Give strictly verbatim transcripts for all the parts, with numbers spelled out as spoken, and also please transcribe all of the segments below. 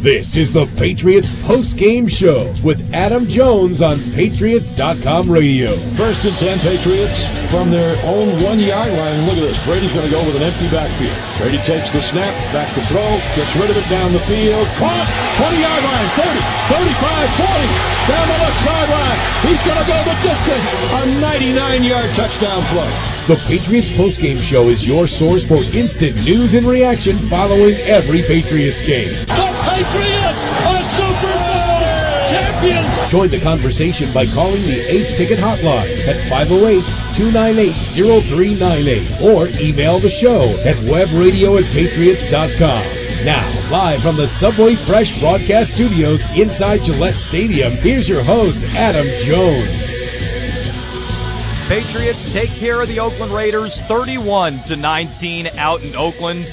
This is the Patriots post-game show with Adam Jones on Patriots dot com radio. First and ten, Patriots from their own one-yard line. Look at this. Brady's going to go with an empty backfield. Brady takes the snap, back to throw, gets rid of it down the field. Caught! twenty-yard line, thirty, thirty-five, forty, down the left sideline. He's going to go the distance. A ninety-nine-yard touchdown play. The Patriots post-game show is your source for instant news and reaction following every Patriots game. The Patriots are Super Bowl champions! Join the conversation by calling the Ace Ticket hotline at five oh eight, two nine eight, oh three nine eight or email the show at webradio at patriots dot com. Now, live from the Subway Fresh broadcast studios inside Gillette Stadium, here's your host, Adam Jones. Patriots take care of the Oakland Raiders thirty-one to nineteen out in Oakland.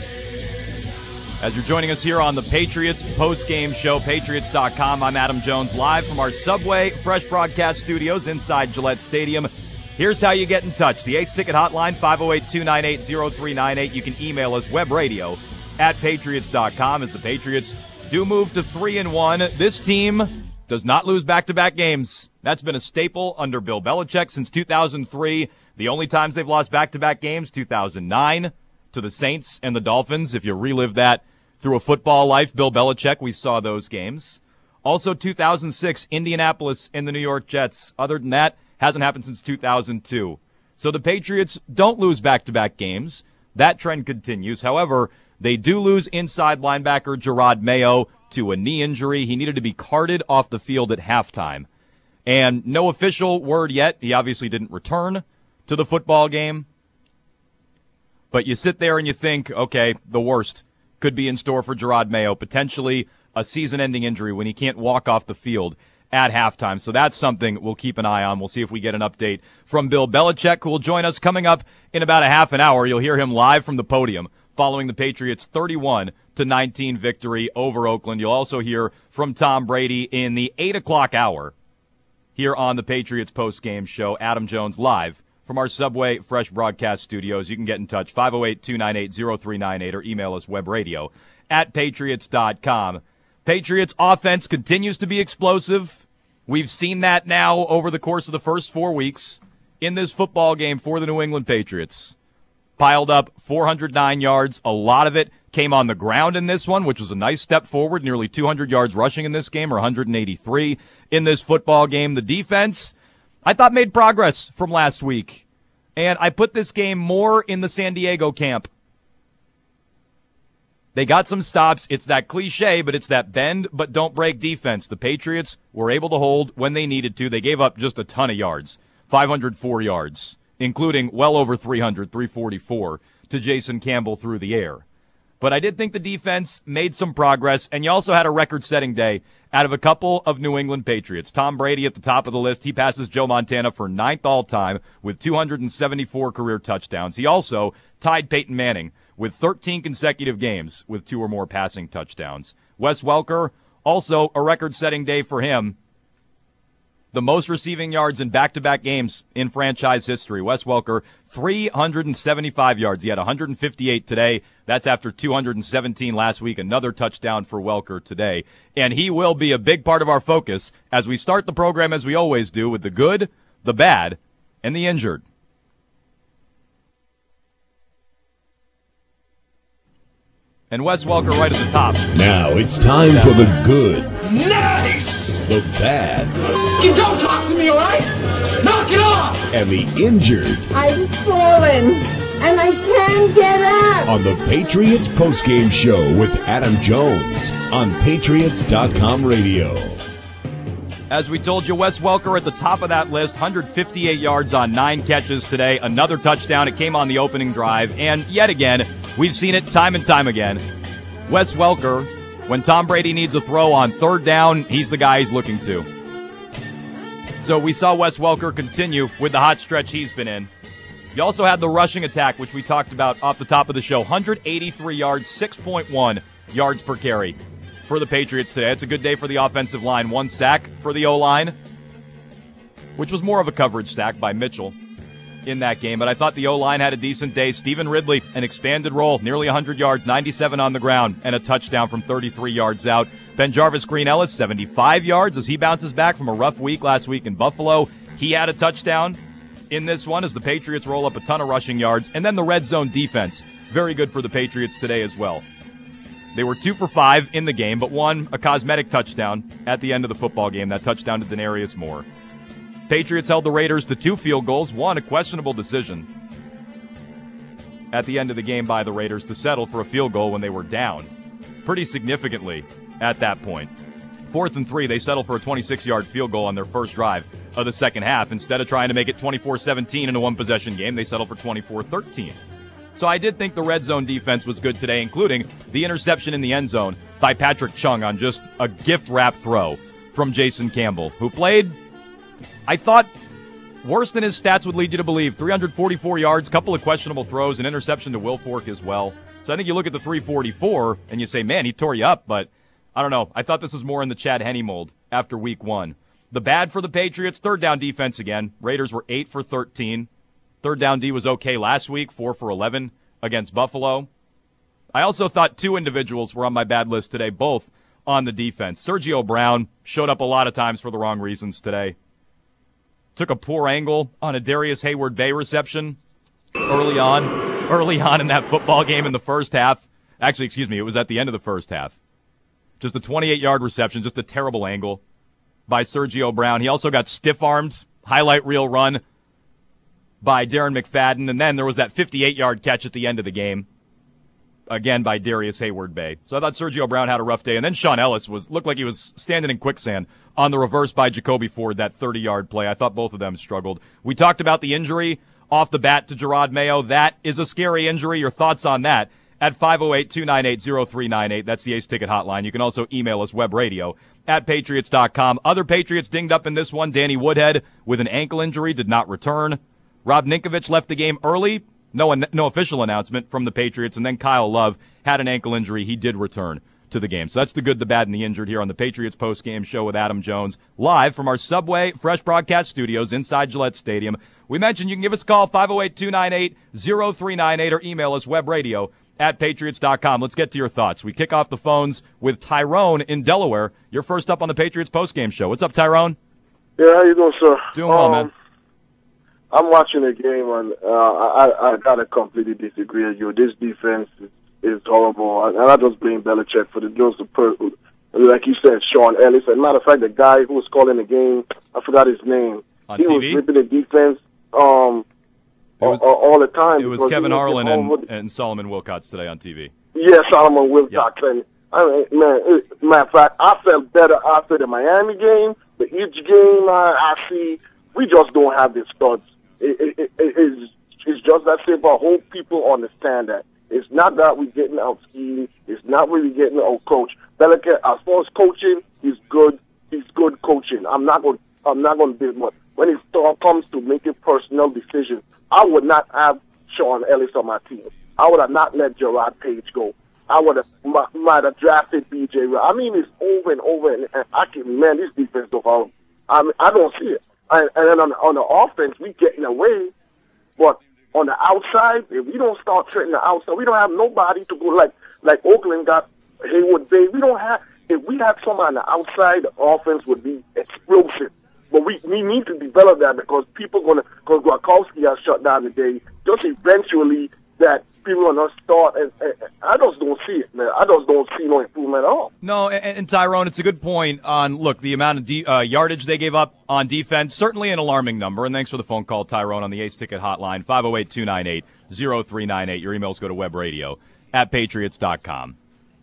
As you're joining us here on the Patriots post-game show, patriots dot com, I'm Adam Jones, live from our Subway Fresh broadcast studios inside Gillette Stadium. Here's how you get in touch. The Ace Ticket hotline, five oh eight, two nine eight, oh three nine eight. You can email us, webradio at patriots dot com, as the Patriots do move to three and one. This team does not lose back-to-back games. That's been a staple under Bill Belichick since two thousand three. The only times they've lost back-to-back games, two thousand nine to the Saints and the Dolphins. If you relive that through a football life, Bill Belichick, we saw those games. Also two thousand six, Indianapolis and the New York Jets. Other than that, hasn't happened since two thousand two. So the Patriots don't lose back-to-back games. That trend continues. However, they do lose inside linebacker Gerard Mayo to a knee injury. He needed to be carted off the field at halftime. And no official word yet. He obviously didn't return to the football game. But you sit there and you think, okay, the worst could be in store for Gerard Mayo. Potentially a season-ending injury when he can't walk off the field at halftime. So that's something we'll keep an eye on. We'll see if we get an update from Bill Belichick, who will join us coming up in about a half an hour. You'll hear him live from the podium following the Patriots' thirty-one to nineteen victory over Oakland. You'll also hear from Tom Brady in the eight o'clock hour here on the Patriots post-game show. Adam Jones live from our Subway Fresh broadcast studios. You can get in touch, five oh eight, two nine eight, oh three nine eight, or email us, webradio at patriots dot com. Patriots offense continues to be explosive. We've seen that now over the course of the first four weeks in this football game for the New England Patriots. Piled up four hundred nine yards. A lot of it came on the ground in this one, which was a nice step forward. Nearly two hundred yards rushing in this game, or one hundred eighty-three in this football game. The defense, I thought, made progress from last week. And I put this game more in the San Diego camp. They got some stops. It's that cliche, but it's that bend but don't break defense. The Patriots were able to hold when they needed to. They gave up just a ton of yards, five hundred four yards, including well over three hundred, three forty-four to Jason Campbell through the air. But I did think the defense made some progress, and you also had a record-setting day out of a couple of New England Patriots. Tom Brady at the top of the list. He passes Joe Montana for ninth all-time with two hundred seventy-four career touchdowns. He also tied Peyton Manning with thirteen consecutive games with two or more passing touchdowns. Wes Welker, also a record-setting day for him. The most receiving yards in back-to-back games in franchise history. Wes Welker, three hundred seventy-five yards. He had one hundred fifty-eight today. That's after two hundred seventeen last week. Another touchdown for Welker today. And he will be a big part of our focus as we start the program, as we always do, with the good, the bad, and the injured. And Wes Welker right at the top. Now it's time for the good, Nice! the bad, You don't talk to me, all right? Knock it off! and the injured I've fallen, and I can't get up. on the Patriots postgame show with Adam Jones on patriots dot com radio. As we told you, Wes Welker at the top of that list, one hundred fifty-eight yards on nine catches today. Another touchdown. It came on the opening drive. And yet again, we've seen it time and time again. Wes Welker, when Tom Brady needs a throw on third down, he's the guy he's looking to. So we saw Wes Welker continue with the hot stretch he's been in. You also had the rushing attack, which we talked about off the top of the show. one hundred eighty-three yards, six point one yards per carry for the Patriots today. It's a good day for the offensive line. One sack for the O-line, which was more of a coverage sack by Mitchell. in that game, but I thought the O-line had a decent day. Stephen Ridley, an expanded role, nearly one hundred yards, ninety-seven on the ground, and a touchdown from thirty-three yards out. Ben Jarvis Green-Ellis, seventy-five yards as he bounces back from a rough week last week in Buffalo. He had a touchdown in this one as the Patriots roll up a ton of rushing yards. And then the red zone defense, very good for the Patriots today as well. They were two for five in the game, but one, a cosmetic touchdown at the end of the football game, that touchdown to Denarius Moore. Patriots held the Raiders to two field goals, one a questionable decision at the end of the game by the Raiders to settle for a field goal when they were down pretty significantly at that point. Fourth and three, they settle for a twenty-six-yard field goal on their first drive of the second half. Instead of trying to make it twenty-four seventeen in a one-possession game, they settle for twenty-four thirteen. So I did think the red zone defense was good today, including the interception in the end zone by Patrick Chung on just a gift-wrap throw from Jason Campbell, who played, I thought, worse than his stats would lead you to believe. three hundred forty-four yards, couple of questionable throws, an interception to Will Fork as well. So I think you look at the three forty-four and you say, man, he tore you up, but I don't know. I thought this was more in the Chad Henne mold after week one. The bad for the Patriots, third down defense again. Raiders were eight for thirteen. Third down D was okay last week, four for eleven against Buffalo. I also thought two individuals were on my bad list today, both on the defense. Sergio Brown showed up a lot of times for the wrong reasons today. Took a poor angle on a Darius Hayward-Bay reception early on, early on in that football game in the first half. Actually, excuse me, it was at the end of the first half. Just a twenty-eight-yard reception, just a terrible angle by Sergio Brown. He also got stiff-armed, highlight reel run by Darren McFadden, and then there was that fifty-eight-yard catch at the end of the game, again by Darius Hayward-Bay. So I thought Sergio Brown had a rough day, and then Sean Ellis was looked like he was standing in quicksand on the reverse by Jacoby Ford, that thirty-yard play. I thought both of them struggled. We talked about the injury off the bat to Gerard Mayo. That is a scary injury. Your thoughts on that at five oh eight, two nine eight, oh three nine eight. That's the Ace Ticket hotline. You can also email us, webradio at patriots dot com. Other Patriots dinged up in this one. Danny Woodhead with an ankle injury did not return. Rob Ninkovich left the game early. No, no official announcement from the Patriots. And then Kyle Love had an ankle injury. He did return to the game. So that's the good, the bad, and the injured here on the Patriots postgame show with Adam Jones, live from our Subway Fresh Broadcast Studios inside Gillette Stadium. We mentioned you can give us a call, five oh eight, two nine eight, oh three nine eight, or email us, webradio at patriots dot com. Let's get to your thoughts. We kick off the phones with Tyrone in Delaware. You're first up on the Patriots postgame show. What's up, Tyrone? Yeah, how you doing, sir? Doing well, um, man. I'm watching the game, and uh, I, I gotta completely disagree with you. This defense is, is horrible, and I just blame Belichick for the just the per, like you said, Sean Ellis. As a matter of fact, the guy who was calling the game, I forgot his name. On he T V? was ripping the defense um, was, all, all the time. It was Kevin Harlan and, and Solomon Wilcots today on T V. Yeah, Solomon Wilcots. Yep. And I mean, man, it, matter of fact, I felt better after the Miami game. The each game I, I see, we just don't have the studs. It, it, it, it's, it's just that simple. I hope people understand that. It's not that we're getting out schemed. It's not really getting out coach. Belichick, as far as coaching, he's good. He's good coaching. I'm not going. I'm not going to be much. When it comes to making personal decisions, I would not have Sean Ellis on my team. I would have not let Gerard Page go. I would have might have drafted B J. I mean, it's over and over, and, and I can man, this defense don't follow. I mean, I don't see it. And, and then on, on the offense, we getting away, but on the outside, if we don't start treating the outside, we don't have nobody to go like like Oakland got Hayward Bay. We don't have. If we had someone on the outside, the offense would be explosive. But we, we need to develop that because people are gonna because Gronkowski has shut down today. Just eventually that people are gonna start, and, and I just don't see it, man. I just don't see no improvement at all. No, and, and Tyrone, it's a good point on, look, the amount of de- uh, yardage they gave up on defense, certainly an alarming number. And thanks for the phone call, Tyrone, on the Ace Ticket hotline, five oh eight, two nine eight, oh three nine eight. Your emails go to webradio at patriots dot com.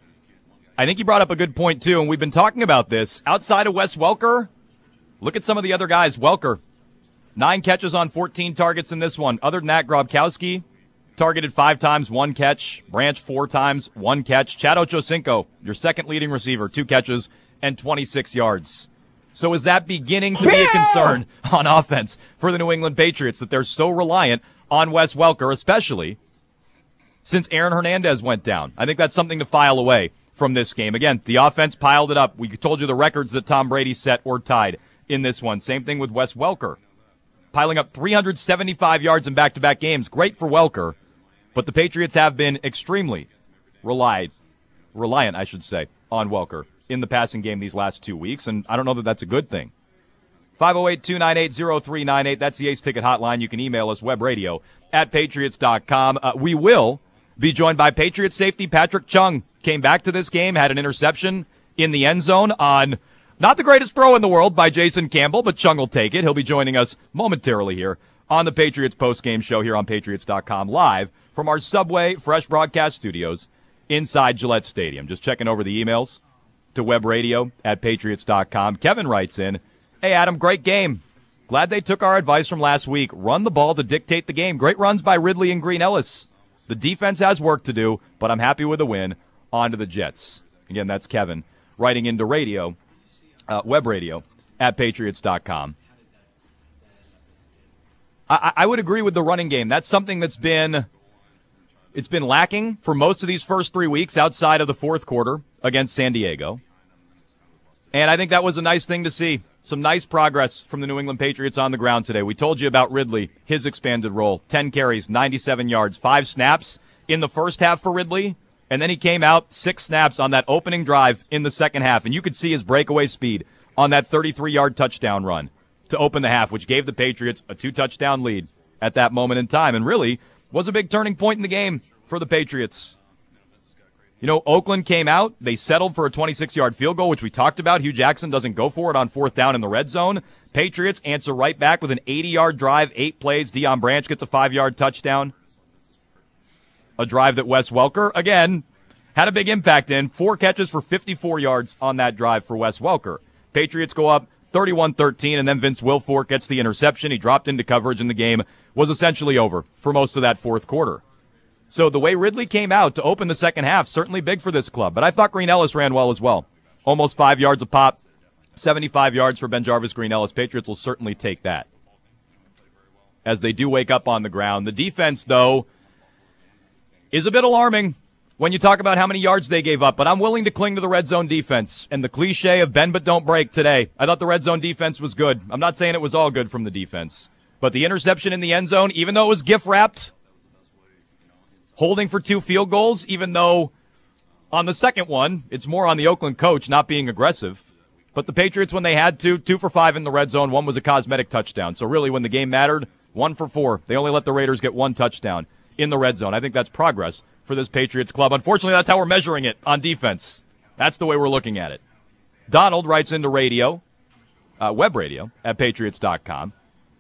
I think you brought up a good point, too, and we've been talking about this. Outside of Wes Welker, look at some of the other guys. Welker, nine catches on fourteen targets in this one. Other than that, Grobkowski targeted five times, one catch. Branch four times, one catch. Chad Ochocinco, your second leading receiver, two catches and twenty-six yards. So is that beginning to be a concern on offense for the New England Patriots, that they're so reliant on Wes Welker, especially since Aaron Hernandez went down? I think that's something to file away from this game. Again, the offense piled it up. We told you the records that Tom Brady set or tied in this one. Same thing with Wes Welker. piling up three hundred seventy-five yards in back-to-back games. Great for Welker, but the Patriots have been extremely relied, reliant, I should say, on Welker in the passing game these last two weeks, and I don't know that that's a good thing. five oh eight, two nine eight, oh three nine eight, that's the Ace Ticket hotline. You can email us, webradio at patriots dot com. Uh, we will be joined by Patriots safety Patrick Chung. Came back to this game, had an interception in the end zone on not the greatest throw in the world by Jason Campbell, but Chung will take it. He'll be joining us momentarily here on the Patriots postgame show here on patriots dot com, live from our Subway Fresh Broadcast Studios inside Gillette Stadium. Just checking over the emails to webradio at patriots dot com. Kevin writes in, "Hey, Adam, great game. Glad they took our advice from last week. Run the ball to dictate the game. Great runs by Ridley and Green Ellis. The defense has work to do, but I'm happy with the win. On to the Jets." Again, that's Kevin writing into radio, uh, web radio at patriots dot com. I, I would agree with the running game. That's something that's been, it's been lacking for most of these first three weeks outside of the fourth quarter against San Diego. And I think that was a nice thing to see. Some nice progress from the New England Patriots on the ground today. We told you about Ridley, his expanded role. ten carries, ninety-seven yards, five snaps in the first half for Ridley. And then he came out six snaps on that opening drive in the second half. And you could see his breakaway speed on that thirty-three-yard touchdown run to open the half, which gave the Patriots a two-touchdown lead at that moment in time. And really was a big turning point in the game for the Patriots. You know, Oakland came out. They settled for a twenty-six-yard field goal, which we talked about. Hugh Jackson doesn't go for it on fourth down in the red zone. Patriots answer right back with an eighty-yard drive, eight plays. Deion Branch gets a five-yard touchdown. A drive that Wes Welker, again, had a big impact in. Four catches for fifty-four yards on that drive for Wes Welker. Patriots go up thirty-one thirteen, and then Vince Wilfork gets the interception. He dropped into coverage, and the game was essentially over for most of that fourth quarter. So the way Ridley came out to open the second half, certainly big for this club. But I thought Green Ellis ran well as well. Almost five yards a pop, seventy-five yards for BenJarvus Green Ellis. Patriots will certainly take that as they do wake up on the ground. The defense, though, is a bit alarming when you talk about how many yards they gave up. But I'm willing to cling to the red zone defense and the cliche of bend but don't break today. I thought the red zone defense was good. I'm not saying it was all good from the defense. But the interception in the end zone, even though it was gift-wrapped, holding for two field goals, even though on the second one, it's more on the Oakland coach not being aggressive. But the Patriots, when they had to, two for five in the red zone, one was a cosmetic touchdown. So really, when the game mattered, one for four. They only let the Raiders get one touchdown in the red zone. I think that's progress for this Patriots club. Unfortunately, that's how we're measuring it on defense. That's the way we're looking at it. Donald writes into radio, uh, web radio, at patriots dot com.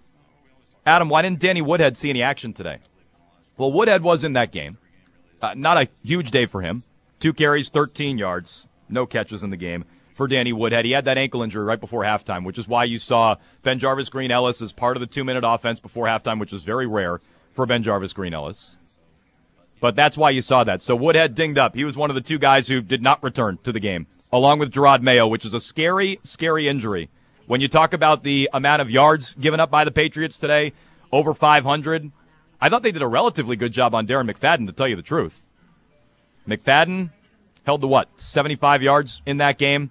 Adam, why didn't Danny Woodhead see any action today? Well, Woodhead was in that game. Uh, not a huge day for him. Two carries, thirteen yards, no catches in the game for Danny Woodhead. He had that ankle injury right before halftime, which is why you saw BenJarvus Green Ellis as part of the two-minute offense before halftime, which is very rare for BenJarvus Green Ellis. But that's why you saw that. So Woodhead dinged up. He was one of the two guys who did not return to the game, along with Gerard Mayo, which is a scary, scary injury. When you talk about the amount of yards given up by the Patriots today, over five hundred, I thought they did a relatively good job on Darren McFadden, to tell you the truth. McFadden held to what, seventy-five yards in that game?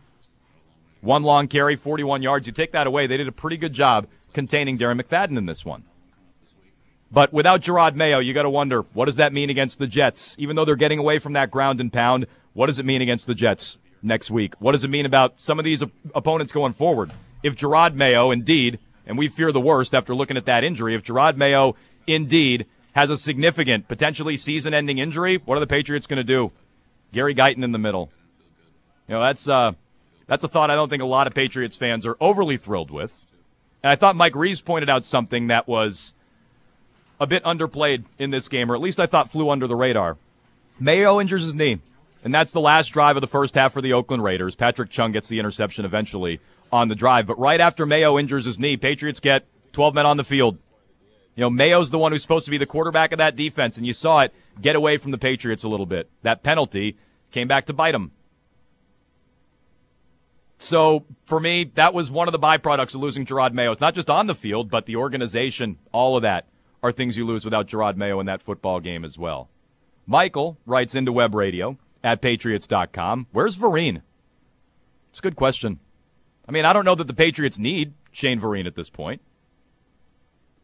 One long carry, forty-one yards. You take that away, they did a pretty good job containing Darren McFadden in this one. But without Gerard Mayo, you got to wonder, what does that mean against the Jets? Even though they're getting away from that ground and pound, what does it mean against the Jets next week? What does it mean about some of these op- opponents going forward? If Gerard Mayo, indeed, and we fear the worst after looking at that injury, if Gerard Mayo indeed has a significant, potentially season-ending injury, what are the Patriots going to do? Gary Guyton in the middle. You know, that's uh, that's a thought I don't think a lot of Patriots fans are overly thrilled with. And I thought Mike Reeves pointed out something that was a bit underplayed in this game, or at least I thought flew under the radar. Mayo injures his knee, and that's the last drive of the first half for the Oakland Raiders. Patrick Chung gets the interception eventually on the drive. But right after Mayo injures his knee, Patriots get twelve men on the field. You know, Mayo's the one who's supposed to be the quarterback of that defense, and you saw it get away from the Patriots a little bit. That penalty came back to bite him. So, for me, that was one of the byproducts of losing Gerard Mayo. It's not just on the field, but the organization, all of that are things you lose without Gerard Mayo in that football game as well. Michael writes into web radio at patriots dot com. Where's Vereen? It's a good question. I mean, I don't know that the Patriots need Shane Vereen at this point.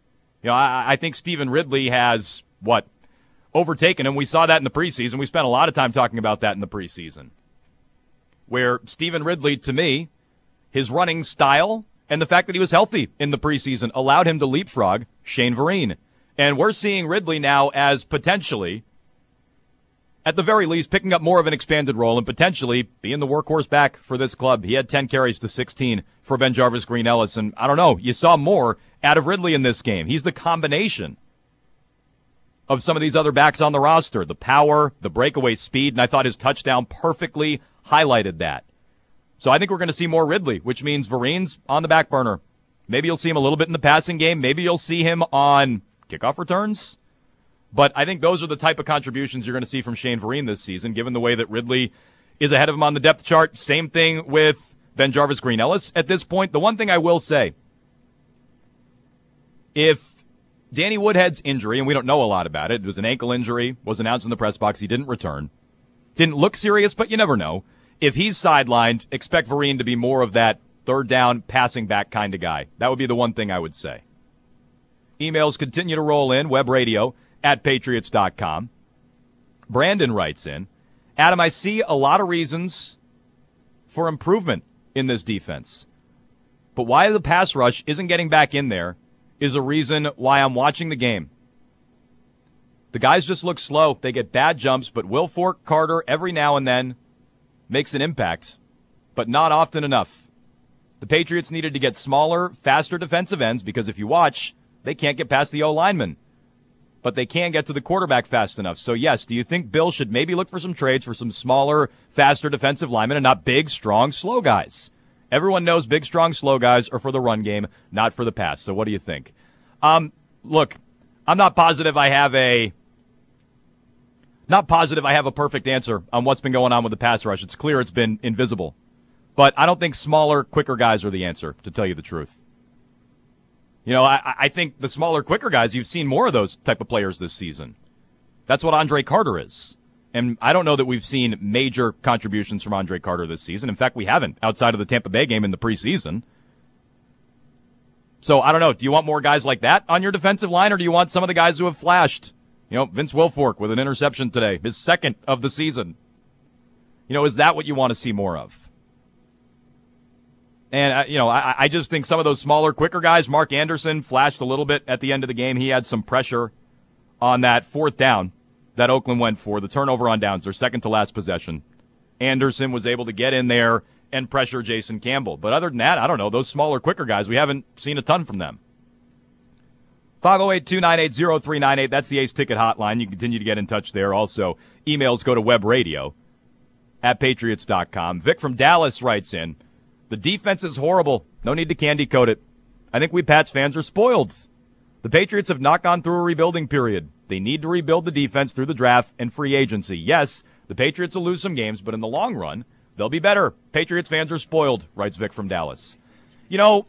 You know, I, I think Stephen Ridley has, what, overtaken him. We saw that in the preseason. We spent a lot of time talking about that in the preseason, where Stephen Ridley, to me, his running style and the fact that he was healthy in the preseason allowed him to leapfrog Shane Vereen. And we're seeing Ridley now as potentially, at the very least, picking up more of an expanded role and potentially being the workhorse back for this club. He had ten carries to sixteen for BenJarvus Green-Ellis. And I don't know, you saw more out of Ridley in this game. He's the combination of some of these other backs on the roster. The power, the breakaway speed, and I thought his touchdown perfectly highlighted that. So I think we're going to see more Ridley, which means Vereen's on the back burner. Maybe you'll see him a little bit in the passing game. Maybe you'll see him on kickoff returns. But I think those are the type of contributions you're going to see from Shane Vereen this season, given the way that Ridley is ahead of him on the depth chart. Same thing with BenJarvus Green-Ellis at this point. The one thing I will say, if Danny Woodhead's injury, and we don't know a lot about it, it was an ankle injury, was announced in the press box, he didn't return. Didn't look serious, but you never know. If he's sidelined, expect Vereen to be more of that third down, passing back kind of guy. That would be the one thing I would say. Emails continue to roll in, webradio at patriots dot com. Brandon writes in, Adam, I see a lot of reasons for improvement in this defense. But why the pass rush isn't getting back in there is a reason why I'm watching the game. The guys just look slow. They get bad jumps, but Wilfork, Carter, every now and then makes an impact, but not often enough. The Patriots needed to get smaller, faster defensive ends because if you watch, they can't get past the O-lineman. But they can get to the quarterback fast enough. So, yes, do you think Bill should maybe look for some trades for some smaller, faster defensive linemen and not big, strong, slow guys? Everyone knows big, strong, slow guys are for the run game, not for the pass. So what do you think? Um, look, I'm not positive I have a not positive I have a perfect answer on what's been going on with the pass rush. It's clear it's been invisible. But I don't think smaller, quicker guys are the answer, to tell you the truth. You know, I, I think the smaller, quicker guys, you've seen more of those type of players this season. That's what Andre Carter is. And I don't know that we've seen major contributions from Andre Carter this season. In fact, we haven't, outside of the Tampa Bay game in the preseason. So, I don't know. Do you want more guys like that on your defensive line, or do you want some of the guys who have flashed? You know, Vince Wilfork with an interception today, his second of the season. You know, is that what you want to see more of? And, uh, you know, I, I just think some of those smaller, quicker guys, Mark Anderson flashed a little bit at the end of the game. He had some pressure on that fourth down that Oakland went for, the turnover on downs, their second to last possession. Anderson was able to get in there and pressure Jason Campbell. But other than that, I don't know, those smaller, quicker guys, we haven't seen a ton from them. five oh eight, two nine eight, oh three nine eight, that's the Ace Ticket hotline. You can continue to get in touch there. Also, emails go to webradio at patriots dot com. Vic from Dallas writes in, the defense is horrible. No need to candy coat it. I think we Pats fans are spoiled. The Patriots have not gone through a rebuilding period. They need to rebuild the defense through the draft and free agency. Yes, the Patriots will lose some games, but in the long run, they'll be better. Patriots fans are spoiled, writes Vic from Dallas. You know,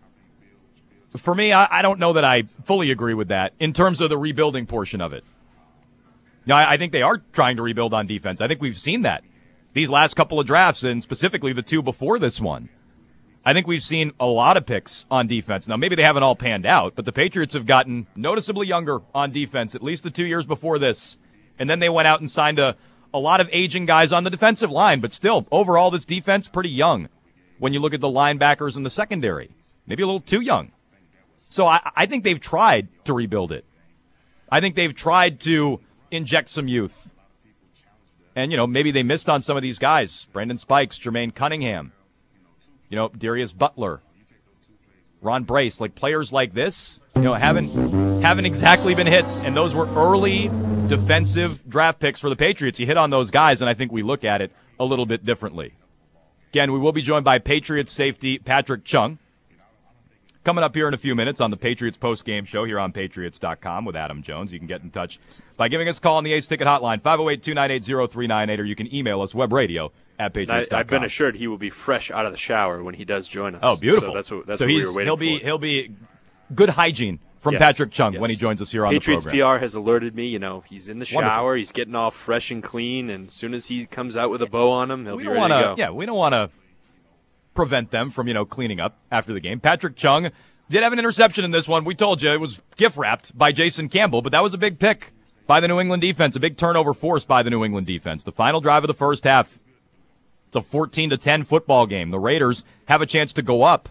for me, I, I don't know that I fully agree with that in terms of the rebuilding portion of it. You know, I, I think they are trying to rebuild on defense. I think we've seen that these last couple of drafts, and specifically the two before this one. I think we've seen a lot of picks on defense. Now, maybe they haven't all panned out, but the Patriots have gotten noticeably younger on defense, at least the two years before this. And then they went out and signed a, a lot of aging guys on the defensive line. But still, overall, this defense pretty young when you look at the linebackers in the secondary. Maybe a little too young. So I, I think they've tried to rebuild it. I think they've tried to inject some youth. And, you know, maybe they missed on some of these guys. Brandon Spikes, Jermaine Cunningham. You know, Darius Butler, Ron Brace, like players like this, you know, haven't haven't exactly been hits. And those were early defensive draft picks for the Patriots. You hit on those guys, and I think we look at it a little bit differently. Again, we will be joined by Patriots safety Patrick Chung coming up here in a few minutes on the Patriots post-game show here on patriots dot com with Adam Jones. You can get in touch by giving us a call on the Ace Ticket hotline, five oh eight, two nine eight, oh three nine eight, or you can email us, webradio at patriots dot com. I've been assured he will be fresh out of the shower when he does join us. Oh, beautiful. So that's what, that's so what we he's, were waiting he'll be, for. He'll be good hygiene from yes. Patrick Chung yes. when he joins us here on Patriots the program. P R has alerted me, you know, he's in the shower, Wonderful. he's getting all fresh and clean, and as soon as he comes out with a bow on him, he'll we be don't ready wanna, to go. Yeah, we don't want to prevent them from, you know, cleaning up after the game. Patrick Chung Did have an interception in this one. We told you it was gift-wrapped by Jason Campbell, but that was a big pick by the New England defense, a big turnover forced by the New England defense. The final drive of the first half. It's a fourteen to ten football game. The Raiders have a chance to go up.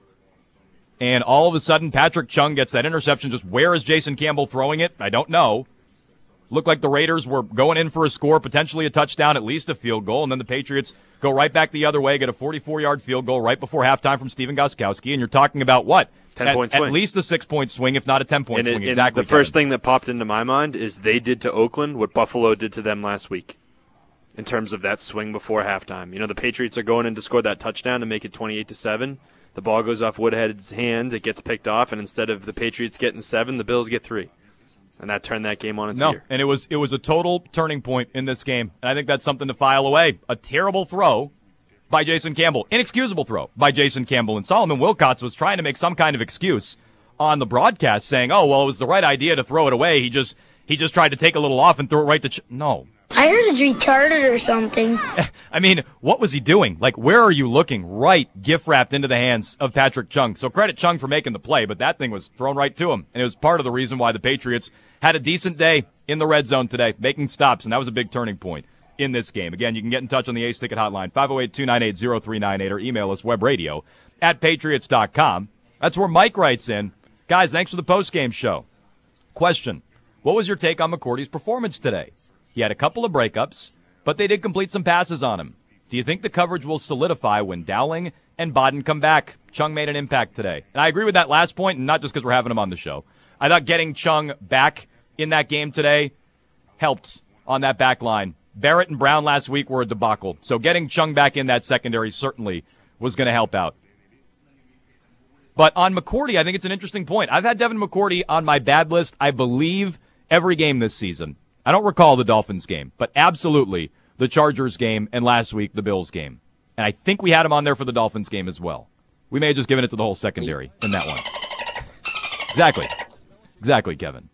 And all of a sudden, Patrick Chung gets that interception. Just where is Jason Campbell throwing it? I don't know. Looked like the Raiders were going in for a score, potentially a touchdown, at least a field goal, and then the Patriots go right back the other way, get a forty-four-yard field goal right before halftime from Stephen Gostkowski, and you're talking about what? ten-point swing. At least a six-point swing, if not a ten-point and swing. it, exactly. The first thing that popped into my mind is they did to Oakland what Buffalo did to them last week in terms of that swing before halftime. You know, the Patriots are going in to score that touchdown to make it twenty-eight to seven. The ball goes off Woodhead's hand, it gets picked off, and instead of the Patriots getting seven, the Bills get three. And that turned that game on its no, ear. And it was it was a total turning point in this game. And I think that's something to file away. A terrible throw by Jason Campbell. Inexcusable throw by Jason Campbell. And Solomon Wilcots was trying to make some kind of excuse on the broadcast saying, oh, well, it was the right idea to throw it away. He just he just tried to take a little off and throw it right to Ch- – no. I heard it's retarded or something. I mean, what was he doing? Like, where are you looking? Right, gift-wrapped into the hands of Patrick Chung. So credit Chung for making the play, but that thing was thrown right to him. And it was part of the reason why the Patriots had a decent day in the red zone today, making stops, and that was a big turning point in this game. Again, you can get in touch on the Ace Ticket Hotline, five oh eight, two nine eight, oh three nine eight, or email us webradio at patriots dot com. That's where Mike writes in. Guys, thanks for the post-game show. Question, what was your take on McCourty's performance today? He had a couple of breakups, but they did complete some passes on him. Do you think the coverage will solidify when Dowling and Bodden come back? Chung made an impact today. And I agree with that last point, and not just because we're having him on the show. I thought getting Chung back in that game today helped on that back line. Barrett and Brown last week were a debacle. So getting Chung back in that secondary certainly was going to help out. But on McCourty, I think it's an interesting point. I've had Devin McCourty on my bad list, I believe, every game this season. I don't recall the Dolphins game, but absolutely the Chargers game and last week the Bills game. And I think we had him on there for the Dolphins game as well. We may have just given it to the whole secondary in that one. Exactly. Exactly, Kevin.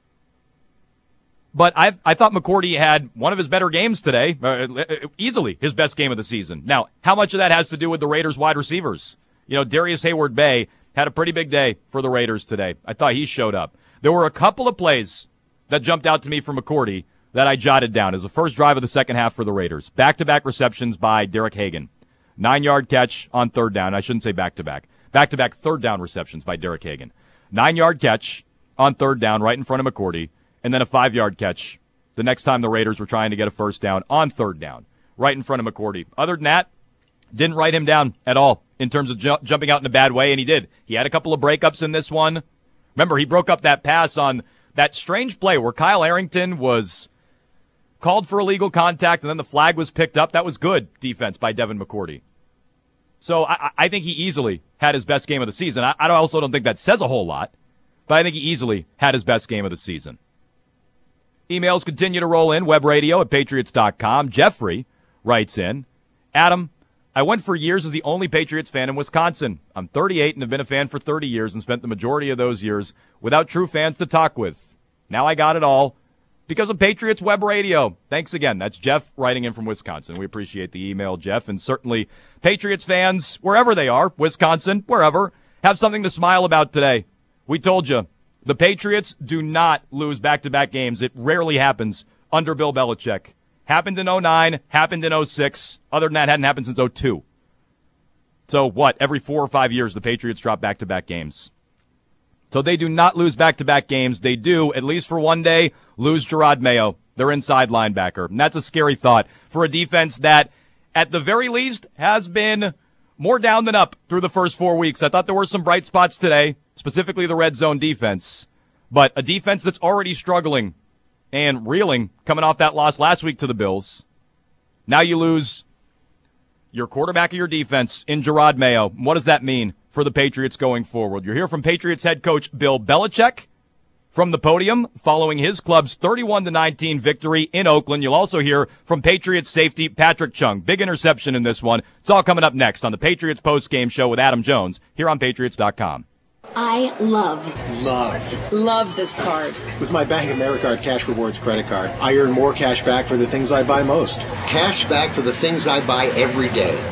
But I I thought McCourty had one of his better games today, uh, easily his best game of the season. Now, how much of that has to do with the Raiders wide receivers? You know, Darius Hayward-Bay had a pretty big day for the Raiders today. I thought he showed up. There were a couple of plays that jumped out to me from McCourty that I jotted down as the first drive of the second half for the Raiders. Back-to-back receptions by Derek Hagan. Nine-yard catch on third down. I shouldn't say back-to-back. Back-to-back third down receptions by Derek Hagan. Nine-yard catch on third down right in front of McCourty, and then a five-yard catch the next time the Raiders were trying to get a first down on third down right in front of McCourty. Other than that, didn't write him down at all in terms of ju- jumping out in a bad way, and he did. He had a couple of breakups in this one. Remember, he broke up that pass on that strange play where Kyle Arrington was called for illegal contact, and then the flag was picked up. That was good defense by Devin McCourty. So I, I think he easily had his best game of the season. I, I also don't think that says a whole lot, but I think he easily had his best game of the season. Emails continue to roll in, webradio at patriots dot com. Jeffrey writes in, Adam, I went for years as the only Patriots fan in Wisconsin. I'm thirty-eight and have been a fan for thirty years and spent the majority of those years without true fans to talk with. Now I got it all because of Patriots Web Radio. Thanks again. That's Jeff writing in from Wisconsin. We appreciate the email, Jeff, and certainly Patriots fans, wherever they are, Wisconsin, wherever, have something to smile about today. We told you, the Patriots do not lose back-to-back games. It rarely happens under Bill Belichick. Happened in oh nine, happened in oh six. Other than that, hadn't happened since oh two. So what? Every four or five years, the Patriots drop back-to-back games. So they do not lose back-to-back games. They do, at least for one day, lose Gerard Mayo, their inside linebacker. And that's a scary thought for a defense that, at the very least, has been more down than up through the first four weeks. I thought there were some bright spots today, specifically the red zone defense. But a defense that's already struggling and reeling, coming off that loss last week to the Bills. Now you lose your quarterback of your defense in Gerard Mayo. What does that mean for the Patriots going forward? You'll hear from Patriots head coach Bill Belichick from the podium following his club's thirty-one to nineteen victory in Oakland. You'll also hear from Patriots safety Patrick Chung. Big interception in this one. It's all coming up next on the Patriots post-game show with Adam Jones here on patriots dot com. I love, Love. love this card. With my Bank of America Cash Rewards credit card, I earn more cash back for the things I buy most. Cash back for the things I buy every day.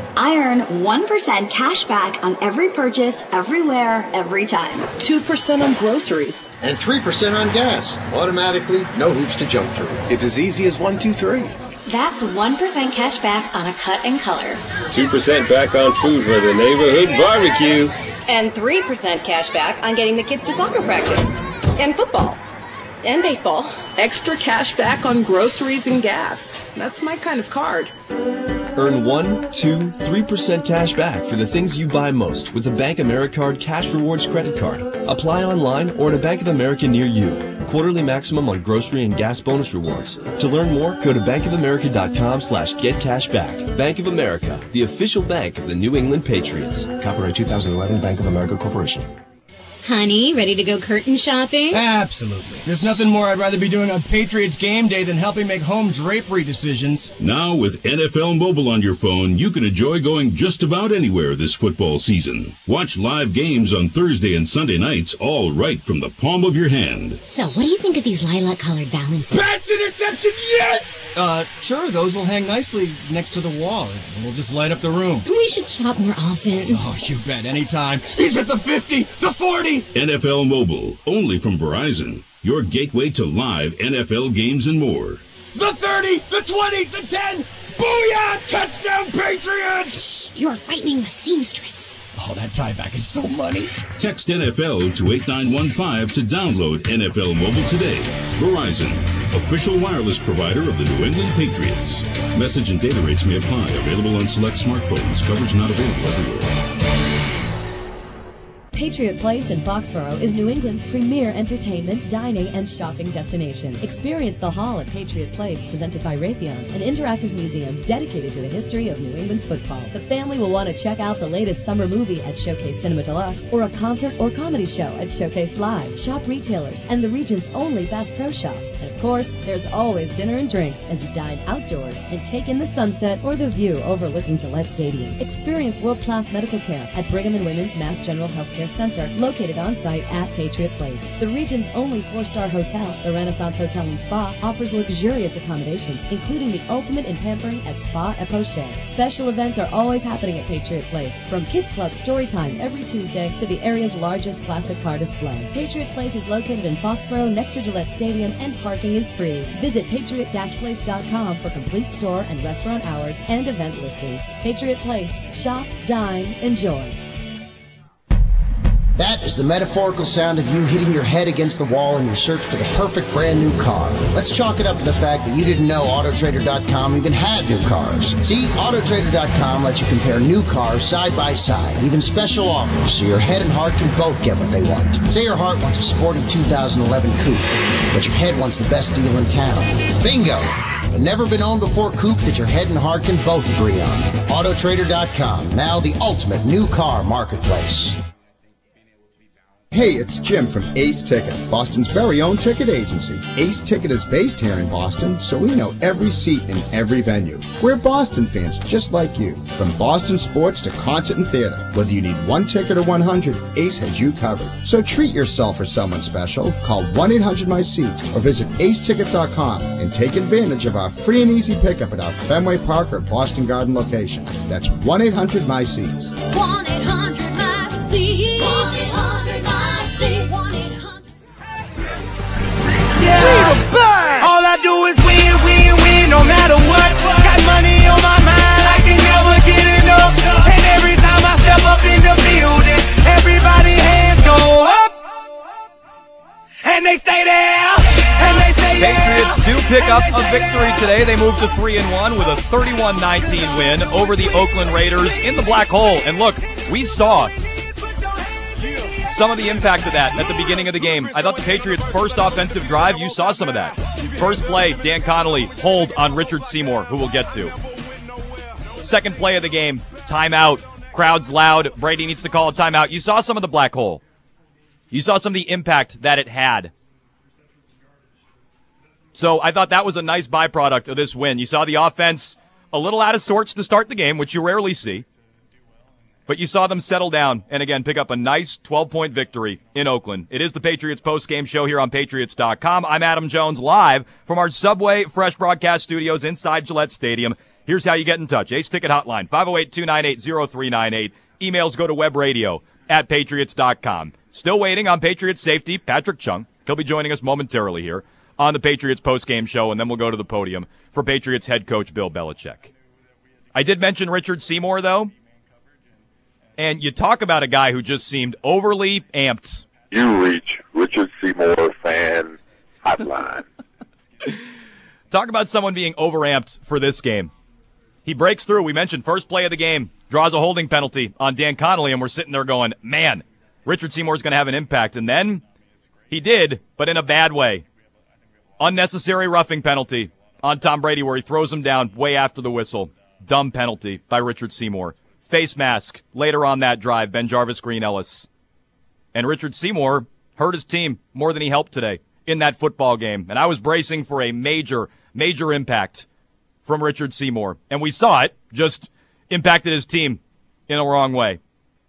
I earn one percent cash back on every purchase, everywhere, every time. two percent on groceries. And three percent on gas. Automatically, no hoops to jump through. It's as easy as one, two, three. That's one percent cash back on a cut and color. two percent back on food for the neighborhood barbecue. And three percent cash back on getting the kids to soccer practice. And football. And baseball. Extra cash back on groceries and gas. That's my kind of card. Earn one, two, three percent cash back for the things you buy most with the Bank AmeriCard Cash Rewards credit card. Apply online or at a Bank of America near you. Quarterly maximum on grocery and gas bonus rewards. To learn more, go to bankofamerica.com slash get cash back. Bank of America, the official bank of the New England Patriots. Copyright two thousand eleven, Bank of America Corporation. Honey, ready to go curtain shopping? Absolutely. There's nothing more I'd rather be doing on Patriots game day than helping make home drapery decisions. Now with N F L Mobile on your phone, you can enjoy going just about anywhere this football season. Watch live games on Thursday and Sunday nights, all right from the palm of your hand. So, what do you think of these lilac-colored valances? Bats interception, yes! Uh, sure, those will hang nicely next to the wall. We'll just light up the room. We should shop more often. Oh, you bet, anytime. He's at the fifty, the forty! N F L Mobile, only from Verizon. Your gateway to live N F L games and more. The thirty, the twenty, the ten! Booyah! Touchdown, Patriots! Shh, you're frightening the seamstress. Oh, that tie back is so money. Text N F L to eight nine one five to download N F L Mobile today. Verizon, official wireless provider of the New England Patriots. Message and data rates may apply. Available on select smartphones. Coverage not available everywhere. Patriot Place in Foxborough is New England's premier entertainment, dining, and shopping destination. Experience the Hall at Patriot Place, presented by Raytheon, an interactive museum dedicated to the history of New England football. The family will want to check out the latest summer movie at Showcase Cinema Deluxe, or a concert or comedy show at Showcase Live. Shop retailers and the region's only Bass Pro Shops. And of course, there's always dinner and drinks as you dine outdoors and take in the sunset or the view overlooking Gillette Stadium. Experience world-class medical care at Brigham and Women's Mass General Healthcare Center, located on site at Patriot Place. The region's only four-star hotel, the Renaissance Hotel and Spa, offers luxurious accommodations, including the ultimate in pampering at Spa Epoche. Special events are always happening at Patriot Place, from Kids Club Storytime every Tuesday to the area's largest classic car display. Patriot Place is located in Foxborough next to Gillette Stadium, and parking is free. Visit patriot place dot com for complete store and restaurant hours and event listings. Patriot Place. Shop, dine, enjoy. That is the metaphorical sound of you hitting your head against the wall in your search for the perfect brand new car. Let's chalk it up to the fact that you didn't know Auto Trader dot com even had new cars. See, Auto Trader dot com lets you compare new cars side by side, even special offers, so your head and heart can both get what they want. Say your heart wants a sporty two thousand eleven coupe, but your head wants the best deal in town. Bingo! A never been owned before coupe that your head and heart can both agree on. Auto Trader dot com, now the ultimate new car marketplace. Hey, it's Jim from Ace Ticket, Boston's very own ticket agency. Ace Ticket is based here in Boston, so we know every seat in every venue. We're Boston fans just like you. From Boston sports to concert and theater, whether you need one ticket or one hundred, Ace has you covered. So treat yourself or someone special. Call one eight hundred my seats or visit ace ticket dot com and take advantage of our free and easy pickup at our Fenway Park or Boston Garden location. That's one eight hundred my seats. one eight hundred my seats. one eight hundred my seats. one eight hundred Yeah. All I do is win, win, win, no matter what. Got money on my mind, I can never get enough. And every time I step up in the building, everybody hands go up. And they stay there. And they stay there. Patriots do pick up a victory today. They move to three and one with a thirty-one nineteen win over the Oakland Raiders in the black hole. And look, we saw some of the impact of that at the beginning of the game. I thought the Patriots' first offensive drive, you saw some of that. First play, Dan Connolly, hold on Richard Seymour, who we'll get to. Second play of the game, timeout. Crowd's loud. Brady needs to call a timeout. You saw some of the black hole. You saw some of the impact that it had. So I thought that was a nice byproduct of this win. You saw the offense a little out of sorts to start the game, which you rarely see. But you saw them settle down and, again, pick up a nice twelve-point victory in Oakland. It is the Patriots post-game show here on Patriots dot com. I'm Adam Jones, live from our Subway Fresh Broadcast Studios inside Gillette Stadium. Here's how you get in touch. Ace Ticket Hotline, five oh eight, two nine eight, oh three nine eight. Emails go to webradio at patriots dot com. Still waiting on Patriots safety, Patrick Chung. He'll be joining us momentarily here on the Patriots postgame show, and then we'll go to the podium for Patriots head coach Bill Belichick. I did mention Richard Seymour, though, and you talk about a guy who just seemed overly amped. You reach Richard Seymour fan hotline. Talk about someone being overamped for this game. He breaks through. We mentioned first play of the game, draws a holding penalty on Dan Connolly, and we're sitting there going, man, Richard Seymour's going to have an impact. And then he did, but in a bad way. Unnecessary roughing penalty on Tom Brady where he throws him down way after the whistle. Dumb penalty by Richard Seymour. Face mask later on that drive, Ben Jarvis Green Ellis. And Richard Seymour hurt his team more than he helped today in that football game. And I was bracing for a major, major impact from Richard Seymour. And we saw it, just impacted his team in a wrong way.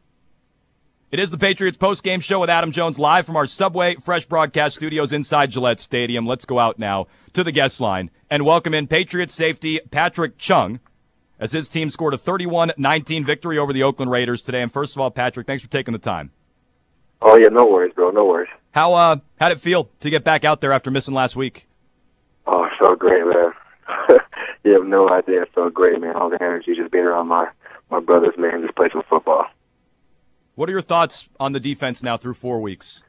It is the Patriots postgame show with Adam Jones live from our Subway Fresh Broadcast studios inside Gillette Stadium. Let's go out now to the guest line and welcome in Patriots safety Patrick Chung as his team scored a thirty-one nineteen victory over the Oakland Raiders today. And first of all, Patrick, thanks for taking the time. Oh, yeah, no worries, bro, no worries. How uh, how'd it feel to get back out there after missing last week? Oh, it felt great, man. You have no idea. It felt great, man. All the energy, just being around my, my brothers, man, just play some football. What are your thoughts on the defense now through four weeks?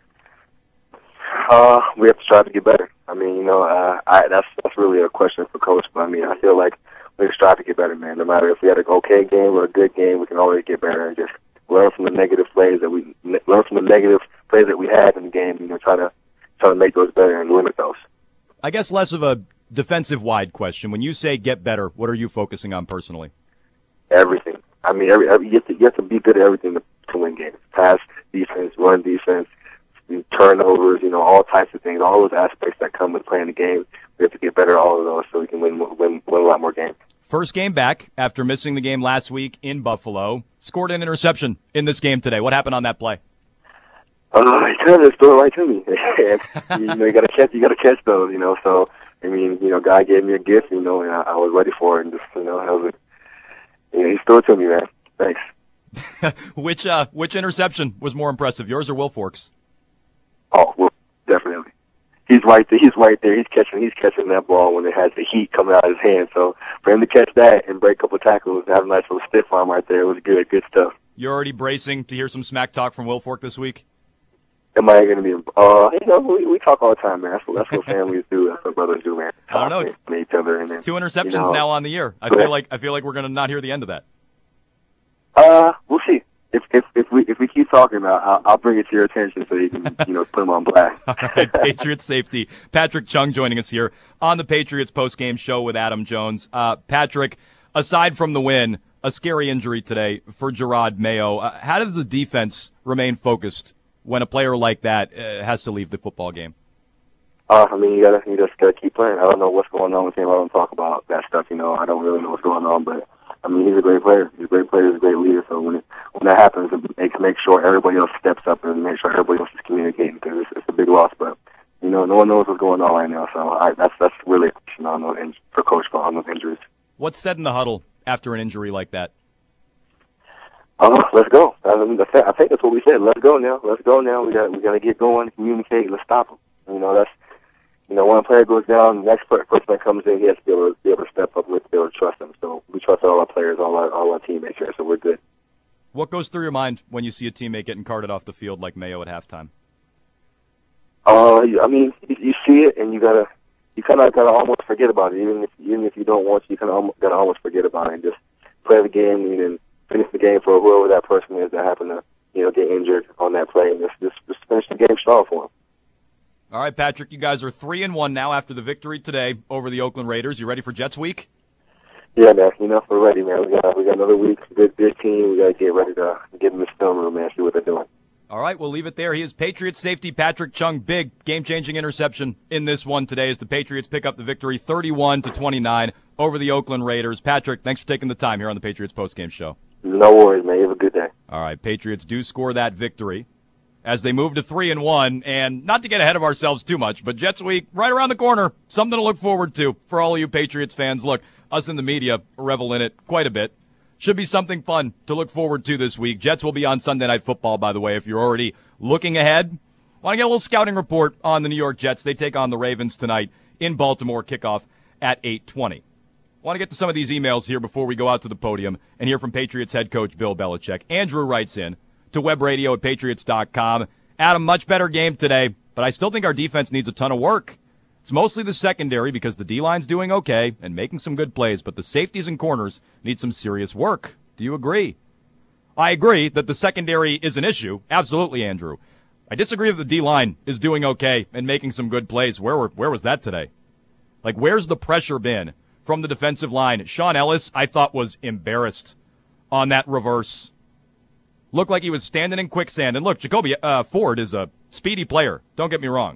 Uh, we have to try to get better. I mean, you know, uh, I, that's that's really a question for coach, but I mean, I feel like we have to try to get better, man. No matter if we had an okay game or a good game, we can always get better and just learn from the negative plays that we learn from the negative plays that we had in the game. You know, try to try to make those better and limit those. I guess less of a defensive-wide question. When you say get better, what are you focusing on personally? Everything. I mean, every, every you have to you have to be good at everything to, to win games. Pass defense, run defense, turnovers. You know, all types of things. All those aspects that come with playing the game. We have to get better at all of those so we can win win win a lot more games. First game back after missing the game last week in Buffalo. Scored an interception in this game today. What happened on that play? Uh, he kind of threw it right to me. And, you know, you got to catch. You got to catch those. You know, so I mean, you know, God gave me a gift. You know, and I, I was ready for it. And just, you know, I was, you know, he threw it to me, man. Thanks. which uh, which interception was more impressive, yours or Wilfork's? Oh, well, definitely. He's right there. He's right there. He's catching. He's catching that ball when it has the heat coming out of his hand. So for him to catch that and break a couple tackles, have a nice little stiff arm right there, it was good. Good stuff. You're already bracing to hear some smack talk from Wilfork this week? Am I going to be? Uh, you know, we, we talk all the time, man. That's what, that's what families do. That's what brothers do, man. I don't know. It's, each other and then, two interceptions you know, now on the year. I feel like I feel like we're going to not hear the end of that. Uh, we'll see. If if if we if we keep talking about, I'll, I'll bring it to your attention so you can you know put them on blast. All right, Patriots safety Patrick Chung joining us here on the Patriots postgame show with Adam Jones. Uh, Patrick, aside from the win, a scary injury today for Jerod Mayo. Uh, how does the defense remain focused when a player like that uh, has to leave the football game? Uh, I mean, you gotta you just gotta keep playing. I don't know what's going on with him. I don't talk about that stuff. You know, I don't really know what's going on, but. I mean, he's a great player. He's a great player. He's a great leader. So when it, when that happens, it can make sure everybody else steps up and make sure everybody else is communicating because it's, it's a big loss. But you know, no one knows what's going on right now. So I, that's that's really a question on those for Coach for on those injuries. What's said in the huddle after an injury like that? Oh, let's go. I, mean, I think that's what we said. Let's go now. Let's go now. We got we got to get going, communicate. Let's stop them. You know, that's. You know, when a player goes down, the next person that comes in, he has to be able to, be able to step up with, be able to trust them. So we trust all our players, all our, all our teammates here, so we're good. What goes through your mind when you see a teammate getting carted off the field like Mayo at halftime? Uh, I mean, you, you see it, and you gotta, you kind of gotta almost forget about it. Even if, even if you don't want to, you kind of gotta almost forget about it and just play the game and then finish the game for whoever that person is that happened to, you know, get injured on that play, and just, just, just finish the game strong for them. All right, Patrick, you guys are three and one now after the victory today over the Oakland Raiders. You ready for Jets week? Yeah, man. You know, we're ready, man. We got we got another week. Good, good team. We got to get ready to get in this film room, man. See what they're doing. All right, we'll leave it there. He is Patriots safety Patrick Chung. Big game-changing interception in this one today as the Patriots pick up the victory, thirty-one to twenty-nine over the Oakland Raiders. Patrick, thanks for taking the time here on the Patriots postgame show. No worries, man. You have a good day. All right, Patriots do score that victory as they move to three and one, and not to get ahead of ourselves too much, but Jets week right around the corner, something to look forward to for all of you Patriots fans. Look, us in the media revel in it quite a bit. Should be something fun to look forward to this week. Jets will be on Sunday Night Football, by the way, if you're already looking ahead. Want to get a little scouting report on the New York Jets. They take on the Ravens tonight in Baltimore, kickoff at eight twenty. Want to get to some of these emails here before we go out to the podium and hear from Patriots head coach Bill Belichick. Andrew writes in to webradio at patriots dot com. Adam, much better game today, but I still think our defense needs a ton of work. It's mostly the secondary because the D-line's doing okay and making some good plays, but the safeties and corners need some serious work. Do you agree? I agree that the secondary is an issue. Absolutely, Andrew. I disagree that the D-line is doing okay and making some good plays. Where were, where was that today? Like, where's the pressure been from the defensive line? Sean Ellis, I thought, was embarrassed on that reverse. Looked like he was standing in quicksand. And look, Jacoby uh, Ford is a speedy player. Don't get me wrong.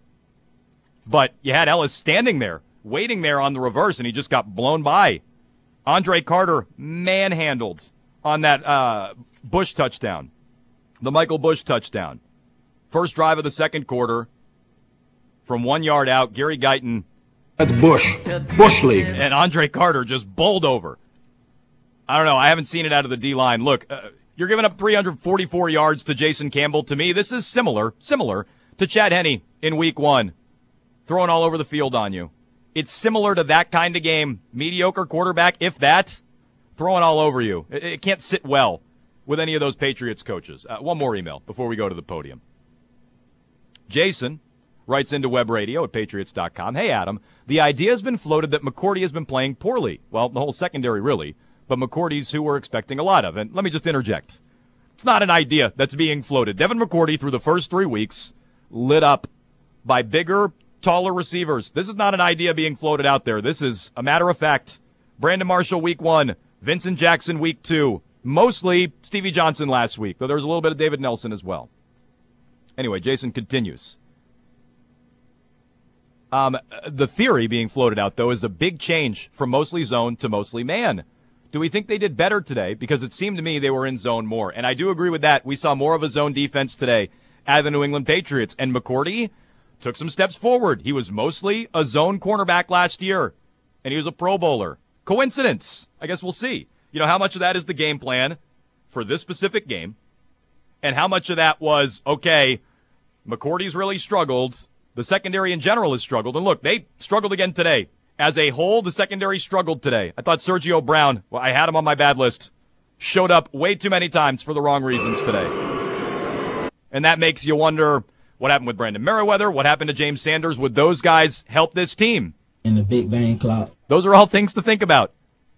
But you had Ellis standing there, waiting there on the reverse, and he just got blown by. Andre Carter manhandled on that uh, Bush touchdown, the Michael Bush touchdown. First drive of the second quarter, from one yard out, Gary Guyton. That's Bush. Bush League. And Andre Carter just bowled over. I don't know. I haven't seen it out of the D-line. Look, uh, you're giving up three hundred forty-four yards to Jason Campbell. To me, this is similar, similar to Chad Henne in week one. Throwing all over the field on you. It's similar to that kind of game. Mediocre quarterback, if that, throwing all over you. It, it can't sit well with any of those Patriots coaches. Uh, one more email before we go to the podium. Jason writes into web radio at patriots dot com. Hey, Adam, the idea has been floated that McCourty has been playing poorly. Well, the whole secondary, really. But McCourty's who we're expecting a lot of. And let me just interject. It's not an idea that's being floated. Devin McCourty, through the first three weeks, lit up by bigger, taller receivers. This is not an idea being floated out there. This is a matter of fact. Brandon Marshall week one, Vincent Jackson week two, mostly Stevie Johnson last week, though there was a little bit of David Nelson as well. Anyway, Jason continues. Um, the theory being floated out, though, is a big change from mostly zone to mostly man. Do we think they did better today? Because it seemed to me they were in zone more. And I do agree with that. We saw more of a zone defense today out of the New England Patriots. And McCourty took some steps forward. He was mostly a zone cornerback last year, and he was a Pro Bowler. Coincidence? I guess we'll see. You know, how much of that is the game plan for this specific game, and how much of that was, okay, McCourty's really struggled, the secondary in general has struggled, and look, they struggled again today. As a whole, the secondary struggled today. I thought Sergio Brown, well, I had him on my bad list, showed up way too many times for the wrong reasons today. And that makes you wonder, what happened with Brandon Merriweather? What happened to James Sanders? Would those guys help this team? In the Big Bang Clock. Those are all things to think about.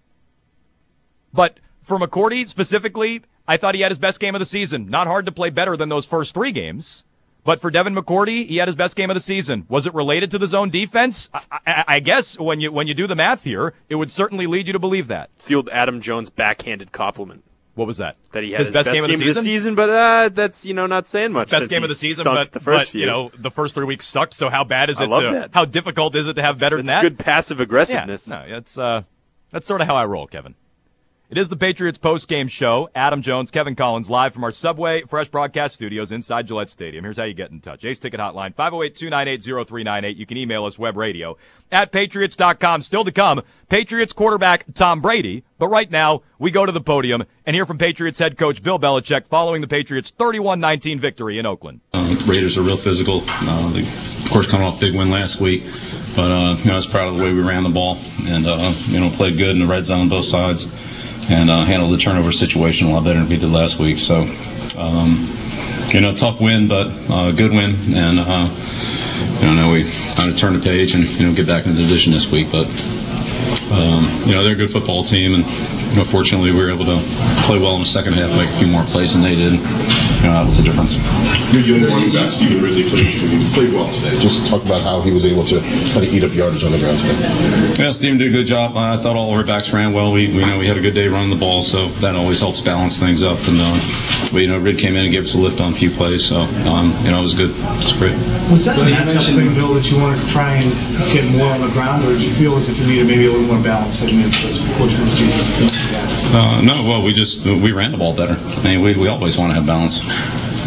But for McCourty specifically, I thought he had his best game of the season. Not hard to play better than those first three games. But for Devin McCourty, he had his best game of the season. Was it related to the zone defense? I, I, I guess when you when you do the math here, it would certainly lead you to believe that. It's the old Adam Jones backhanded compliment. What was that? That he had his, his best, best game, game of the season? Of the season but uh, that's, you know, not saying much. Best game of the season, but, the first but few. you know, the first three weeks sucked, so how bad is I it love to, that. how difficult is it to have it's, better it's than that? Good passive aggressiveness. Yeah, no, it's, uh, that's sort of how I roll, Kevin. It is the Patriots post-game show. Adam Jones, Kevin Collins, live from our Subway Fresh Broadcast Studios inside Gillette Stadium. Here's how you get in touch. Ace Ticket Hotline, five oh eight, two nine eight, oh three nine eight. You can email us, webradio at patriots dot com. Still to come, Patriots quarterback Tom Brady. But right now, we go to the podium and hear from Patriots head coach Bill Belichick following the Patriots' thirty-one nineteen victory in Oakland. Uh, the Raiders are real physical. Uh, they, of course, coming off a big win last week. But, uh, you know, I was proud of the way we ran the ball and, uh, you know, played good in the red zone on both sides. And uh, handled the turnover situation a lot better than we did last week. So, um, you know, tough win, but uh, good win. And, uh, you know, now we kind of turn the page and, you know, get back in the division this week. But, um, you know, they're a good football team. And, you know, fortunately we were able to play well in the second half, make a few more plays than they did. You know, that was the difference. Your young running back, Stephen Ridley, played, played well today. Just talk about how he was able to kind of eat up yardage on the ground today. Yeah, Stephen did a good job. I thought all our backs ran well. We, we know we had a good day running the ball, so that always helps balance things up. And uh, but, you know, Rid came in and gave us a lift on a few plays, so um, you know, it was good. It's great. Was that a matchup thing, Bill, that you wanted to try and get more on the ground, or did you feel as if you needed maybe a little more balance heading into the course of the season? Uh, no, well, we just we ran the ball better. I mean, we we always want to have balance.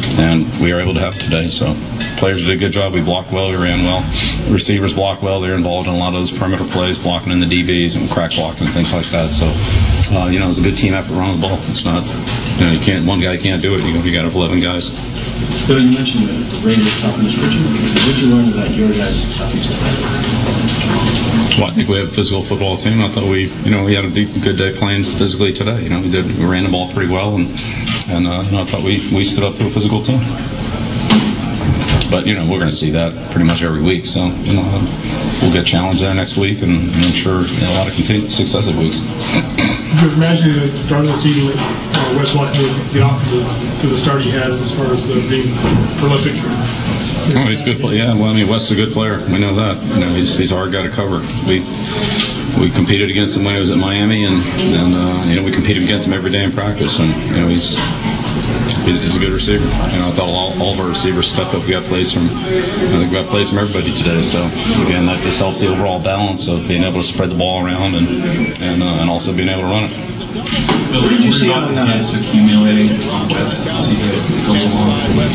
and we were able to have it today. So players did a good job. We blocked well, we ran well. Receivers blocked well. They're involved in a lot of those perimeter plays, blocking in the D Bs and crack blocking and things like that. So, uh, you know, it was a good team effort running the ball. It's not, you know, you can't, one guy can't do it. You, you got to have eleven guys. Bill, you mentioned the, the Raiders' toughness. What did you, what did you learn about your guys' toughness today? Well, I think we have a physical football team. I thought we, you know, we had a deep, good day playing physically today. You know, we did, we ran the ball pretty well, and and uh, you know, I thought we, we stood up to a physical team. But you know, we're going to see that pretty much every week. So you know, we'll get challenged there next week, and, and I'm sure you know, a lot of continued successive weeks. You're imagining at the start of the season, uh, Wes wanted to get off to the, to the start he has as far as uh, being prolific. Oh, he's a good player. Yeah, well, I mean, Wes is a good player. We know that. You know, he's he's a hard guy to cover. We we competed against him when he was at Miami, and and uh, you know, we competed against him every day in practice. And you know, he's he's, he's a good receiver. You know, I thought all, all of our receivers stepped up. We got plays from I think we got plays from everybody today. So again, that just helps the overall balance of being able to spread the ball around and and uh, and also being able to run it. Bill, what did you see on the hits accumulating on West as he goes along?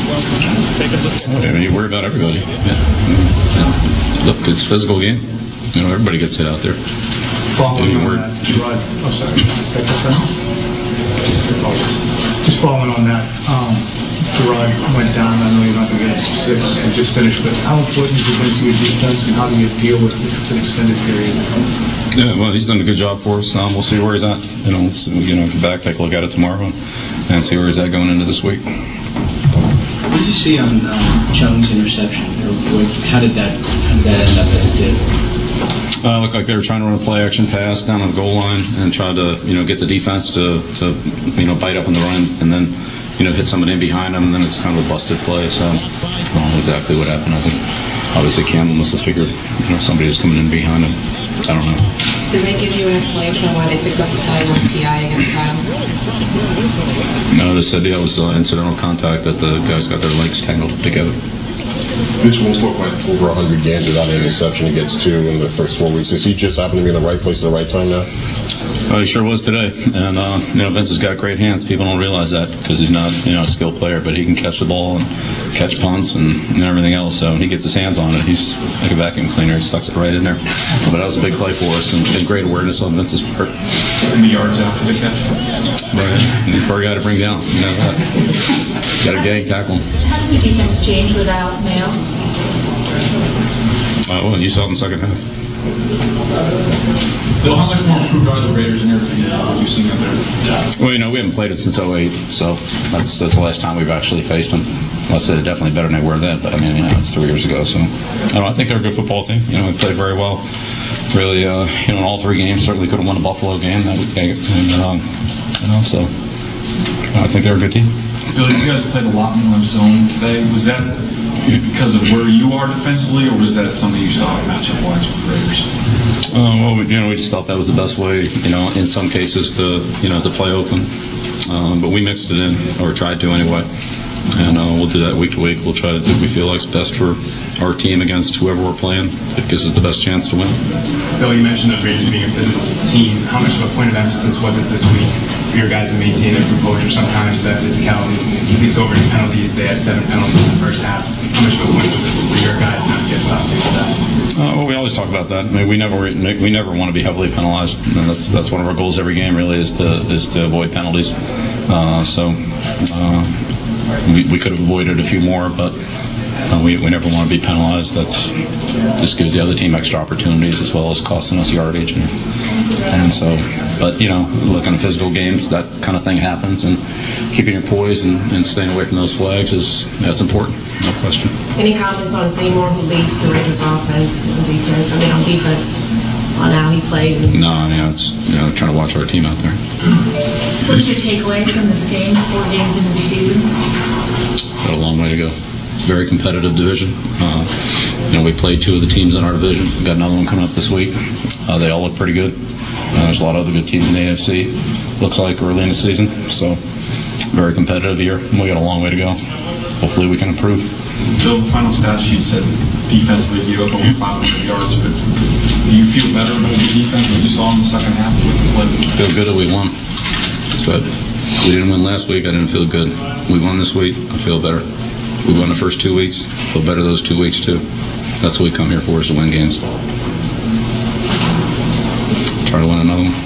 I mean, you worry about everybody. Yeah. Yeah. Look, it's a physical game. You know, everybody gets hit out there. Following on that, Gerard, oh, sorry. Just following on that, um, Gerard went down. I know you're not going to get specifics and just finished, but how important is it going to your defense, and how do you deal with if it's an extended period? Yeah, well, he's done a good job for us. Um, we'll see where he's at. You know, let's, you know, get back, take a look at it tomorrow, and, and see where he's at going into this week. What did you see on um, Chung's interception? Or, how did that how did that end up as it did? Uh, looked like they were trying to run a play action pass down on the goal line and try to, you know, get the defense to, to, you know, bite up on the run and then, you know, hit somebody in behind them, and then it's kind of a busted play. So I don't know exactly what happened. I think obviously Campbell must have figured, you know, somebody was coming in behind him. I don't know. Did they give you an explanation on why they picked up the play on P I against Kyle? No, they said yeah, it was uh, incidental contact that the guys got their legs tangled together. Mitch Wilson went over one hundred games without an interception. He gets two in the first four weeks. Does he just happen to be in the right place at the right time now? Oh, he sure was today. And, uh, you know, Vince has got great hands. People don't realize that because he's not, you know, a skilled player, but he can catch the ball and catch punts and, and everything else. So he gets his hands on it. He's like a vacuum cleaner. He sucks it right in there. But that was a big play for us and, and great awareness on Vince's part. How many yards after the catch? Right. And he's probably got to bring down. You know that. Got a gang tackle. How does your defense change without Mayo? Uh, well, you saw it in the second half. Bill, how much more improved are the Raiders and everything that you've seen out there? Well, you know, we haven't played it since oh eight, so that's that's the last time we've actually faced them. Well, it's definitely better than they were then, but I mean, you know, it's three years ago, so I don't know, I think they're a good football team. You know, we played very well. Really, uh, you know, in all three games, certainly could have won a Buffalo game, that would, and um, you know, so I think they're a good team. Bill, you guys played a lot more zone today. Was that because of where you are defensively, or was that something you saw matchup-wise with the Raiders? Uh, well, we, you know, we just felt that was the best way, you know, in some cases to, you know, to play Oakland. Um, but we mixed it in, or tried to anyway. And uh, we'll do that week to week. We'll try to do what we feel like is best for our team against whoever we're playing. It gives us the best chance to win. Bill, you mentioned the Raiders being a physical team. How much of a point of emphasis was it this week for your guys to maintain their composure? Sometimes that physicality leaks over to penalties. They had seven penalties in the first half. How much of a point was it for your guys not to get stopped into that? Uh, well, we always talk about that. I mean, we never we never want to be heavily penalized. And that's that's one of our goals every game. Really, is to is to avoid penalties. Uh, so. Uh, We, we could have avoided a few more, but uh, we, we never want to be penalized. That's just gives the other team extra opportunities as well as costing us yardage. And, and so, but, you know, look, in physical games, that kind of thing happens. And keeping your poise and, and staying away from those flags is that's important, no question. Any comments on Seymour, who leads the Raiders offense and defense? I mean, on defense, on how he played? No, yeah, it's, you know, trying to watch our team out there. What did you take away from this game, four games into the season? Got a long way to go. Very competitive division. Uh, you know, we played two of the teams in our division. We've got another one coming up this week. Uh, they all look pretty good. Uh, there's a lot of other good teams in the A F C. Looks like early in the season. So, very competitive year. We got a long way to go. Hopefully, we can improve. Bill, the final stat sheet said defensively you up over five hundred yards. But do you feel better about the defense than you saw in the second half? Feel good that we won. That's good. We didn't win last week. I didn't feel good. We won this week. I feel better. We won the first two weeks. I feel better those two weeks too. That's what we come here for, is to win games. Try to win another one.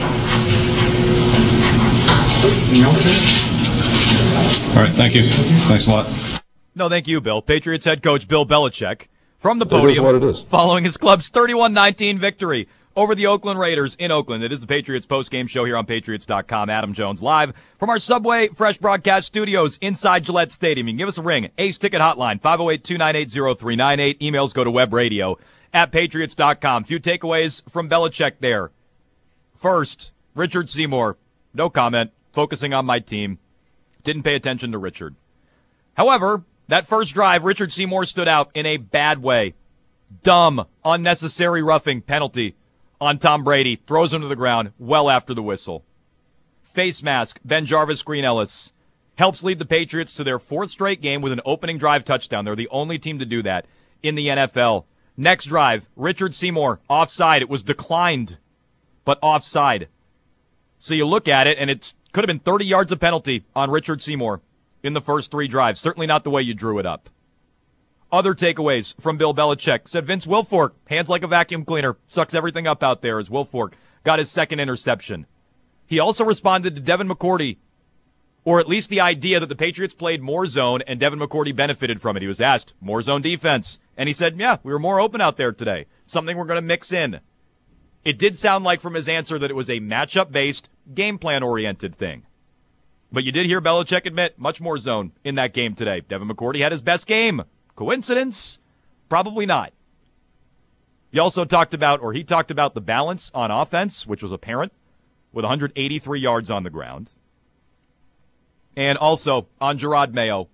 All right, thank you. Thanks a lot. No, thank you, Bill. Patriots head coach Bill Belichick from the It podium is what it is. following his club's thirty-one nineteen victory over the Oakland Raiders in Oakland. It is the Patriots postgame show here on Patriots dot com. Adam Jones live from our Subway Fresh Broadcast studios inside Gillette Stadium. You can give us a ring. Ace Ticket Hotline, five oh eight, two nine eight, oh three nine eight. Emails go to webradio at patriots dot com. Few takeaways from Belichick there. First, Richard Seymour. No comment. Focusing on my team. Didn't pay attention to Richard. However, that first drive, Richard Seymour stood out in a bad way. Dumb, unnecessary roughing penalty on Tom Brady. Throws him to the ground well after the whistle. Face mask, Ben Jarvis, Green Ellis. Helps lead the Patriots to their fourth straight game with an opening drive touchdown. They're the only team to do that in the N F L. Next drive, Richard Seymour, offside. It was declined, but offside. So you look at it, and it could have been thirty yards of penalty on Richard Seymour in the first three drives. Certainly not the way you drew it up. Other takeaways from Bill Belichick. Said Vince Wilfork, hands like a vacuum cleaner, sucks everything up out there as Wilfork got his second interception. He also responded to Devin McCourty, or at least the idea that the Patriots played more zone and Devin McCourty benefited from it. He was asked, more zone defense. And he said, yeah, we were more open out there today. Something we're going to mix in. It did sound like from his answer that it was a matchup-based, game plan-oriented thing. But you did hear Belichick admit much more zone in that game today. Devin McCourty had his best game. Coincidence? Probably not. He also talked about, or he talked about the balance on offense, which was apparent, with one hundred eighty-three yards on the ground. And also on Gerard Mayo.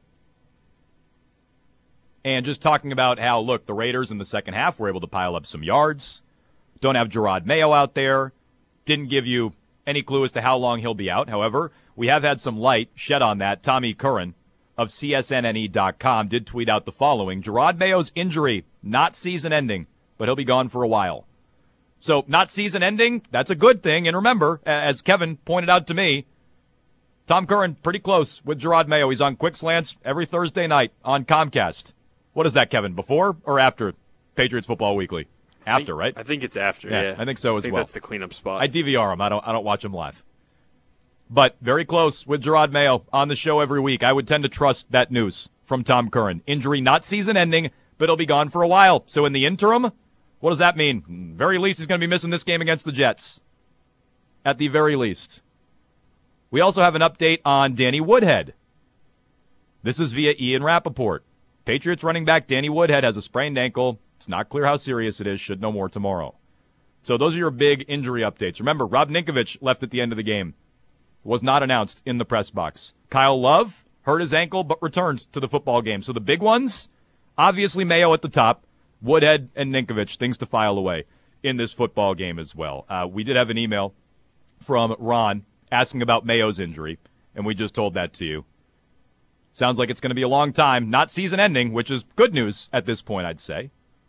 And just talking about how, look, the Raiders in the second half were able to pile up some yards. Don't have Gerard Mayo out there. Didn't give you any clue as to how long he'll be out. However, we have had some light shed on that. Tommy Curran of C S N N E dot com did tweet out the following. Gerard Mayo's injury, not season-ending, but he'll be gone for a while. So, not season-ending, that's a good thing. And remember, as Kevin pointed out to me, Tom Curran pretty close with Gerard Mayo. He's on Quick Slants every Thursday night on Comcast. What is that, Kevin, before or after Patriots Football Weekly? After, I think, right? I think it's after, yeah. yeah. I think so as I think well. That's the cleanup spot. I D V R him. I don't, I don't watch him live. But very close with Gerard Mayo on the show every week. I would tend to trust that news from Tom Curran. Injury not season-ending, but he'll be gone for a while. So in the interim, what does that mean? Very least, he's going to be missing this game against the Jets. At the very least. We also have an update on Danny Woodhead. This is via Ian Rappaport. Patriots running back Danny Woodhead has a sprained ankle. It's not clear how serious it is. Should know more tomorrow. So those are your big injury updates. Remember, Rob Ninkovich left at the end of the game. Was not announced in the press box. Kyle Love hurt his ankle but returned to the football game. So the big ones, obviously Mayo at the top, Woodhead and Ninkovich, things to file away in this football game as well. Uh, we did have an email from Ron asking about Mayo's injury, and we just told that to you. Sounds like it's going to be a long time, not season-ending, which is good news at this point, I'd say.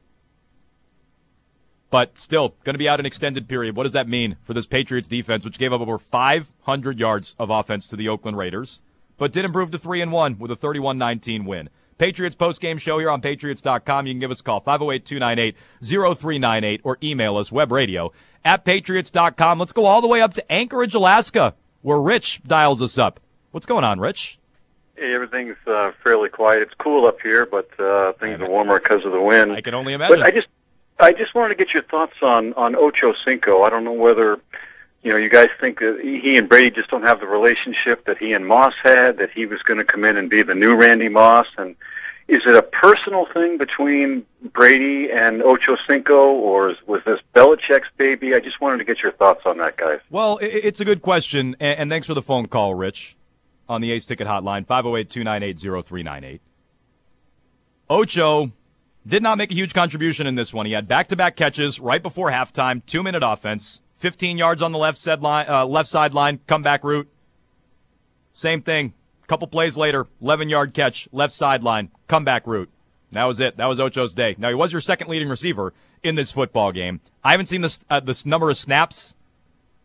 But still, going to be out an extended period. What does that mean for this Patriots defense, which gave up over five hundred yards of offense to the Oakland Raiders, but did improve to three and one with a thirty-one nineteen win? Patriots postgame show here on patriots dot com. You can give us a call, five oh eight, two nine eight, oh three nine eight, or email us, webradio at patriots dot com. Let's go all the way up to Anchorage, Alaska, where Rich dials us up. What's going on, Rich? Hey, everything's uh, fairly quiet. It's cool up here, but uh, things are warmer because of the wind. I can only imagine. But I just, I just wanted to get your thoughts on on Ocho Cinco. I don't know whether, you know, you guys think that he and Brady just don't have the relationship that he and Moss had, that he was going to come in and be the new Randy Moss, and is it a personal thing between Brady and Ocho Cinco, or is, was this Belichick's baby? I just wanted to get your thoughts on that, guys. Well, it's a good question, and thanks for the phone call, Rich, on the Ace Ticket Hotline, five oh eight, two nine eight, oh three nine eight. Ocho did not make a huge contribution in this one. He had back-to-back catches right before halftime, two-minute offense, fifteen yards on the left side line, uh, left sideline, comeback route. Same thing. Couple plays later, eleven-yard catch, left sideline, comeback route. That was it. That was Ocho's day. Now, he was your second leading receiver in this football game. I haven't seen this uh, this number of snaps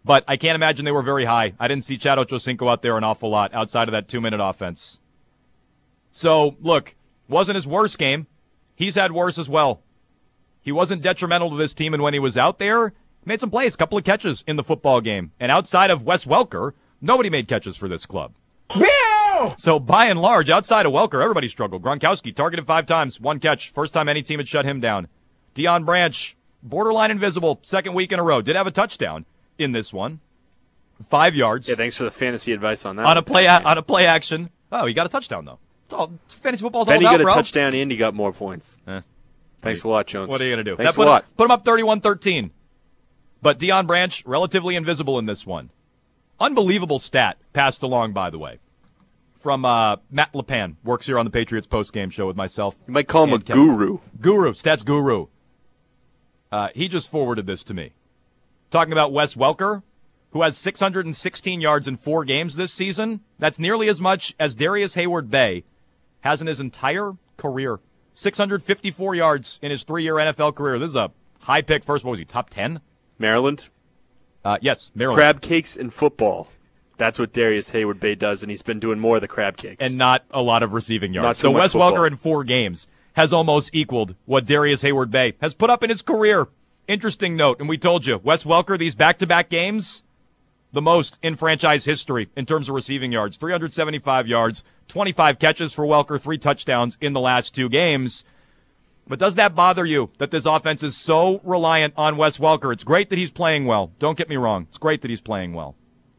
But I can't imagine they were very high. I didn't see Chad Ochocinco out there an awful lot outside of that two-minute offense. So, look, wasn't his worst game. He's had worse as well. He wasn't detrimental to this team, and when he was out there, he made some plays, a couple of catches in the football game. And outside of Wes Welker, nobody made catches for this club. So, by and large, outside of Welker, everybody struggled. Gronkowski targeted five times, one catch. First time any team had shut him down. Deion Branch, borderline invisible, second week in a row. Did have a touchdown in this one. Five yards. Yeah, thanks for the fantasy advice on that. On a play, a- on a play action. Oh, he got a touchdown, though. It's all, fantasy football's all Benny about, got a bro. touchdown and he got more points. Eh. Thanks a lot, Jones. What are you going to do? Thanks That a put lot. Him, put him up thirty-one thirteen. But Deion Branch, relatively invisible in this one. Unbelievable stat passed along, by the way, from uh, Matt LePan. Works here on the Patriots postgame show with myself. You might call him a and Kevin. guru. Guru, stats guru. Uh, he just forwarded this to me. Talking about Wes Welker, who has six hundred sixteen yards in four games this season. That's nearly as much as Darius Hayward-Bay has in his entire career. six hundred fifty-four yards in his three-year N F L career. This is a high pick. First, what was he, top ten? Maryland? Uh, yes, Maryland. Crab cakes in football. That's what Darius Hayward-Bay does, and he's been doing more of the crab cakes. And not a lot of receiving yards. Not too so much Wes football. Welker in four games has almost equaled what Darius Hayward-Bay has put up in his career. Interesting note, and we told you, Wes Welker, these back-to-back games, the most in franchise history in terms of receiving yards. three hundred seventy-five yards, twenty-five catches for Welker, three touchdowns in the last two games. But does that bother you that this offense is so reliant on Wes Welker? It's great that he's playing well. Don't get me wrong. It's great that he's playing well.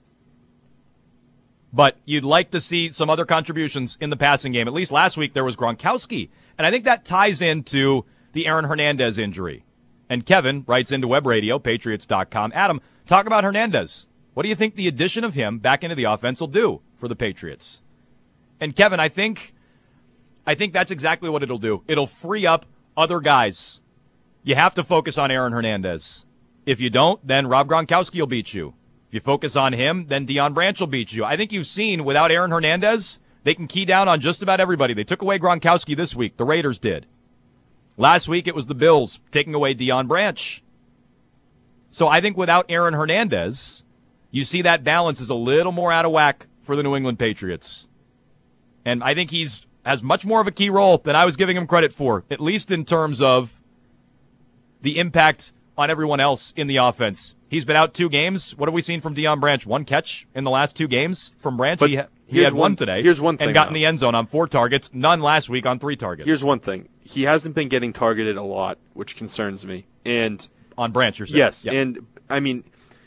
But you'd like to see some other contributions in the passing game. At least last week there was Gronkowski. And I think that ties into the Aaron Hernandez injury. And Kevin writes into Web Radio, Patriots dot com. Adam, talk about Hernandez. What do you think the addition of him back into the offense will do for the Patriots? And Kevin, I think, I think that's exactly what it'll do. It'll free up other guys. You have to focus on Aaron Hernandez. If you don't, then Rob Gronkowski will beat you. If you focus on him, then Deion Branch will beat you. I think you've seen without Aaron Hernandez, they can key down on just about everybody. They took away Gronkowski this week. The Raiders did. Last week it was the Bills taking away Deion Branch. So I think without Aaron Hernandez, you see that balance is a little more out of whack for the New England Patriots. And I think he's has much more of a key role than I was giving him credit for, at least in terms of the impact on everyone else in the offense. He's been out two games. What have we seen from Deion Branch? One catch in the last two games from Branch. But he ha- he here's had one, one- today. here's one thing, and got in though. the end zone on four targets. None last week on three targets. Here's one thing. He hasn't been getting targeted a lot, which concerns me. And on Branch, you're saying? Yes, Yep. and I mean,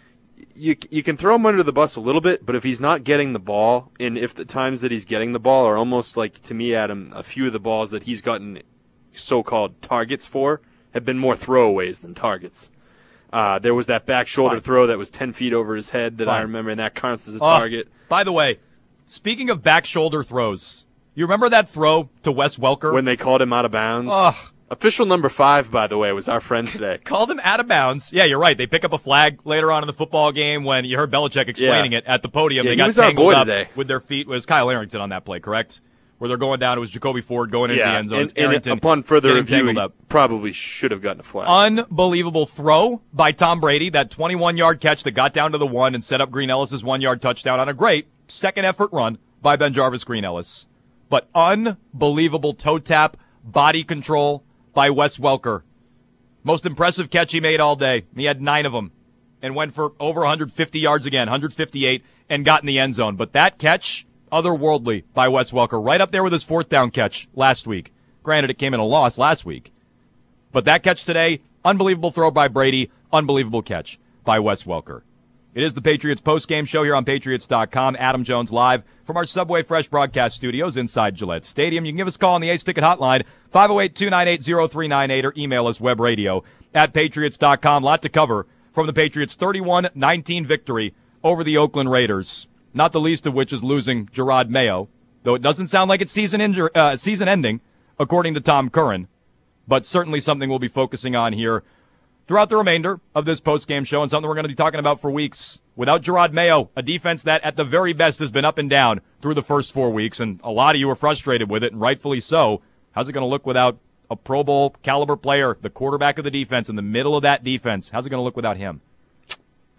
you you can throw him under the bus a little bit, but if he's not getting the ball, and if the times that he's getting the ball are almost like, to me, Adam, a few of the balls that he's gotten so-called targets for have been more throwaways than targets. Uh, there was that back shoulder Fine. throw that was ten feet over his head that I Fine. remember, and that counts as a Oh, target. By the way, speaking of back shoulder throws, you remember that throw to Wes Welker? When they called him out of bounds. Ugh. Official number five, by the way, was our friend today. Called him out of bounds. Yeah, you're right. They pick up a flag later on in the football game when you heard Belichick explaining Yeah. it at the podium. Yeah, they he got was our tangled boy up today. with their feet. It was Kyle Arrington on that play, correct? Where they're going down. It was Jacoby Ford going into Yeah, the end zone. and, It's and Arrington upon further getting review, tangled he up. probably should have gotten a flag. Unbelievable throw by Tom Brady. That twenty-one-yard catch that got down to the one and set up Green Ellis' one-yard touchdown on a great second effort run by Ben Jarvis Green Ellis. But unbelievable toe tap, body control by Wes Welker. Most impressive catch he made all day. He had nine of them and went for over one hundred fifty yards again, one hundred fifty-eight, and got in the end zone. But that catch, otherworldly by Wes Welker, right up there with his fourth down catch last week. Granted, it came in a loss last week. But that catch today, unbelievable throw by Brady, unbelievable catch by Wes Welker. It is the Patriots postgame show here on Patriots dot com. Adam Jones live from our Subway Fresh broadcast studios inside Gillette Stadium. You can give us a call on the Ace Ticket hotline, five oh eight, two nine eight, oh three nine eight, or email us webradio at Patriots dot com. Lot to cover from the Patriots' thirty-one nineteen victory over the Oakland Raiders, not the least of which is losing Gerard Mayo, though it doesn't sound like it's season, injur- uh, season ending, according to Tom Curran, but certainly something we'll be focusing on here throughout the remainder of this postgame show, and something we're going to be talking about for weeks. Without Gerard Mayo, a defense that at the very best has been up and down through the first four weeks, and a lot of you were frustrated with it, and rightfully so. How's it going to look without a Pro Bowl caliber player, the quarterback of the defense, in the middle of that defense? How's it going to look without him?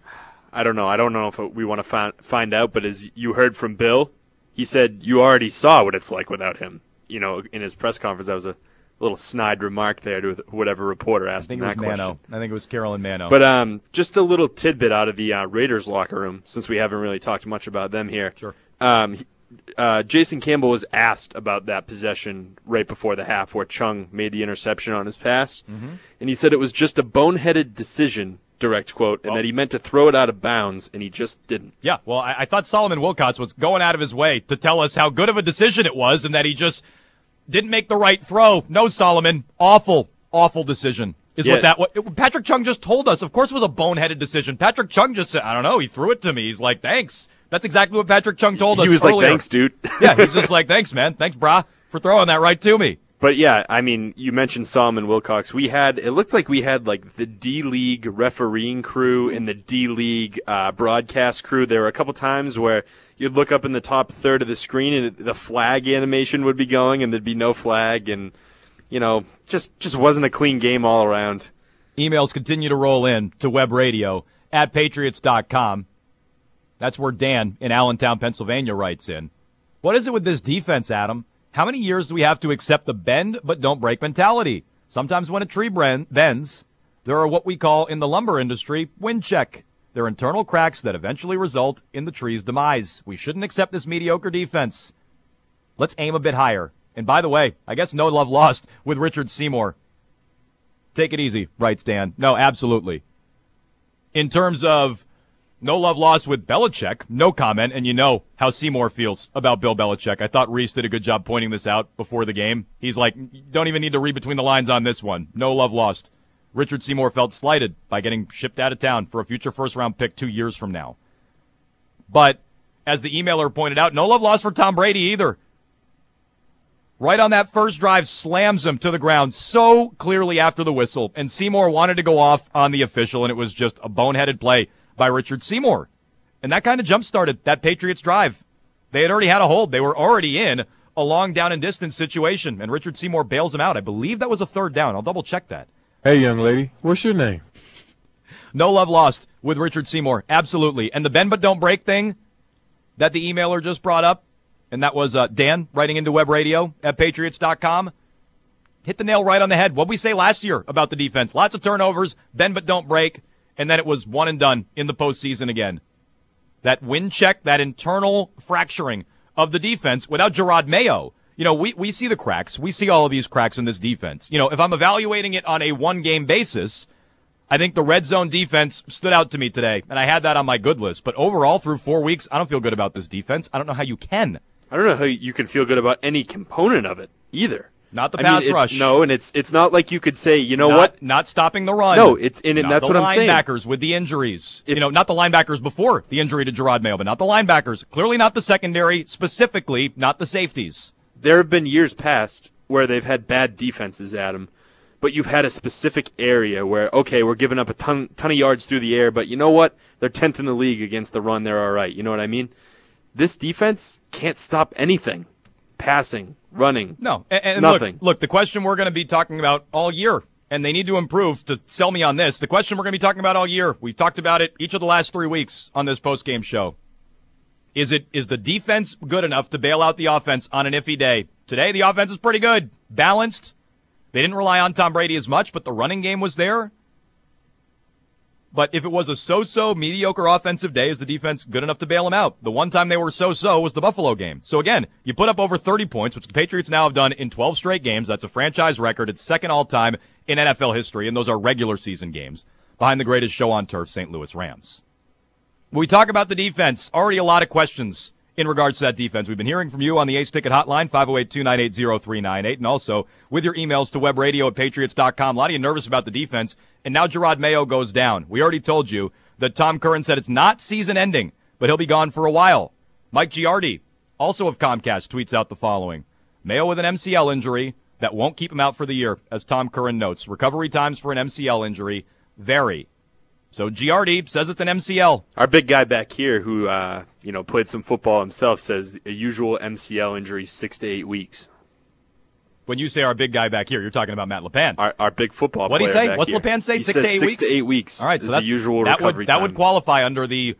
I don't know. I don't know if we want to find find out, but as you heard from Bill, he said you already saw what it's like without him. You know, in his press conference, that was a little snide remark there to whatever reporter asked I think him it was that Mano. question. I think it was Carolyn Mano. But um, just a little tidbit out of the uh, Raiders locker room, since we haven't really talked much about them here. Sure. Um, he- uh, Jason Campbell was asked about that possession right before the half where Chung made the interception on his pass. Mhm. And he said it was just a boneheaded decision, direct quote, and that he meant to throw it out of bounds, and he just didn't. Yeah, well, I, I thought Solomon Wilcots was going out of his way to tell us how good of a decision it was and that he just didn't make the right throw. No, Solomon, awful, awful decision is Yeah. what that what Patrick Chung just told us. Of course it was a boneheaded decision. Patrick Chung just said, I don't know, he threw it to me. He's like, thanks. That's exactly what Patrick Chung told us He was earlier. like, thanks, dude. Yeah, he's just like, thanks, man. Thanks, brah, for throwing that right to me. But yeah, I mean, you mentioned Solomon Wilcox. We had, it looked like we had like the D-League refereeing crew and the D-League uh, broadcast crew. There were a couple times where you'd look up in the top third of the screen and the flag animation would be going and there'd be no flag, and, you know, just, just wasn't a clean game all around. Emails continue to roll in to web radio at patriots dot com. That's where Dan in Allentown, Pennsylvania writes in. What is it with this defense, Adam? How many years do we have to accept the bend but don't break mentality? Sometimes when a tree bren- bends, there are what we call in the lumber industry wind check. They're internal cracks that eventually result in the tree's demise. We shouldn't accept this mediocre defense. Let's aim a bit higher. And by the way, I guess no love lost with Richard Seymour. Take it easy, writes Dan. No, absolutely. In terms of no love lost with Belichick, no comment, and you know how Seymour feels about Bill Belichick. I thought Reese did a good job pointing this out before the game. He's like, don't even need to read between the lines on this one. No love lost. Richard Seymour felt slighted by getting shipped out of town for a future first-round pick two years from now. But, as the emailer pointed out, no love lost for Tom Brady either. Right on that first drive, slams him to the ground so clearly after the whistle, and Seymour wanted to go off on the official, and it was just a boneheaded play by Richard Seymour. And that kind of jump-started that Patriots drive. They had already had a hold. They were already in a long down and distance situation, and Richard Seymour bails him out. I believe that was a third down. I'll double-check that. Hey, young lady, what's your name? No love lost with Richard Seymour. Absolutely. And the bend but don't break thing that the emailer just brought up, and that was uh, Dan writing into web radio at patriots dot com, hit the nail right on the head. What did we say last year about the defense? Lots of turnovers, bend but don't break, and then it was one and done in the postseason again. That wind check, that internal fracturing of the defense without Gerard Mayo. You know, we, we see the cracks. We see all of these cracks in this defense. You know, if I'm evaluating it on a one-game basis, I think the red zone defense stood out to me today, and I had that on my good list. But overall, through four weeks, I don't feel good about this defense. I don't know how you can. I don't know how you can feel good about any component of it either. Not the I pass mean, it- rush. No, and it's it's not like you could say, you know not, what? Not stopping the run. No, it's and, and Not that's the what I'm saying. linebackers with the injuries. you know, not the linebackers before the injury to Gerard Mayo, but not the linebackers. Clearly not the secondary, specifically not the safeties. There have been years past where they've had bad defenses, Adam, but you've had a specific area where, okay, we're giving up a ton, ton of yards through the air, but you know what? They're tenth in the league against the run. They're all right. You know what I mean? This defense can't stop anything. Passing, running. No, and, and nothing. Look, look, the question we're going to be talking about all year, and they need to improve to sell me on this. The question we're going to be talking about all year, we've talked about it each of the last three weeks on this post-game show. Is it is the defense good enough to bail out the offense on an iffy day? Today, the offense is pretty good, balanced. They didn't rely on Tom Brady as much, but the running game was there. But if it was a so-so mediocre offensive day, is the defense good enough to bail them out? The one time they were so-so was the Buffalo game. So again, you put up over thirty points, which the Patriots now have done in twelve straight games. That's a franchise record. It's second all-time in N F L history, and those are regular season games, behind the greatest show on turf, Saint Louis Rams. When we talk about the defense, already a lot of questions in regards to that defense. We've been hearing from you on the Ace Ticket Hotline, five oh eight, two nine eight, oh three nine eight, and also with your emails to webradio at patriots dot com. A lot of you nervous about the defense, and now Gerard Mayo goes down. We already told you that Tom Curran said it's not season-ending, but he'll be gone for a while. Mike Giardi, also of Comcast, tweets out the following. Mayo with an M C L injury that won't keep him out for the year, as Tom Curran notes. Recovery times for an M C L injury vary. So Giardi says it's an M C L. Our big guy back here who, uh, you know, played some football himself says a usual M C L injury is six to eight weeks. When you say our big guy back here, you're talking about Matt LePan. Our, our big football What'd he player say? back What's here. LePan say? He Six says to eight six weeks? to eight weeks. All right, is so that's the usual that recovery would, that time. would qualify under the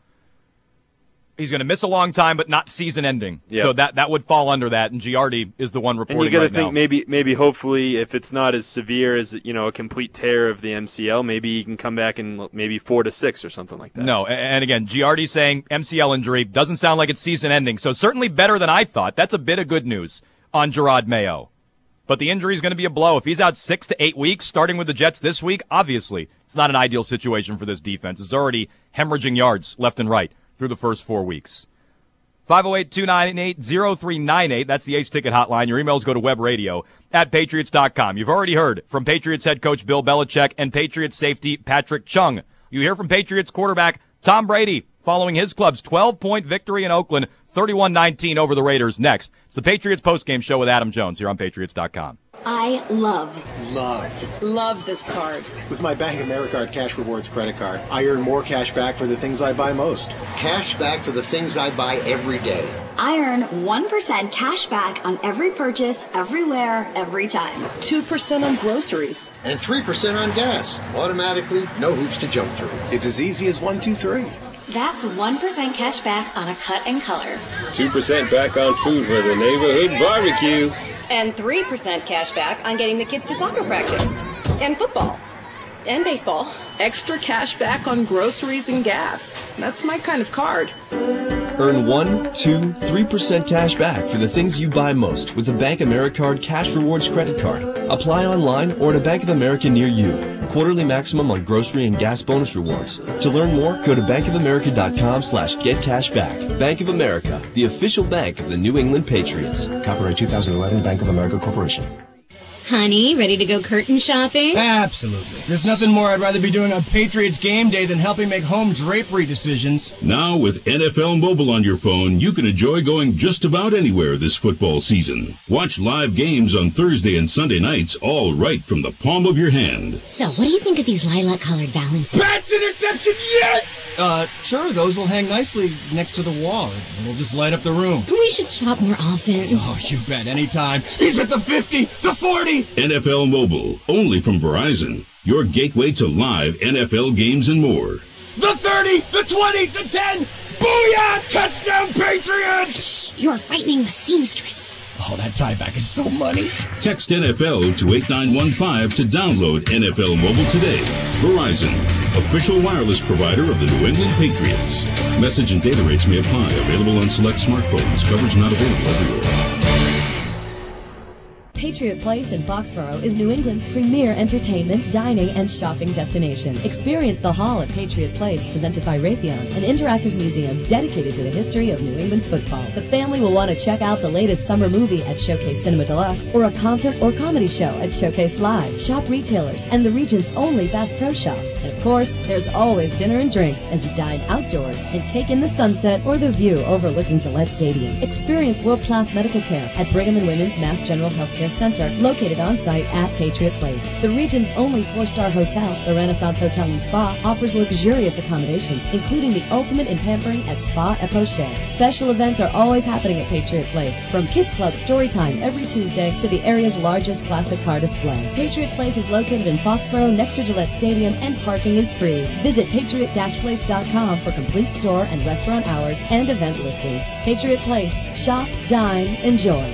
he's going to miss a long time, but not season ending. Yep. So that, that would fall under that, and Giardi is the one reporting And you got to right think now. maybe, maybe hopefully, if it's not as severe as you know a complete tear of the M C L, maybe he can come back in maybe four to six or something like that. No, and again, Giardi saying M C L injury doesn't sound like it's season ending, so certainly better than I thought. That's a bit of good news on Gerard Mayo. But the injury is going to be a blow. If he's out six to eight weeks, starting with the Jets this week, obviously it's not an ideal situation for this defense. It's already hemorrhaging yards left and right through the first four weeks. five oh eight, two nine eight, oh three nine eight. That's the Ace Ticket hotline. Your emails go to webradio at patriots dot com. You've already heard from Patriots head coach Bill Belichick and Patriots safety Patrick Chung. You hear from Patriots quarterback Tom Brady following his club's twelve-point victory in Oakland, thirty-one nineteen over the Raiders. Next, it's the Patriots postgame show with Adam Jones here on patriots dot com. I love, Love. love this card. With my Bank of America Cash Rewards credit card, I earn more cash back for the things I buy most. Cash back for the things I buy every day. I earn one percent cash back on every purchase, everywhere, every time. two percent on groceries. And three percent on gas. Automatically, no hoops to jump through. It's as easy as one, two, three. That's one percent cash back on a cut and color. two percent back on food for the neighborhood barbecue. And three percent cash back on getting the kids to soccer practice. And football. And baseball. Extra cash back on groceries and gas. That's my kind of card. Earn one, two, three percent cash back for the things you buy most with the Bank AmeriCard Cash Rewards credit card. Apply online or at a Bank of America near you. Quarterly maximum on grocery and gas bonus rewards. To learn more, go to bankofamerica.com slash get cash back. Bank of America, the official bank of the New England Patriots. Copyright two thousand eleven, Bank of America Corporation. Honey, ready to go curtain shopping? Absolutely. There's nothing more I'd rather be doing on Patriots game day than helping make home drapery decisions. Now with N F L Mobile on your phone, you can enjoy going just about anywhere this football season. Watch live games on Thursday and Sunday nights, all right from the palm of your hand. So, what do you think of these lilac-colored valances? That's interception, yes! Uh, sure, those will hang nicely next to the wall. It'll just light up the room. We should shop more often. Oh, you bet, anytime. He's at the fifty, the forty! N F L Mobile, only from Verizon. Your gateway to live N F L games and more. The thirty, the twenty, the ten! Booyah! Touchdown, Patriots! You're frightening the seamstress. Oh, that tie back is so money. Text N F L to eight nine one five to download N F L Mobile today. Verizon, official wireless provider of the New England Patriots. Message and data rates may apply. Available on select smartphones. Coverage not available everywhere. Patriot Place in Foxborough is New England's premier entertainment, dining, and shopping destination. Experience the Hall at Patriot Place, presented by Raytheon, an interactive museum dedicated to the history of New England football. The family will want to check out the latest summer movie at Showcase Cinema Deluxe, or a concert or comedy show at Showcase Live. Shop retailers and the region's only Bass Pro Shops. And of course, there's always dinner and drinks as you dine outdoors and take in the sunset or the view overlooking Gillette Stadium. Experience world-class medical care at Brigham and Women's Mass General Healthcare Center, located on site at Patriot Place. The region's only four-star hotel, the Renaissance Hotel and Spa, offers luxurious accommodations, including the ultimate in pampering at Spa Epoche. Special events are always happening at Patriot Place, from Kids Club Storytime every Tuesday to the area's largest classic car display. Patriot Place is located in Foxborough next to Gillette Stadium, and parking is free. Visit patriot dash place dot com for complete store and restaurant hours and event listings. Patriot Place. Shop, dine, enjoy.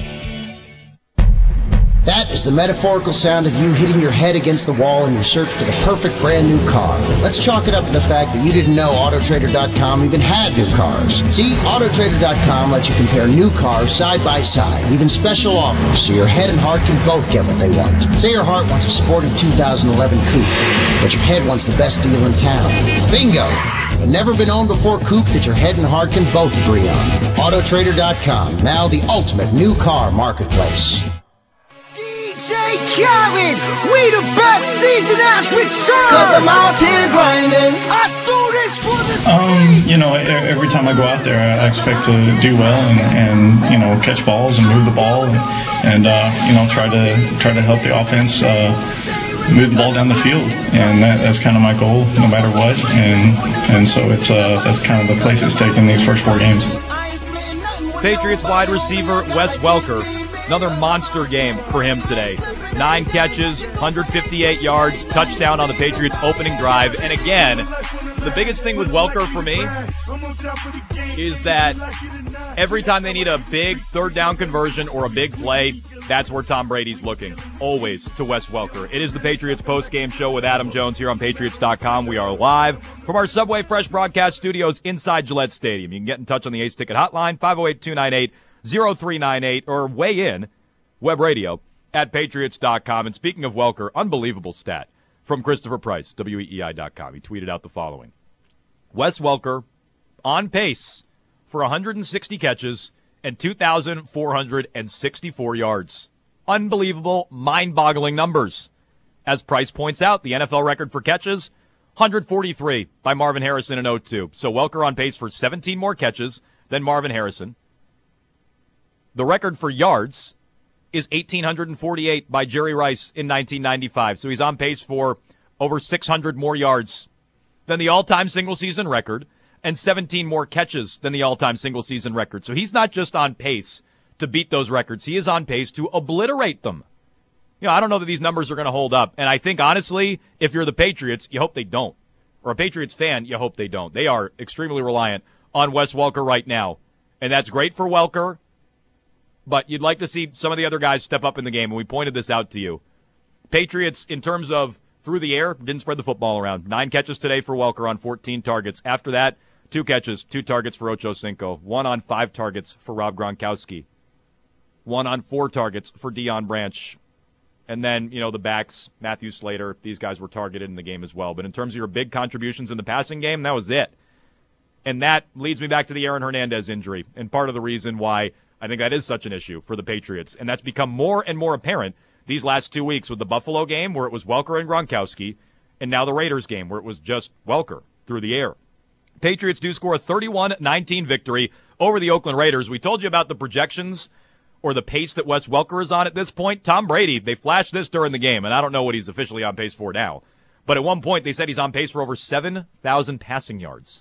That is the metaphorical sound of you hitting your head against the wall in your search for the perfect brand new car. Let's chalk it up to the fact that you didn't know Auto Trader dot com even had new cars. See, Auto Trader dot com lets you compare new cars side by side, even special offers, so your head and heart can both get what they want. Say your heart wants a sporty two thousand eleven coupe, but your head wants the best deal in town. Bingo! A never been owned before coupe that your head and heart can both agree on. Auto Trader dot com, now the ultimate new car marketplace. Jay Khaled, we the best season has returned. Cause I'm out here grinding. I do this for the Um, you know, every time I go out there, I expect to do well and, and you know, catch balls and move the ball and, and uh, you know, try to try to help the offense uh, move the ball down the field, and that, that's kind of my goal, no matter what. And and so it's uh, that's kind of the place it's taken these first four games. Patriots wide receiver Wes Welker Another monster game for him today. Nine catches, one hundred fifty-eight yards, touchdown on the Patriots' opening drive. And again, the biggest thing with Welker for me is that every time they need a big third down conversion or a big play, that's where Tom Brady's looking, always to Wes Welker. It is the Patriots post-game show with Adam Jones here on Patriots dot com. We are live from our Subway Fresh broadcast studios inside Gillette Stadium. You can get in touch on the Ace Ticket hotline, five oh eight, two nine eight, oh three nine eight, or weigh in, web radio, at Patriots dot com. And speaking of Welker, unbelievable stat from Christopher Price, W E E I dot com. He tweeted out the following. Wes Welker on pace for one hundred sixty catches and two thousand four hundred sixty-four yards. Unbelievable, mind-boggling numbers. As Price points out, the N F L record for catches, one hundred forty-three by Marvin Harrison in oh two. So Welker on pace for seventeen more catches than Marvin Harrison. The record for yards is one thousand eight hundred forty-eight by Jerry Rice in nineteen ninety-five. So he's on pace for over six hundred more yards than the all-time single-season record and seventeen more catches than the all-time single-season record. So he's not just on pace to beat those records. He is on pace to obliterate them. You know, I don't know that these numbers are going to hold up. And I think, honestly, if you're the Patriots, you hope they don't. Or a Patriots fan, you hope they don't. They are extremely reliant on Wes Welker right now. And that's great for Welker. But you'd like to see some of the other guys step up in the game, and we pointed this out to you. Patriots, in terms of through the air, didn't spread the football around. Nine catches today for Welker on fourteen targets. After that, two catches, two targets for Ocho Cinco. One on five targets for Rob Gronkowski. One on four targets for Deion Branch. And then, you know, the backs, Matthew Slater, these guys were targeted in the game as well. But in terms of your big contributions in the passing game, that was it. And that leads me back to the Aaron Hernandez injury, and part of the reason why I think that is such an issue for the Patriots. And that's become more and more apparent these last two weeks with the Buffalo game where it was Welker and Gronkowski, and now the Raiders game where it was just Welker through the air. Patriots do score a thirty-one nineteen victory over the Oakland Raiders. We told you about the projections or the pace that Wes Welker is on at this point. Tom Brady, they flashed this during the game, and I don't know what he's officially on pace for now. But at one point they said he's on pace for over seven thousand passing yards,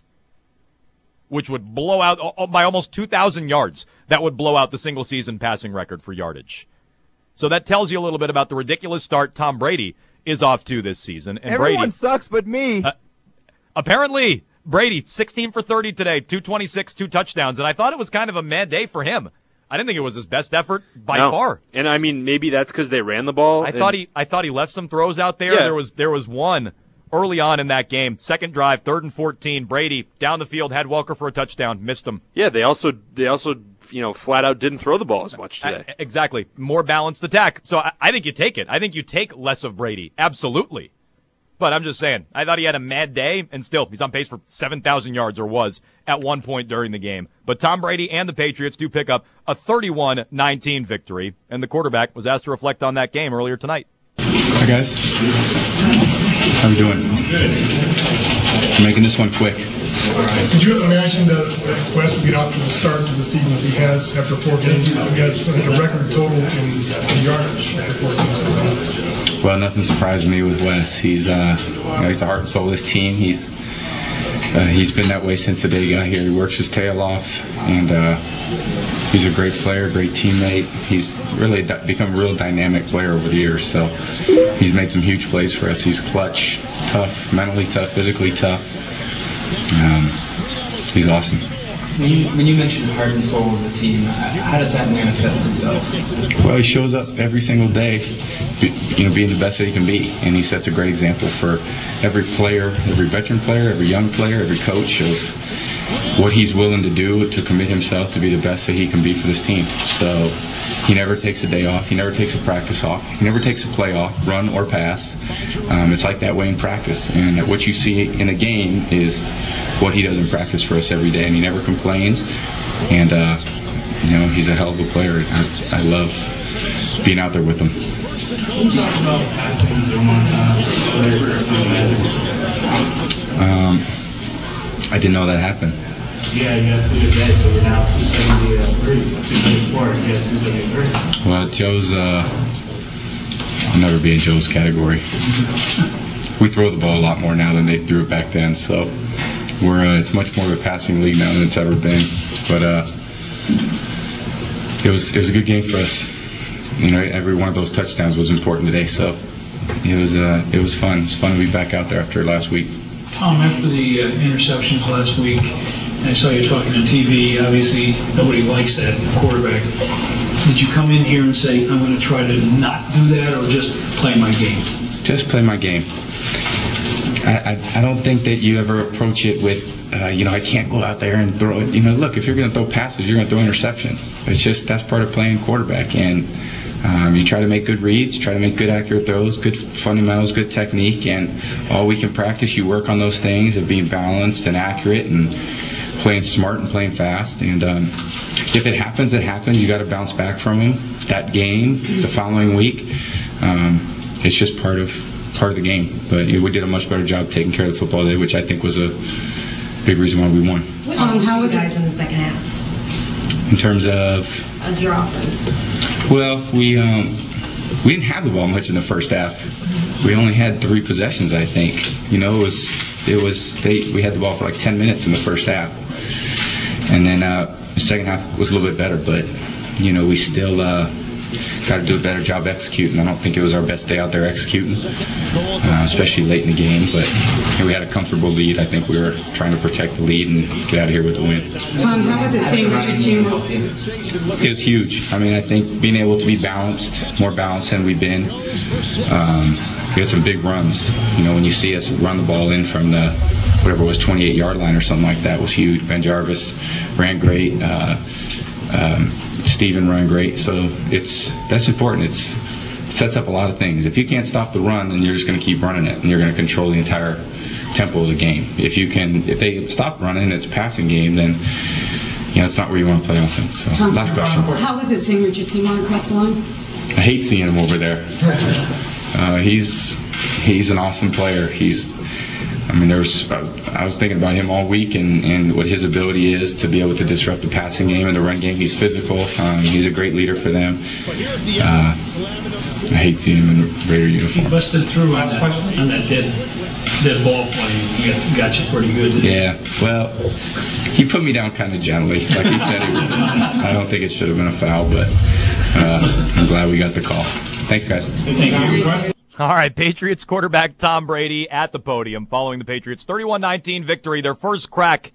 which would blow out by almost two thousand yards. That would blow out the single-season passing record for yardage. So that tells you a little bit about the ridiculous start Tom Brady is off to this season. And Everyone Brady, sucks but me. Uh, apparently, Brady, sixteen for thirty today, two twenty-six, two touchdowns. And I thought it was kind of a mad day for him. I didn't think it was his best effort by no. far. And, I mean, maybe that's because they ran the ball. I and... thought he I thought he left some throws out there. Yeah. There was There was one early on in that game. Second drive, third and fourteen. Brady down the field, had Welker for a touchdown, missed him. Yeah, they also they also you know flat out didn't throw the ball as much today. I, exactly, more balanced attack. So I, I think you take it. I think you take less of Brady, absolutely. But I'm just saying, I thought he had a mad day, and still he's on pace for seven thousand yards, or was at one point during the game. But Tom Brady and the Patriots do pick up a thirty-one nineteen victory, and the quarterback was asked to reflect on that game earlier tonight. Hi guys. How are we doing? I'm making this one quick. Could you imagine that Wes would get out to the start of the season that he has after four games? He has a record total in, in yardage after four games. Well, nothing surprised me with Wes. He's uh, you know, he's the heart and soul of this team. He's uh, he's been that way since the day he got here. He works his tail off, and uh, he's a great player, great teammate. He's really di- become a real dynamic player over the years. So he's made some huge plays for us. He's clutch, tough, mentally tough, physically tough. Um, he's awesome. When you, when you mentioned the heart and soul of the team, how does that manifest itself? Well, he shows up every single day, you know, being the best that he can be, and he sets a great example for every player, every veteran player, every young player, every coach of what he's willing to do to commit himself to be the best that he can be for this team. So he never takes a day off. He never takes a practice off. He never takes a play off, run or pass. Um, it's like that way in practice. And what you see in a game is what he does in practice for us every day. And he never complains. And, uh, you know, he's a hell of a player. I, I love being out there with him. Um, I didn't know that happened. Yeah, you have two today, so we're now two seventy-three, two seventy-four, you have two seventy-three. Well, Joe's, uh, I'll never be in Joe's category. We throw the ball a lot more now than they threw it back then, so we're, uh, it's much more of a passing league now than it's ever been. But uh, it was it was a good game for us. you know, every one of those touchdowns was important today. So it was uh, it was fun. It was fun to be back out there after last week. Tom, after the uh, interceptions last week, and I saw you talking on T V, obviously nobody likes that quarterback. Did you come in here and say, I'm going to try to not do that, or just play my game? Just play my game. I, I, I don't think that you ever approach it with, uh, you know, I can't go out there and throw it. You know, look, if you're going to throw passes, you're going to throw interceptions. It's just, that's part of playing quarterback. And um, you try to make good reads, try to make good accurate throws, good fundamentals, good technique. And all week in practice, you work on those things of being balanced and accurate and playing smart and playing fast. And um, if it happens, it happens. You got to bounce back from them. That game, the following week, um, it's just part of part of the game. But we did a much better job taking care of the football today, which I think was a big reason why we won. Tom, how was it in the second half? In terms of? Of your offense. Well, we um, we didn't have the ball much in the first half. We only had three possessions, I think. You know, it was it was they we had the ball for like ten minutes in the first half, and then uh, the second half was a little bit better. But you know, we still uh, got to do a better job executing. I don't think it was our best day out there executing, uh, especially late in the game. But you know, we had a comfortable lead. I think we were trying to protect the lead and get out of here with the win. Tom, how was it seeing Richard Seymour? It was huge. I mean, I think being able to be balanced, more balanced than we've been. Um, we had some big runs. You know, when you see us run the ball in from the whatever it was twenty-eight yard line or something like that was huge. Ben Jarvis ran great. Uh, um, Steven ran great. So it's that's important. It's it sets up a lot of things. If you can't stop the run, then you're just going to keep running it, and you're going to control the entire tempo of the game. If you can, if they stop running, and it's a passing game, then you know it's not where you want to play offense. So Tom, last question. How was it seeing Richard Seymour across the line? I hate seeing him over there. Uh, he's he's an awesome player. He's, I mean, there's I was thinking about him all week and, and what his ability is to be able to disrupt the passing game and the run game. He's physical. Um, he's a great leader for them. Uh, I hate seeing him in the Raider uniform. He busted through on that, on that dead, dead ball play. He got, got you pretty good. Yeah, well, he put me down kind of gently, like he said he would. I don't think it should have been a foul, but uh, I'm glad we got the call. Thanks, guys. Thank you. All right, Patriots quarterback Tom Brady at the podium following the Patriots' thirty-one nineteen victory, their first crack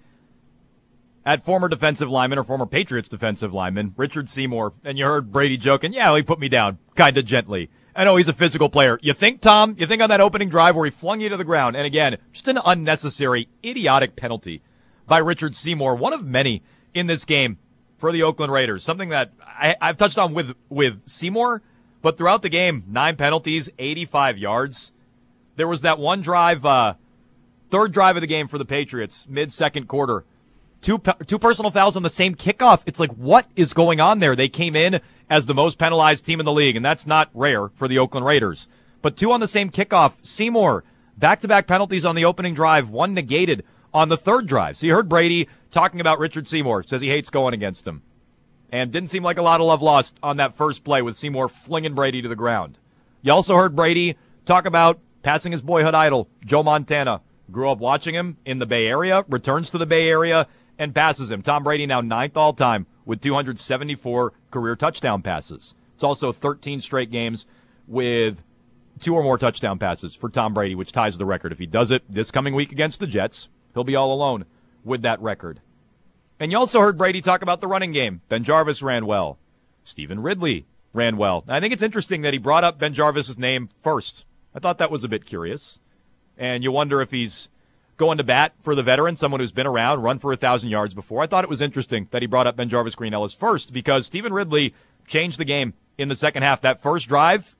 at former defensive lineman or former Patriots defensive lineman, Richard Seymour. And you heard Brady joking, yeah, he put me down kind of gently. I know he's a physical player. You think, Tom, you think on that opening drive where he flung you to the ground, and again, just an unnecessary, idiotic penalty by Richard Seymour, one of many in this game for the Oakland Raiders, something that I, I've touched on with, with Seymour. But throughout the game, nine penalties, eighty-five yards. There was that one drive, uh, third drive of the game for the Patriots, mid-second quarter. Two two personal fouls on the same kickoff. It's like, what is going on there? They came in as the most penalized team in the league, and that's not rare for the Oakland Raiders. But two on the same kickoff. Seymour, back-to-back penalties on the opening drive, one negated on the third drive. So you heard Brady talking about Richard Seymour, says he hates going against him. And didn't seem like a lot of love lost on that first play with Seymour flinging Brady to the ground. You also heard Brady talk about passing his boyhood idol, Joe Montana. Grew up watching him in the Bay Area, returns to the Bay Area, and passes him. Tom Brady now ninth all-time with two hundred seventy-four career touchdown passes. It's also thirteen straight games with two or more touchdown passes for Tom Brady, which ties the record. If he does it this coming week against the Jets, he'll be all alone with that record. And you also heard Brady talk about the running game. Ben Jarvis ran well. Steven Ridley ran well. I think it's interesting that he brought up Ben Jarvis's name first. I thought that was a bit curious. And you wonder if he's going to bat for the veteran, someone who's been around, run for one thousand yards before. I thought it was interesting that he brought up Ben Jarvis Green Ellis first because Steven Ridley changed the game in the second half. That first drive,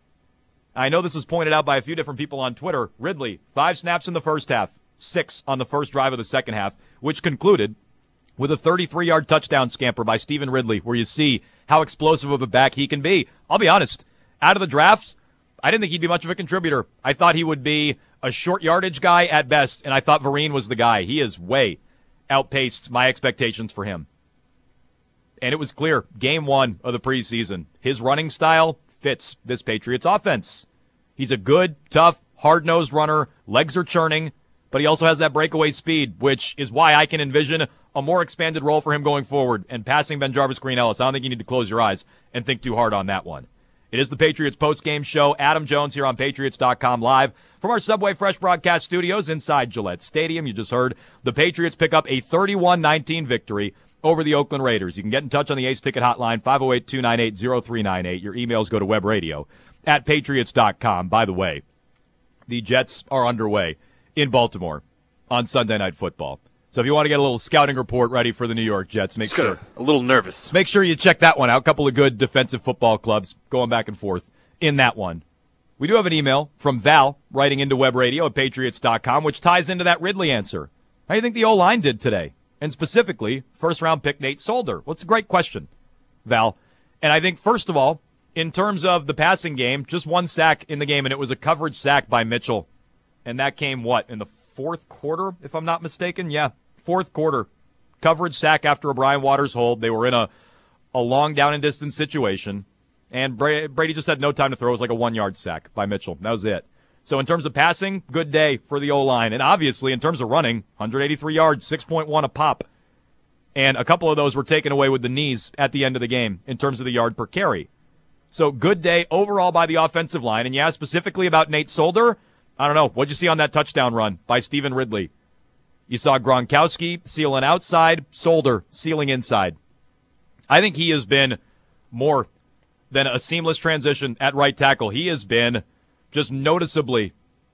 I know this was pointed out by a few different people on Twitter. Ridley, five snaps in the first half, six on the first drive of the second half, which concluded with a thirty-three yard touchdown scamper by Steven Ridley, where you see how explosive of a back he can be. I'll be honest, out of the drafts, I didn't think he'd be much of a contributor. I thought he would be a short yardage guy at best, and I thought Vereen was the guy. He has way outpaced my expectations for him. And it was clear, game one of the preseason, his running style fits this Patriots offense. He's a good, tough, hard-nosed runner. Legs are churning. But he also has that breakaway speed, which is why I can envision a more expanded role for him going forward and passing BenJarvus Green-Ellis. I don't think you need to close your eyes and think too hard on that one. It is the Patriots post-game show. Adam Jones here on Patriots dot com live from our Subway Fresh broadcast studios inside Gillette Stadium. You just heard the Patriots pick up a thirty-one nineteen victory over the Oakland Raiders. You can get in touch on the Ace Ticket Hotline, five oh eight, two nine eight, oh three nine eight. Your emails go to webradio at patriots dot com. By the way, the Jets are underway in Baltimore on Sunday Night Football. So if you want to get a little scouting report ready for the New York Jets, make Just sure. A little nervous. Make sure you check that one out. A couple of good defensive football clubs going back and forth in that one. We do have an email from Val writing into webradio at patriots dot com, which ties into that Ridley answer. How do you think the O-line did today? And specifically, first-round pick Nate Solder. Well, it's a great question, Val. And I think, first of all, in terms of the passing game, just one sack in the game, and it was a coverage sack by Mitchell. And that came, what, in the fourth quarter, if I'm not mistaken? Yeah, fourth quarter. Coverage sack after a Brian Waters hold. They were in a, a long down and distance situation. And Brady just had no time to throw. It was like a one-yard sack by Mitchell. That was it. So in terms of passing, good day for the O-line. And obviously, in terms of running, one hundred eighty-three yards, six point one a pop. And a couple of those were taken away with the knees at the end of the game in terms of the yard per carry. So good day overall by the offensive line. And yeah, specifically about Nate Solder, I don't know. What'd you see on that touchdown run by Stephen Ridley? You saw Gronkowski sealing outside, Solder sealing inside. I think he has been more than a seamless transition at right tackle. He has been just noticeably,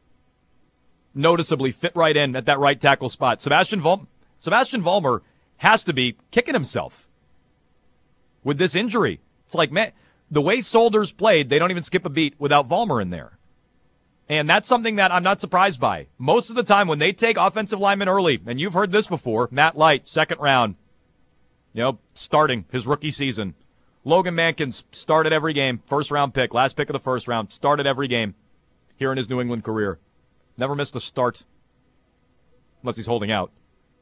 noticeably fit right in at that right tackle spot. Sebastian Vol- Sebastian Vollmer has to be kicking himself with this injury. It's like, man, the way Solder's played, they don't even skip a beat without Vollmer in there. And that's something that I'm not surprised by. Most of the time when they take offensive linemen early, and you've heard this before, Matt Light, second round, you know, starting his rookie season. Logan Mankins started every game, first round pick, last pick of the first round, started every game here in his New England career. Never missed a start, unless he's holding out.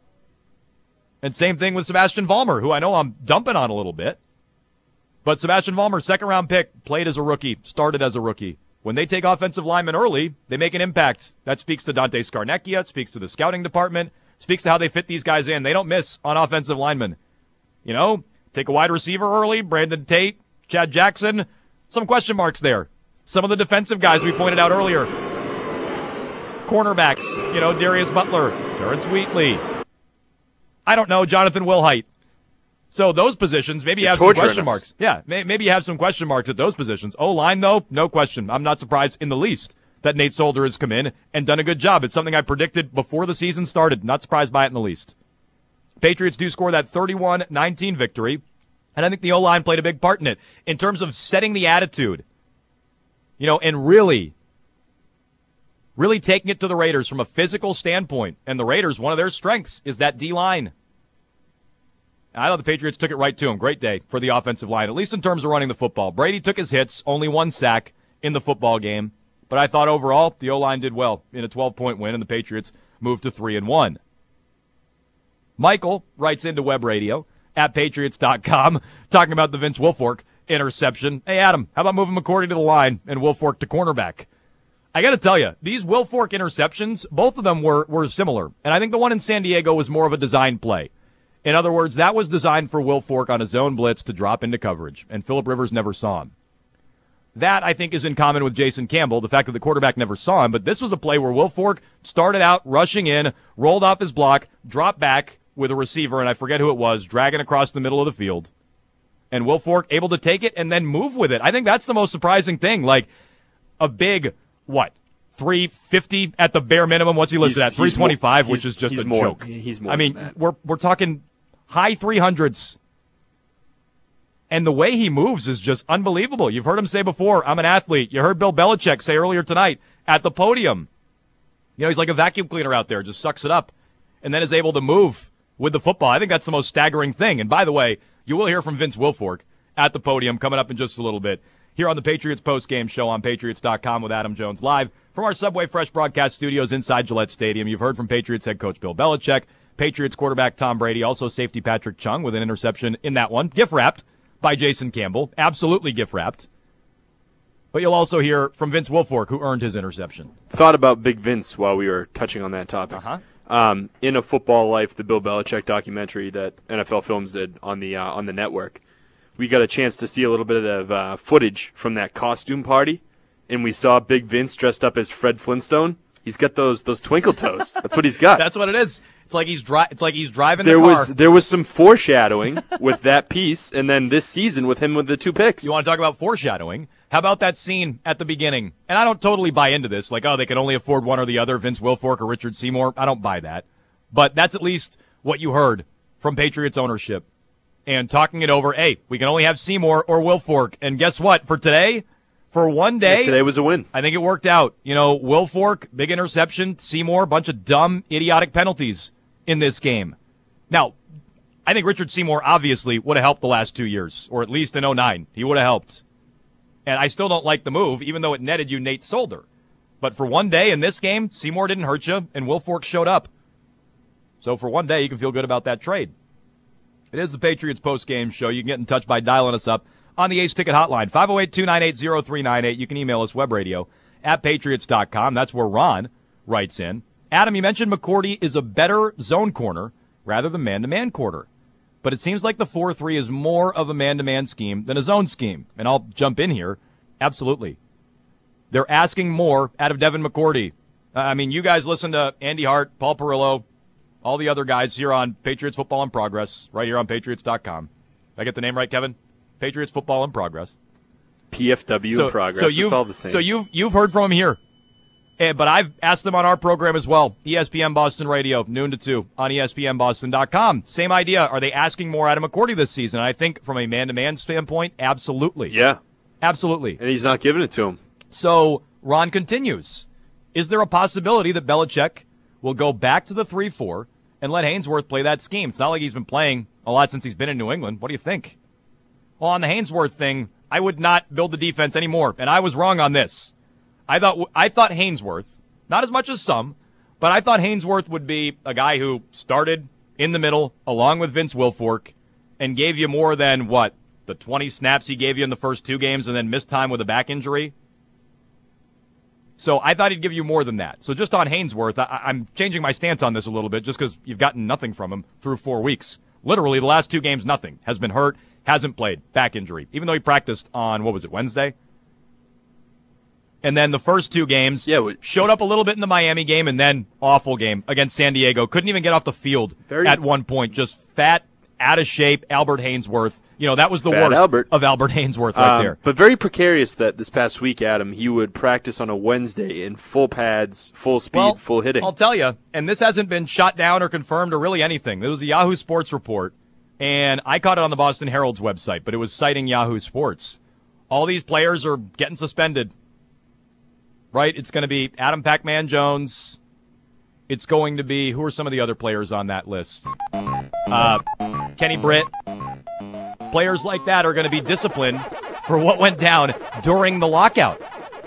And same thing with Sebastian Vollmer, who I know I'm dumping on a little bit. But Sebastian Vollmer, second round pick, played as a rookie, started as a rookie. When they take offensive linemen early, they make an impact. That speaks to Dante Scarnecchia, it speaks to the scouting department, speaks to how they fit these guys in. They don't miss on offensive linemen. You know, take a wide receiver early, Brandon Tate, Chad Jackson, some question marks there. Some of the defensive guys we pointed out earlier. Cornerbacks, you know, Darius Butler, Terrence Wheatley. I don't know, Jonathan Wilhite. So those positions, maybe you have some question marks. Yeah, maybe you have some question marks at those positions. O-line, though, no question. I'm not surprised in the least that Nate Solder has come in and done a good job. It's something I predicted before the season started. Not surprised by it in the least. Patriots do score that thirty-one nineteen victory, and I think the O-line played a big part in it in terms of setting the attitude, you know, and really, really taking it to the Raiders from a physical standpoint. And the Raiders, one of their strengths is that D-line. I thought the Patriots took it right to him. Great day for the offensive line, at least in terms of running the football. Brady took his hits, only one sack in the football game. But I thought overall the O-line did well in a twelve-point win, and the Patriots moved to three and one. Michael writes into Web Radio at patriots dot com talking about the Vince Wilfork interception. Hey, Adam, how about moving McCourty to the line and Wilfork to cornerback? I got to tell you, these Wilfork interceptions, both of them were, were similar. And I think the one in San Diego was more of a design play. In other words, that was designed for Wilfork on a zone blitz to drop into coverage, and Phillip Rivers never saw him. That, I think, is in common with Jason Campbell, the fact that the quarterback never saw him, but this was a play where Wilfork started out rushing in, rolled off his block, dropped back with a receiver, and I forget who it was, dragging across the middle of the field. And Wilfork able to take it and then move with it. I think that's the most surprising thing. Like, a big, what, three fifty at the bare minimum? What's he listed He's- at? three twenty-five, he's- which is just he's a more- joke. he's more I mean, than that. we're we're talking high three hundreds. And the way he moves is just unbelievable. You've heard him say before, I'm an athlete. You heard Bill Belichick say earlier tonight at the podium. You know, he's like a vacuum cleaner out there, just sucks it up, and then is able to move with the football. I think that's the most staggering thing. And by the way, you will hear from Vince Wilfork at the podium coming up in just a little bit here on the Patriots postgame show on patriots dot com with Adam Jones live from our Subway Fresh broadcast studios inside Gillette Stadium. You've heard from Patriots head coach Bill Belichick, Patriots quarterback Tom Brady, also safety Patrick Chung with an interception in that one. Gift-wrapped by Jason Campbell. Absolutely gift-wrapped. But you'll also hear from Vince Wilfork, who earned his interception. Thought about Big Vince while we were touching on that topic. Uh-huh. Um, in A Football Life, the Bill Belichick documentary that N F L Films did on the uh, on the network, we got a chance to see a little bit of uh, footage from that costume party, and we saw Big Vince dressed up as Fred Flintstone. He's got those those twinkle toes. That's what he's got. That's what it is. It's like he's dri- It's like he's driving there the car. was there was some foreshadowing with that piece, and then this season with him with the two picks. You want to talk about foreshadowing? How about that scene at the beginning? And I don't totally buy into this, like, oh, they can only afford one or the other, Vince Wilfork or Richard Seymour. I don't buy that. But that's at least what you heard from Patriots ownership. And talking it over, hey, we can only have Seymour or Wilfork. And guess what? For today, for one day, yeah, today was a win. I think it worked out. You know, Wilfork, big interception, Seymour, bunch of dumb, idiotic penalties in this game. Now, I think Richard Seymour obviously would have helped the last two years, or at least in oh nine. He would have helped. And I still don't like the move, even though it netted you Nate Solder. But for one day in this game, Seymour didn't hurt you, and Wilfork showed up. So for one day, you can feel good about that trade. It is the Patriots post-game show. You can get in touch by dialing us up on the Ace Ticket Hotline, five oh eight, two nine eight, oh three nine eight. You can email us webradio at patriots dot com. That's where Ron writes in. Adam, you mentioned McCourty is a better zone corner rather than man-to-man corner. But it seems like the four three is more of a man-to-man scheme than a zone scheme. And I'll jump in here. Absolutely. They're asking more out of Devin McCourty. Uh, I mean, you guys listen to Andy Hart, Paul Perillo, all the other guys here on Patriots Football in Progress, right here on patriots dot com. Did I get the name right, Kevin? Patriots Football in Progress. P F W so, in Progress. So it's all the same. So you've, you've heard from him here. Eh, but I've asked them on our program as well. E S P N Boston Radio, noon to two on E S P N Boston dot com. Same idea. Are they asking more out of McCourty this season? I think from a man-to-man standpoint, absolutely. Yeah. Absolutely. And he's not giving it to him. So Ron continues. Is there a possibility that Belichick will go back to the three four and let Hainsworth play that scheme? It's not like he's been playing a lot since he's been in New England. What do you think? Well, on the Hainsworth thing, I would not build the defense anymore, and I was wrong on this. I thought I thought Hainsworth, not as much as some, but I thought Hainsworth would be a guy who started in the middle along with Vince Wilfork and gave you more than, what, the twenty snaps he gave you in the first two games and then missed time with a back injury? So I thought he'd give you more than that. So just on Hainsworth, I, I'm changing my stance on this a little bit just because you've gotten nothing from him through four weeks. Literally, the last two games, nothing. Has been hurt, hasn't played, back injury, even though he practiced on, what was it, Wednesday? And then the first two games, yeah, we, showed up a little bit in the Miami game, and then awful game against San Diego. Couldn't even get off the field very, at one point. Just fat, out of shape Albert Hainsworth. You know, that was the Fat worst Albert. of Albert Hainsworth right um, there. But very precarious that this past week, Adam, he would practice on a Wednesday in full pads, full speed, well, full hitting. I'll tell you, and this hasn't been shot down or confirmed or really anything. There was a Yahoo Sports report, and I caught it on the Boston Herald's website, but it was citing Yahoo Sports. All these players are getting suspended. Right? It's going to be Adam Pac-Man Jones. It's going to be, who are some of the other players on that list? Uh, Kenny Britt. Players like that are going to be disciplined for what went down during the lockout.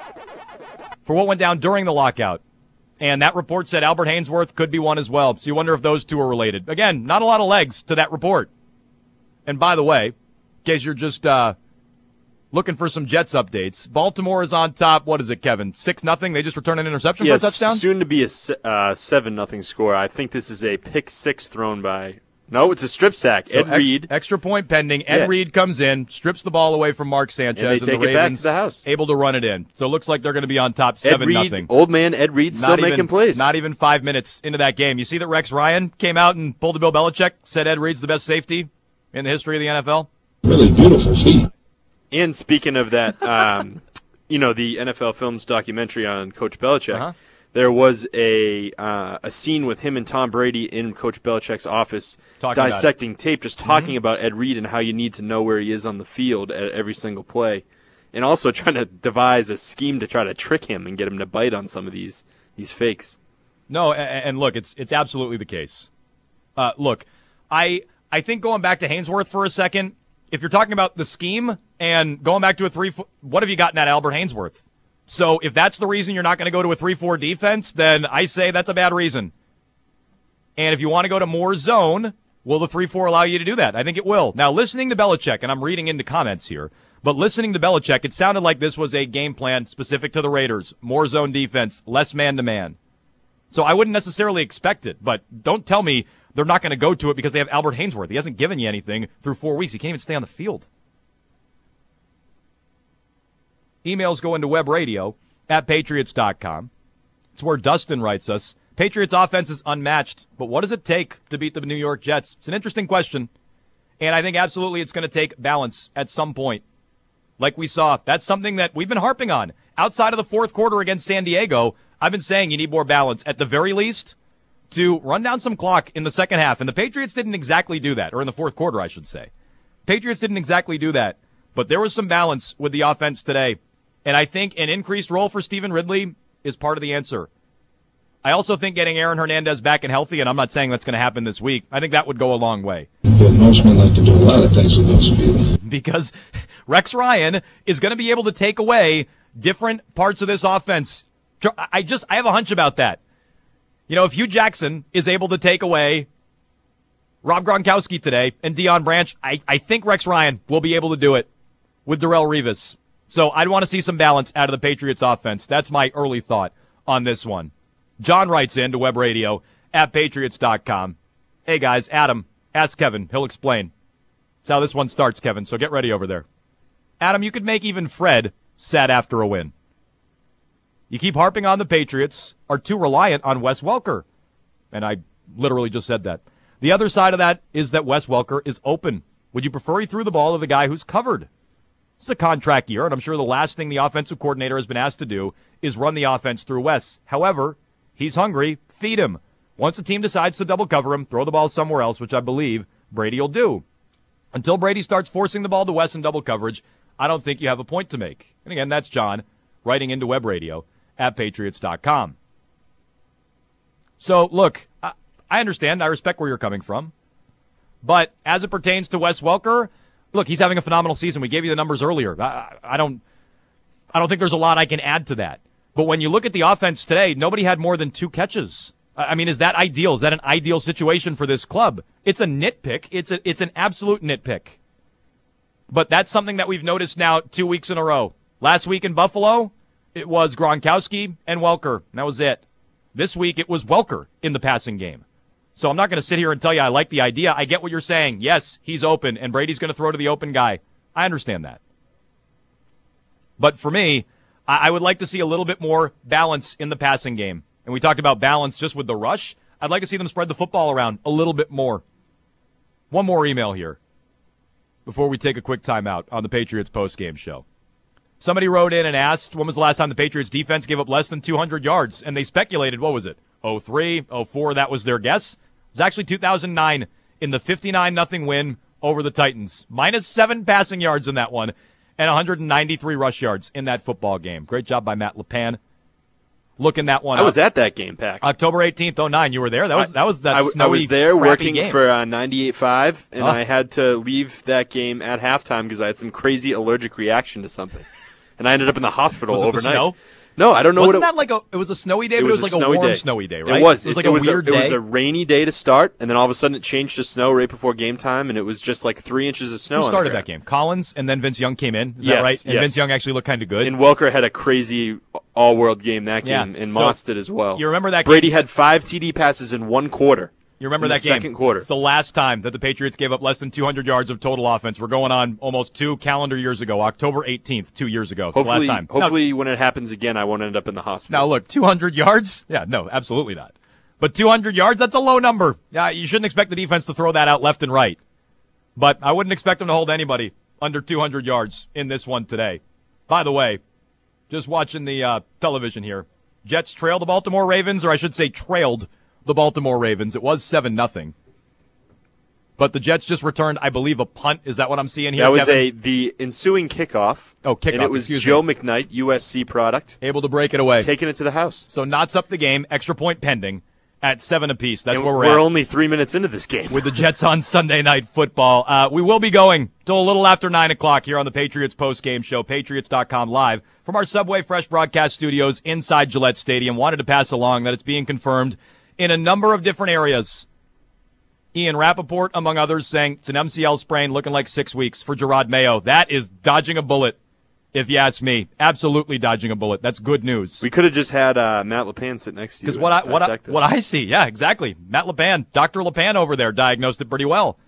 For what went down during the lockout. And that report said Albert Hainsworth could be one as well. So you wonder if those two are related. Again, not a lot of legs to that report. And by the way, in case you're just uh, looking for some Jets updates, Baltimore is on top. What is it, Kevin? six nothing? They just returned an interception yes, for a touchdown? Soon to be a uh, seven nothing score. I think this is a pick six thrown by... No, it's a strip sack. So Ed ex- Reed. Extra point pending. Ed Yeah. Reed comes in, strips the ball away from Mark Sanchez, And they take the it back Ravens to the house. able to run it in. So it looks like they're going to be on top Ed seven Reed, nothing. old man Ed Reed still Not making even, plays. Not even five minutes into that game. You see that Rex Ryan came out and pulled a Bill Belichick, said Ed Reed's the best safety in the history of the N F L? Really beautiful feet. And speaking of that, um, you know, the N F L Films documentary on Coach Belichick, Uh-huh. there was a uh, a scene with him and Tom Brady in Coach Belichick's office Talking about dissecting tape, just talking Mhm. about Ed Reed and how you need to know where he is on the field at every single play, and also trying to devise a scheme to try to trick him and get him to bite on some of these these fakes. No, and, and look, it's it's absolutely the case. Uh, look, I I think going back to Hainsworth for a second, if you're talking about the scheme and going back to a three, what have you gotten at Albert Hainsworth? So if that's the reason you're not going to go to a three four defense, then I say that's a bad reason. And if you want to go to more zone, will the three four allow you to do that? I think it will. Now, listening to Belichick, and I'm reading into comments here, but listening to Belichick, it sounded like this was a game plan specific to the Raiders. More zone defense, less man-to-man. So I wouldn't necessarily expect it, but don't tell me they're not going to go to it because they have Albert Hainsworth. He hasn't given you anything through four weeks. He can't even stay on the field. Emails go into web radio at patriots dot com. It's where Dustin writes us. Patriots offense is unmatched, but what does it take to beat the New York Jets? It's an interesting question, and I think absolutely it's going to take balance at some point. Like we saw, that's something that we've been harping on. Outside of the fourth quarter against San Diego, I've been saying you need more balance, at the very least, to run down some clock in the second half, and the Patriots didn't exactly do that, or in the fourth quarter, I should say. Patriots didn't exactly do that, but there was some balance with the offense today, and I think an increased role for Stephen Ridley is part of the answer. I also think getting Aaron Hernandez back and healthy, and I'm not saying that's going to happen this week, I think that would go a long way. But most men like to do a lot of things with those people. Because Rex Ryan is going to be able to take away different parts of this offense. I just, I have a hunch about that. You know, if Hugh Jackson is able to take away Rob Gronkowski today and Deion Branch, I, I think Rex Ryan will be able to do it with Darrelle Revis. So I'd want to see some balance out of the Patriots offense. That's my early thought on this one. John writes in to web radio at patriots dot com. Hey guys, Adam, ask Kevin. He'll explain. That's how this one starts, Kevin, so get ready over there. Adam, you could make even Fred sad after a win. You keep harping on the Patriots are too reliant on Wes Welker. And I literally just said that. The other side of that is that Wes Welker is open. Would you prefer he threw the ball to the guy who's covered? It's a contract year, and I'm sure the last thing the offensive coordinator has been asked to do is run the offense through Wes. However, he's hungry. Feed him. Once the team decides to double cover him, throw the ball somewhere else, which I believe Brady will do. Until Brady starts forcing the ball to Wes in double coverage, I don't think you have a point to make. And again, that's John writing into web radio at patriots dot com. So, look, I, I understand. I respect where you're coming from. But as it pertains to Wes Welker, look, he's having a phenomenal season. We gave you the numbers earlier. I, I don't I don't think there's a lot I can add to that. But when you look at the offense today, nobody had more than two catches. I mean, is that ideal? Is that an ideal situation for this club? It's a nitpick. It's a, it's an absolute nitpick. But that's something that we've noticed now two weeks in a row. Last week in Buffalo, it was Gronkowski and Welker. And that was it. This week, it was Welker in the passing game. So I'm not going to sit here and tell you I like the idea. I get what you're saying. Yes, he's open, and Brady's going to throw to the open guy. I understand that. But for me, I would like to see a little bit more balance in the passing game. And we talked about balance just with the rush. I'd like to see them spread the football around a little bit more. One more email here before we take a quick timeout on the Patriots postgame show. Somebody wrote in and asked, when was the last time the Patriots defense gave up less than two hundred yards? And they speculated, what was it, oh three, oh four, that was their guess? It was actually two thousand nine in the fifty-nine nothing win over the Titans. Minus seven passing yards in that one. And one hundred ninety-three rush yards in that football game. Great job by Matt LePan. Looking that one I up. was at that game, Pack. October eighteenth, oh nine. You were there? That was that was that I, snowy, I was there working game. for uh, ninety-eight point five, and oh. I had to leave that game at halftime because I had some crazy allergic reaction to something. And I ended up in the hospital was it overnight. The snow? No, I don't know Wasn't what it, that like a, it was a snowy day, it but was it was like a, a warm day. snowy day, right? It was. It was like it a was weird a, day. It was a rainy day to start, and then all of a sudden it changed to snow right before game time, and it was just like three inches of snow. Who on started the that game? Collins, and then Vince Young came in. Is yes, that right? And yes. Vince Young actually looked kind of good. And Welker had a crazy all-world game that game, Yeah. and So, Moss did as well. you remember that Brady game? had five T D passes in one quarter. You remember in that the game? Second quarter. It's the last time that the Patriots gave up less than two hundred yards of total offense. We're going on almost two calendar years ago, October eighteenth, two years ago. It's the Hopefully, last time. hopefully now, when it happens again, I won't end up in the hospital. now look, two hundred yards? Yeah, no, absolutely not. But two hundred yards, that's a low number. Yeah, you shouldn't expect the defense to throw that out left and right. But I wouldn't expect them to hold anybody under two hundred yards in this one today. By the way, just watching the uh, television here, Jets trailed the Baltimore Ravens, or I should say trailed the Baltimore Ravens. It was seven nothing. But the Jets just returned, I believe, a punt. Is that what I'm seeing here, That was Kevin? a the ensuing kickoff. Oh, kickoff, And it was excuse Joe me. McKnight, U S C product. Able to break it away. Taking it to the house. So knots up the game, extra point pending at seven apiece. That's And where we're, we're at. only three minutes into this game. With the Jets on Sunday Night Football. Uh, we will be going till a little after nine o'clock here on the Patriots post-game show, patriots dot com live from our Subway Fresh broadcast studios inside Gillette Stadium. Wanted to pass along that it's being confirmed in a number of different areas. Ian Rappaport, among others, saying it's an M C L sprain looking like six weeks for Gerard Mayo. That is dodging a bullet. if you ask me. Absolutely dodging a bullet. That's good news. We could have just had uh, Matt LePan sit next to you. Because what I what I, what I see, yeah, exactly. Matt LePan, Doctor LePan over there diagnosed it pretty well.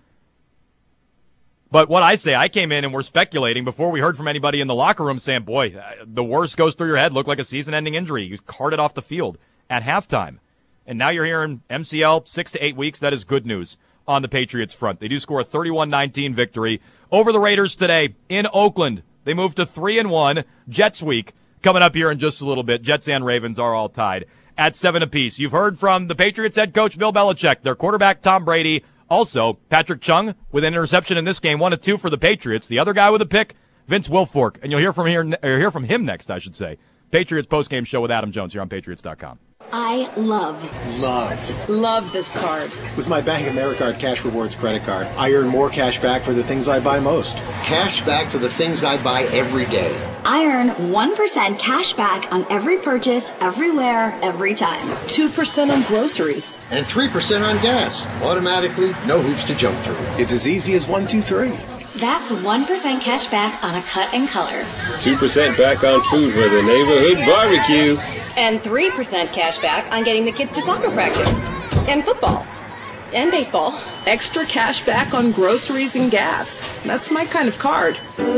But what I say, I came in and we're speculating before we heard from anybody in the locker room saying, boy, the worst goes through your head, looked like a season-ending injury. He was carted off the field at halftime. And now you're hearing M C L, six to eight weeks. That is good news on the Patriots front. They do score a thirty-one nineteen victory over the Raiders today in Oakland. They move to three and one. Jets week coming up here in just a little bit. Jets and Ravens are all tied at seven apiece. You've heard from the Patriots head coach Bill Belichick, their quarterback Tom Brady. Also, Patrick Chung with an interception in this game, one of two for the Patriots. The other guy with a pick, Vince Wilfork, and you'll hear from here, or hear from him next, I should say. Patriots postgame show with Adam Jones here on Patriots dot com. I love, Love. Love this card. With my Bank of America Cash Rewards credit card, I earn more cash back for the things I buy most. Cash back for the things I buy every day. I earn one percent cash back on every purchase, everywhere, every time. two percent on groceries. And three percent on gas. Automatically, no hoops to jump through. It's as easy as one, two, three. That's one percent cash back on a cut and color. two percent back on food for the neighborhood barbecue. And three percent cash back on getting the kids to soccer practice. And football. And baseball. Extra cash back on groceries and gas. That's my kind of card.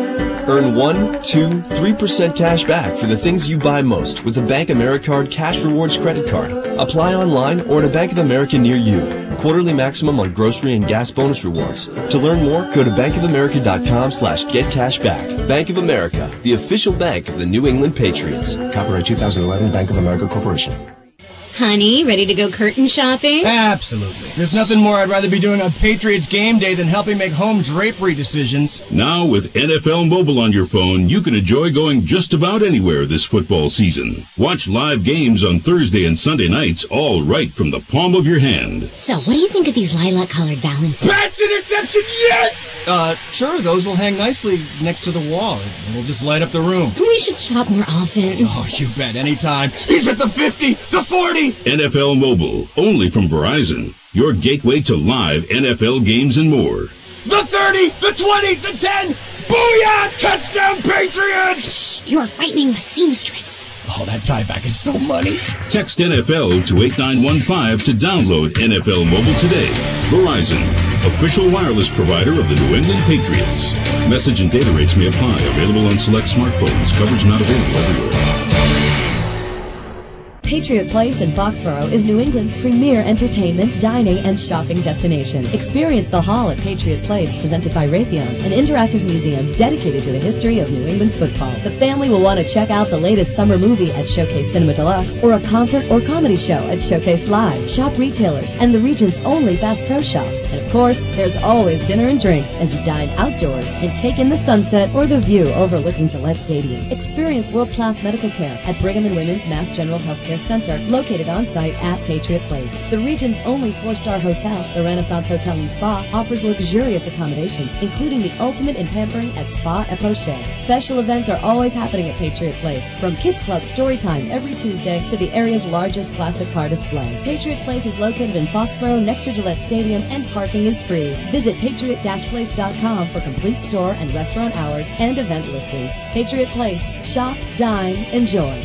Earn one, two, three percent cash back for the things you buy most with the Bank Americard Cash Rewards credit card. Apply online or at a Bank of America near you. Quarterly maximum on grocery and gas bonus rewards. To learn more, go to bankofamerica.com slash get cash back. Bank of America, the official bank of the New England Patriots. Copyright two thousand eleven, Bank of America Corporation. Honey, ready to go curtain shopping? Absolutely. There's nothing more I'd rather be doing on Patriots game day than helping make home drapery decisions. Now with N F L Mobile on your phone, you can enjoy going just about anywhere this football season. Watch live games on Thursday and Sunday nights, all right from the palm of your hand. So, what do you think of these lilac-colored valances? That's interception, yes! Uh, sure, those will hang nicely next to the wall, and we'll just light up the room. We should shop more often. Oh, you bet, anytime. He's at the fifty, the forty! N F L Mobile, only from Verizon. Your gateway to live N F L games and more. The thirty, the twenty, the ten! Booyah! Touchdown, Patriots! You're frightening a seamstress. Oh, that tie back is so money. Text N F L to eight nine one five to download N F L Mobile today. Verizon, official wireless provider of the New England Patriots. Message and data rates may apply. Available on select smartphones. Coverage not available everywhere. Patriot Place in Foxborough is New England's premier entertainment, dining, and shopping destination. Experience the Hall at Patriot Place, presented by Raytheon, an interactive museum dedicated to the history of New England football. The family will want to check out the latest summer movie at Showcase Cinema Deluxe, or a concert or comedy show at Showcase Live. Shop retailers and the region's only Bass Pro Shops. And of course, there's always dinner and drinks as you dine outdoors and take in the sunset or the view overlooking Gillette Stadium. Experience world-class medical care at Brigham and Women's Mass General Healthcare Center, located on site at Patriot Place. The region's only four-star hotel, the Renaissance Hotel and Spa, offers luxurious accommodations, including the ultimate in pampering at Spa et Poche. Special events are always happening at Patriot Place, from Kids Club Storytime every Tuesday to the area's largest classic car display. Patriot Place is located in Foxborough next to Gillette Stadium, and parking is free. Visit patriot place dot com for complete store and restaurant hours and event listings. Patriot Place. Shop, dine, enjoy.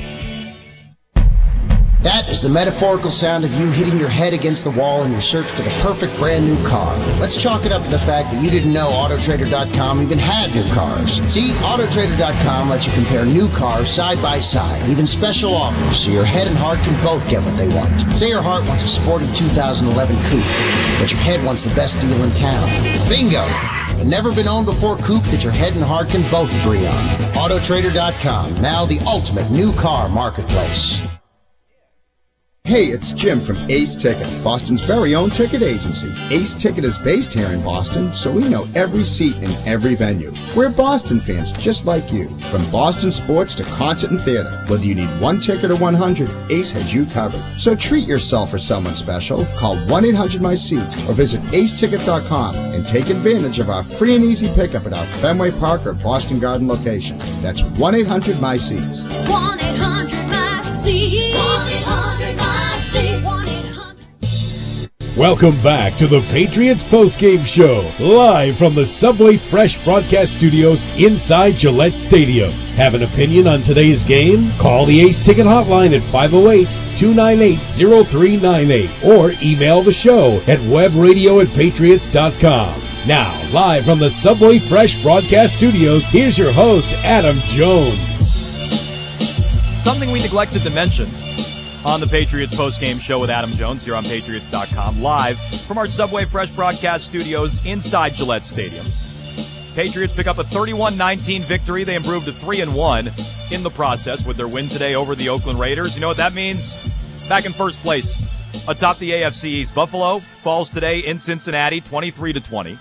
That is the metaphorical sound of you hitting your head against the wall in your search for the perfect brand new car. Let's chalk it up to the fact that you didn't know Auto Trader dot com even had new cars. See, Auto Trader dot com lets you compare new cars side by side, even special offers, so your head and heart can both get what they want. Say your heart wants a sporty two thousand eleven coupe, but your head wants the best deal in town. Bingo! A never been owned before coupe that your head and heart can both agree on. Auto Trader dot com, now the ultimate new car marketplace. Hey, it's Jim from Ace Ticket, Boston's very own ticket agency. Ace Ticket is based here in Boston, so we know every seat in every venue. We're Boston fans just like you. From Boston sports to concert and theater, whether you need one ticket or one hundred, Ace has you covered. So treat yourself or someone special. Call one eight hundred my seats or visit ace ticket dot com and take advantage of our free and easy pickup at our Fenway Park or Boston Garden location. That's one eight hundred my seats. one eight hundred my seats. one eight hundred my seats. Welcome back to the Patriots postgame show, live from the Subway Fresh broadcast studios inside Gillette Stadium. Have an opinion on today's game? Call the Ace Ticket hotline at five oh eight, two nine eight, oh three nine eight or email the show at webradio at patriots dot com. Now, live from the Subway Fresh broadcast studios, here's your host, Adam Jones. Something we neglected to mention on the Patriots postgame show with Adam Jones here on patriots dot com, live from our Subway Fresh broadcast studios inside Gillette Stadium. Patriots pick up a thirty-one nineteen victory. They improved to three and one in the process with their win today over the Oakland Raiders. You know what that means? Back in first place atop the A F C East. Buffalo falls today in Cincinnati twenty-three to twenty.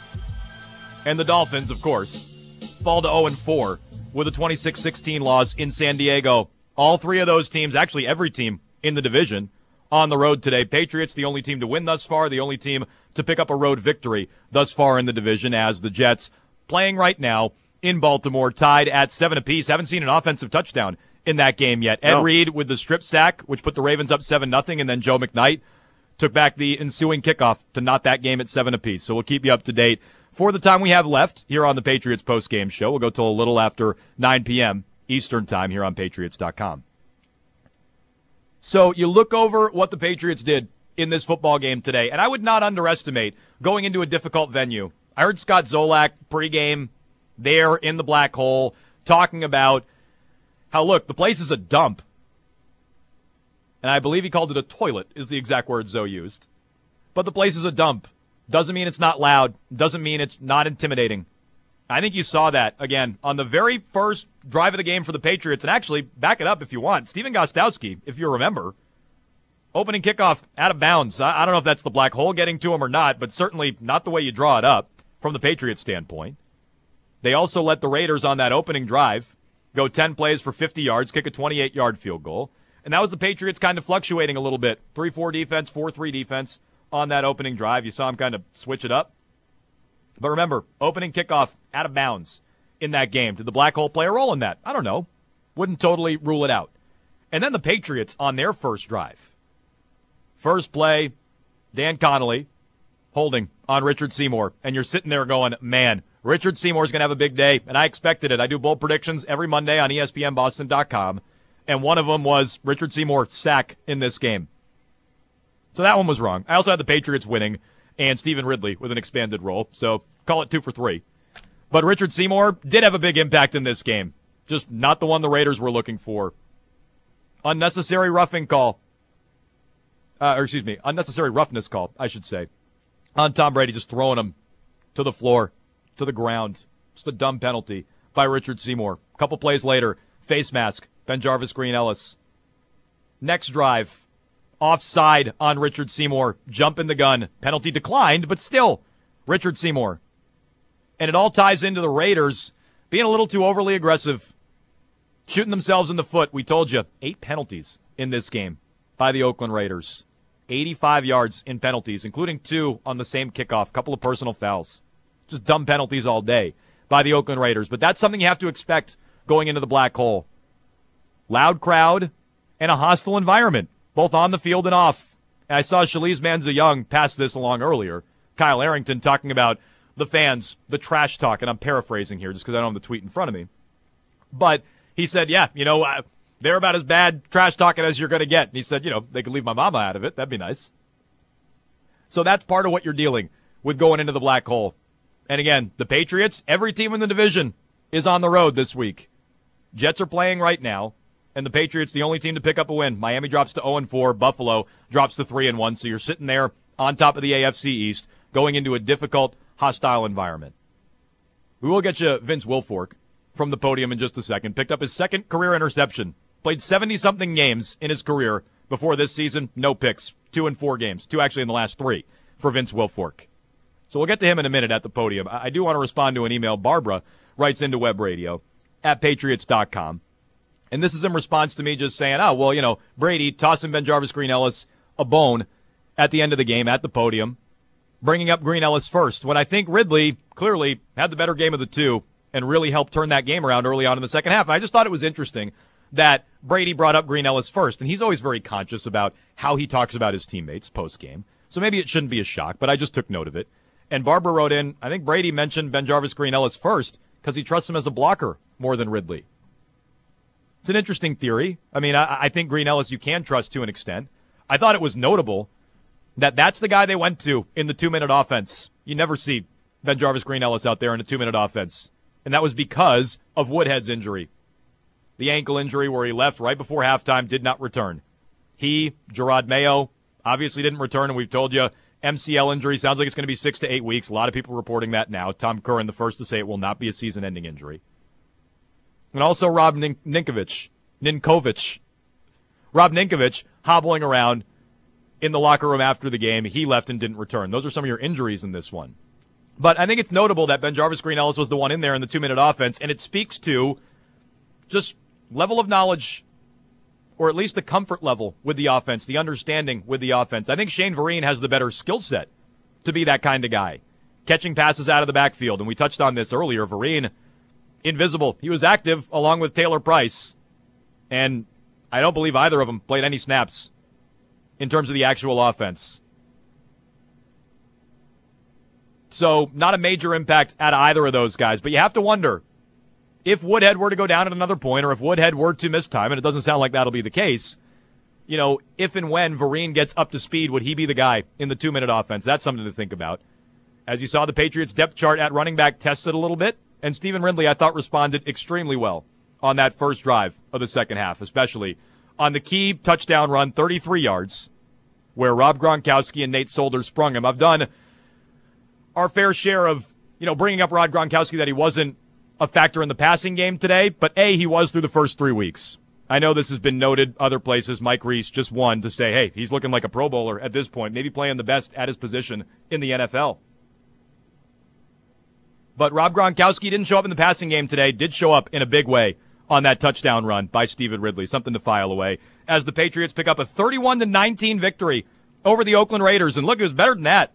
And the Dolphins, of course, fall to oh and four with a twenty-six sixteen loss in San Diego. All three of those teams, actually every team in the division, on the road today. Patriots, the only team to win thus far, the only team to pick up a road victory thus far in the division, as the Jets, playing right now in Baltimore, tied at seven apiece. Haven't seen an offensive touchdown in that game yet. Ed No. Reed with the strip sack, which put the Ravens up seven nothing, and then Joe McKnight took back the ensuing kickoff to knot that game at seven apiece. So we'll keep you up to date for the time we have left here on the Patriots postgame show. We'll go till a little after nine p.m. Eastern time here on patriots dot com. So you look over what the Patriots did in this football game today, and I would not underestimate going into a difficult venue. I heard Scott Zolak pregame there in the black hole talking about how, look, the place is a dump. And I believe he called it a toilet is the exact word Zoe used. But the place is a dump. Doesn't mean it's not loud. Doesn't mean it's not intimidating. I think you saw that, again, on the very first drive of the game for the Patriots. And actually, back it up if you want. Stephen Gostkowski, if you remember, opening kickoff out of bounds. I, I don't know if that's the black hole getting to him or not, but certainly not the way you draw it up from the Patriots standpoint. They also let the Raiders on that opening drive go ten plays for fifty yards, kick a twenty-eight yard field goal. And that was the Patriots kind of fluctuating a little bit. three four defense, four three defense on that opening drive. You saw them kind of switch it up. But remember, opening kickoff out of bounds in that game. Did the black hole play a role in that? I don't know. Wouldn't totally rule it out. And then the Patriots on their first drive. First play, Dan Connolly holding on Richard Seymour. And you're sitting there going, man, Richard Seymour's going to have a big day. And I expected it. I do bold predictions every Monday on E S P N Boston dot com. And one of them was Richard Seymour sack in this game. So that one was wrong. I also had the Patriots winning and Stephen Ridley with an expanded role. So call it two for three. But Richard Seymour did have a big impact in this game. Just not the one the Raiders were looking for. Unnecessary roughing call. Uh, or excuse me, unnecessary roughness call, I should say. On Tom Brady, just throwing him to the floor, to the ground. Just a dumb penalty by Richard Seymour. A couple plays later, face mask, BenJarvus Green-Ellis. Next drive, offside on Richard Seymour. Jump in the gun. Penalty declined, but still, Richard Seymour. And it all ties into the Raiders being a little too overly aggressive, shooting themselves in the foot. We told you, eight penalties in this game by the Oakland Raiders. eighty-five yards in penalties, including two on the same kickoff, couple of personal fouls. Just dumb penalties all day by the Oakland Raiders. But that's something you have to expect going into the black hole. Loud crowd and a hostile environment, both on the field and off. And I saw Shaliz Manza-Young pass this along earlier. Kyle Arrington talking about the fans, the trash talk, and I'm paraphrasing here just because I don't have the tweet in front of me. But he said, yeah, you know, uh, they're about as bad trash talking as you're going to get. And he said, you know, they could leave my mama out of it. That'd be nice. So that's part of what you're dealing with going into the black hole. And again, the Patriots, every team in the division is on the road this week. Jets are playing right now, and the Patriots, the only team to pick up a win. Miami drops to oh and four. Buffalo drops to three and one. So you're sitting there on top of the A F C East going into a difficult, hostile environment. We will get you Vince Wilfork from the podium in just a second. Picked up his second career interception. Played seventy-something games in his career before this season. No picks. Two and four games. Two actually in the last three for Vince Wilfork. So we'll get to him in a minute at the podium. I do want to respond to an email. Barbara writes into Web Radio at patriots dot com. And this is in response to me just saying, oh, well, you know, Brady tossing BenJarvus Green-Ellis a bone at the end of the game at the podium, bringing up Green-Ellis first, when I think Ridley clearly had the better game of the two and really helped turn that game around early on in the second half. And I just thought it was interesting that Brady brought up Green-Ellis first, and he's always very conscious about how he talks about his teammates post-game. So maybe it shouldn't be a shock, but I just took note of it. And Barbara wrote in, I think Brady mentioned BenJarvus Green-Ellis first because he trusts him as a blocker more than Ridley. It's an interesting theory. I mean, I, I think Green-Ellis you can trust to an extent. I thought it was notable that that's the guy they went to in the two-minute offense. You never see BenJarvus Green-Ellis out there in a two-minute offense. And that was because of Woodhead's injury. The ankle injury where he left right before halftime, did not return. He, Gerard Mayo, obviously didn't return, and we've told you M C L injury sounds like it's going to be six to eight weeks. A lot of people reporting that now. Tom Curran, the first to say it will not be a season-ending injury. And also Rob Nin- Ninkovich, Ninkovich. Rob Ninkovich hobbling around in the locker room after the game. He left and didn't return. Those are some of your injuries in this one. But I think it's notable that BenJarvus Green-Ellis was the one in there in the two-minute offense, and it speaks to just level of knowledge, or at least the comfort level with the offense, the understanding with the offense. I think Shane Vereen has the better skill set to be that kind of guy, catching passes out of the backfield. And we touched on this earlier. Vereen, invisible. He was active along with Taylor Price, and I don't believe either of them played any snaps in terms of the actual offense. So not a major impact out of either of those guys. But you have to wonder, if Woodhead were to go down at another point, or if Woodhead were to miss time, and it doesn't sound like that'll be the case, you know, if and when Vereen gets up to speed, would he be the guy in the two-minute offense? That's something to think about. As you saw, the Patriots' depth chart at running back tested a little bit, and Stephen Ridley, I thought, responded extremely well on that first drive of the second half, especially on the key touchdown run, thirty-three yards, where Rob Gronkowski and Nate Solder sprung him. I've done our fair share of, you know, bringing up Rob Gronkowski that he wasn't a factor in the passing game today, but A, he was through the first three weeks. I know this has been noted other places. Mike Reese just won to say, hey, he's looking like a Pro Bowler at this point, maybe playing the best at his position in the N F L. But Rob Gronkowski didn't show up in the passing game today, did show up in a big way on that touchdown run by Stephen Ridley, something to file away, as the Patriots pick up a thirty-one to nineteen victory over the Oakland Raiders. And look, it was better than that.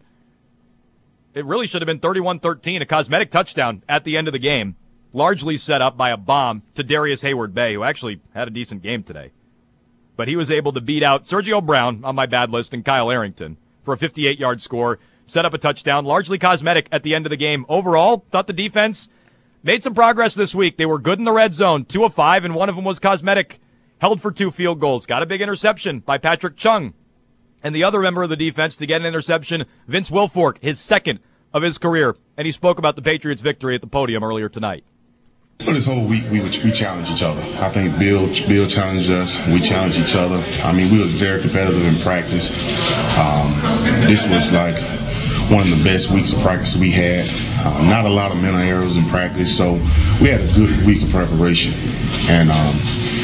It really should have been thirty-one thirteen, a cosmetic touchdown at the end of the game, largely set up by a bomb to Darius Hayward-Bay, who actually had a decent game today. But he was able to beat out Sergio Brown on my bad list and Kyle Arrington for a fifty-eight-yard score, set up a touchdown, largely cosmetic at the end of the game. Overall, thought the defense made some progress this week. They were good in the red zone, two of five, and one of them was cosmetic. Held for two field goals. Got a big interception by Patrick Chung. And the other member of the defense to get an interception, Vince Wilfork, his second of his career. And he spoke about the Patriots' victory at the podium earlier tonight. For this whole week, we we challenged each other. I think Bill Bill challenged us. We challenged each other. I mean, we was very competitive in practice. Um, this was like one of the best weeks of practice we had. Uh, not a lot of mental errors in practice, so we had a good week of preparation. And um,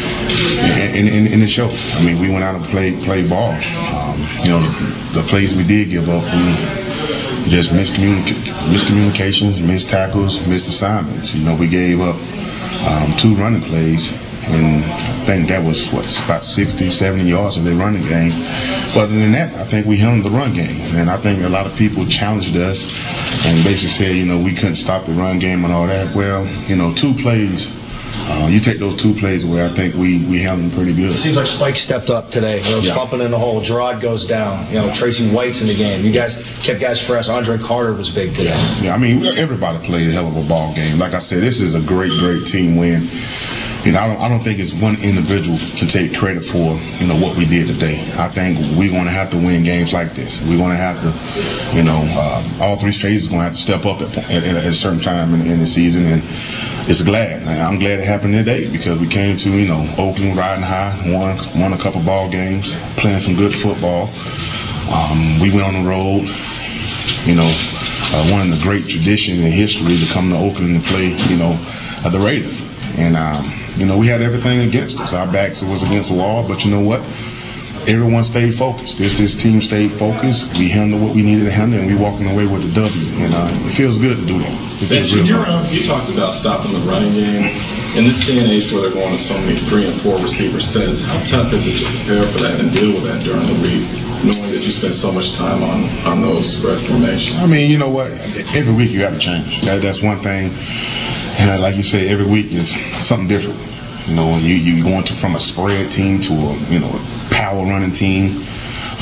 in, in, in the show, I mean, we went out and played played ball. Um, you know, the, the plays we did give up, we just miscommunic- miscommunications, missed tackles, missed assignments. You know, we gave up um, two running plays, and I think that was, what, about sixty, seventy yards of their running game. But other than that, I think we handled the run game. And I think a lot of people challenged us and basically said, you know, we couldn't stop the run game and all that. Well, you know, two plays, uh, you take those two plays away, I think we, we handled them pretty good. It seems like Spike stepped up today. You know, yeah. thumping in the hole. Gerard goes down. You know, Tracy White's in the game. You guys kept guys fresh. Andre Carter was big today. Yeah, yeah. I mean, everybody played a hell of a ball game. Like I said, this is a great, great team win. You know, I don't, I don't think it's one individual can take credit for, you know, what we did today. I think we're going to have to win games like this. We're going to have to, you know, uh, all three phases are going to have to step up at, at, at a certain time in, in the season. And it's glad. I'm glad it happened today because we came to, you know, Oakland riding high, won, won a couple ball games, playing some good football. Um, we went on the road, you know, uh, one of the great traditions in history to come to Oakland and play, you know, uh, the Raiders. And, um, you know, we had everything against us. Our backs was against the wall, but you know what? Everyone stayed focused. This this team stayed focused. We handled what we needed to handle, and we walking away with the W. And uh, it feels good to do that. It feels you, real um, you talked about stopping the running game. In this day and age where they're going to so many three and four receiver sets, how tough is it to prepare for that and deal with that during the week, knowing that you spend so much time on, on those spread formations? I mean, you know what? Every week you have to change. That, that's one thing. And like you say, every week is something different. You know, you you going to from a spread team to a you know power running team.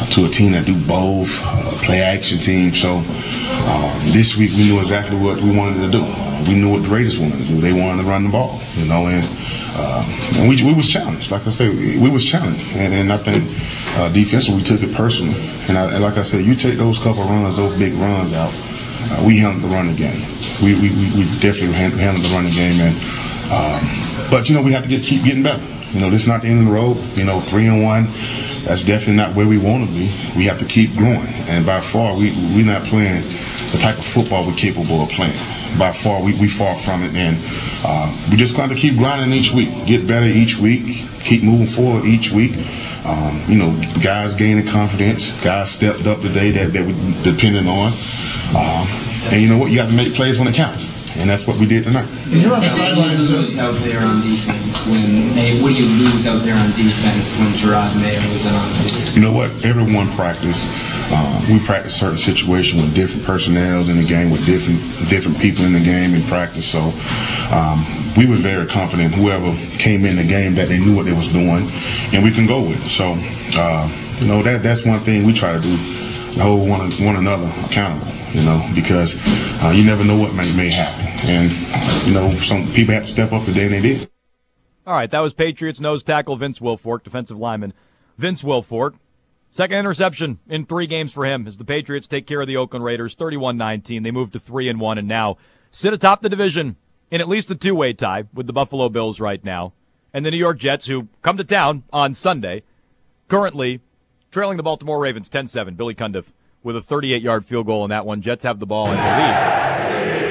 to a team that do both, uh, play action team. So um, this week we knew exactly what we wanted to do. Uh, we knew what the Raiders wanted to do. They wanted to run the ball, you know, and uh, and we we was challenged. Like I said, we was challenged, and, and I think uh, defensively we took it personally. And, I, and like I said, you take those couple runs, those big runs out, uh, we handled the running game. We we we definitely handled the running game, and um, but you know we have to get keep getting better. You know, this is not the end of the road. You know, three and one, that's definitely not where we want to be. We have to keep growing. And by far, we, we're not playing the type of football we're capable of playing. By far, we, we far from it. And uh, we just got to keep grinding each week, get better each week, keep moving forward each week. Um, you know, guys gaining confidence, guys stepped up today that, that we're depending on. Um, and you know what? You got to make plays when it counts. And that's what we did tonight. You're on the sideline. What do you lose out there on defense when hey, what do you lose out there on defense when Jerod Mayo is on? You know what? Everyone practice. Um, we practice certain situations with different personnels in the game, with different different people in the game in practice. So um, we were very confident whoever came in the game that they knew what they was doing, and we can go with it. So uh, you know that that's one thing we try to do: hold one one another accountable. You know, because uh, you never know what may, may happen. And, you know, some people have to step up today, and they did. All right, that was Patriots nose tackle Vince Wilfork, defensive lineman Vince Wilfork. Second interception in three games for him as the Patriots take care of the Oakland Raiders, thirty-one nineteen. They move to three and one and now sit atop the division in at least a two-way tie with the Buffalo Bills right now. And the New York Jets, who come to town on Sunday, currently trailing the Baltimore Ravens ten seven. Billy Cundiff with a thirty-eight-yard field goal in that one. Jets have the ball in the lead.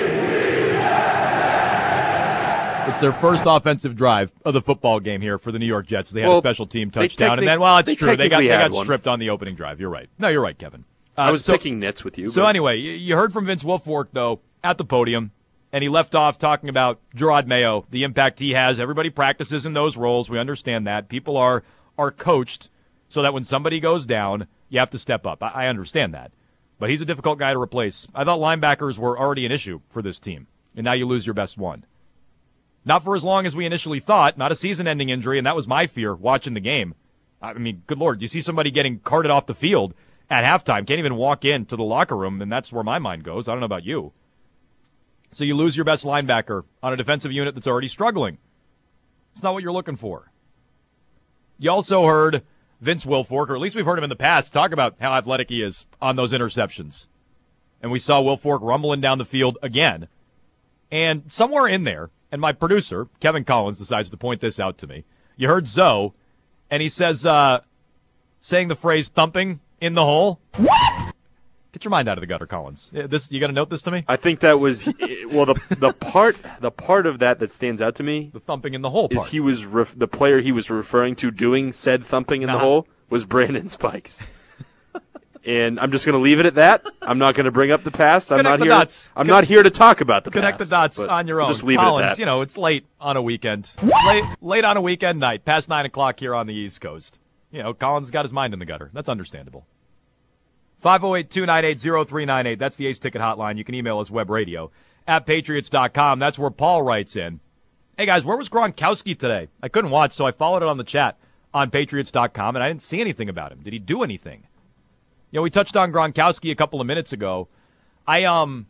It's their first offensive drive of the football game here for the New York Jets. They had well, a special team touchdown, and then, well, it's true. They got, they got stripped on the opening drive. You're right. No, you're right, Kevin. Uh, I was so, picking nits with you. So but. anyway, you, you heard from Vince Wilfork, though, at the podium, and he left off talking about Jerod Mayo, the impact he has. Everybody practices in those roles. We understand that. People are are coached so that when somebody goes down, you have to step up. I, I understand that. But he's a difficult guy to replace. I thought linebackers were already an issue for this team, and now you lose your best one. Not for as long as we initially thought, not a season-ending injury, and that was my fear watching the game. I mean, good Lord, you see somebody getting carted off the field at halftime, can't even walk into the locker room, and that's where my mind goes. I don't know about you. So you lose your best linebacker on a defensive unit that's already struggling. It's not what you're looking for. You also heard Vince Wilfork, or at least we've heard him in the past, talk about how athletic he is on those interceptions. And we saw Wilfork rumbling down the field again. And somewhere in there, and my producer, Kevin Collins, decides to point this out to me. You heard Zoe, and he says, uh, saying the phrase thumping in the hole. What? Get your mind out of the gutter, Collins. This, you got to note this to me? I think that was, well, the the part the part of that that stands out to me. The thumping in the hole part. Is he was, ref, the player he was referring to doing said thumping in nah. the hole was Brandon Spikes. And I'm just going to leave it at that. I'm not going to bring up the past. Connect I'm not the here. Dots. I'm Con- not here to talk about the connect past. Connect the dots on your own. Just leave Collins, it at that. You know, it's late on a weekend. Late, late on a weekend night, past nine o'clock here on the East Coast. You know, Collins got his mind in the gutter. That's understandable. five oh eight, two nine eight, oh three nine eight. That's the Ace Ticket Hotline. You can email us webradio at patriots dot com. That's where Paul writes in. Hey, guys, where was Gronkowski today? I couldn't watch, so I followed it on the chat on patriots dot com, and I didn't see anything about him. Did he do anything? You know, we touched on Gronkowski a couple of minutes ago. I, um,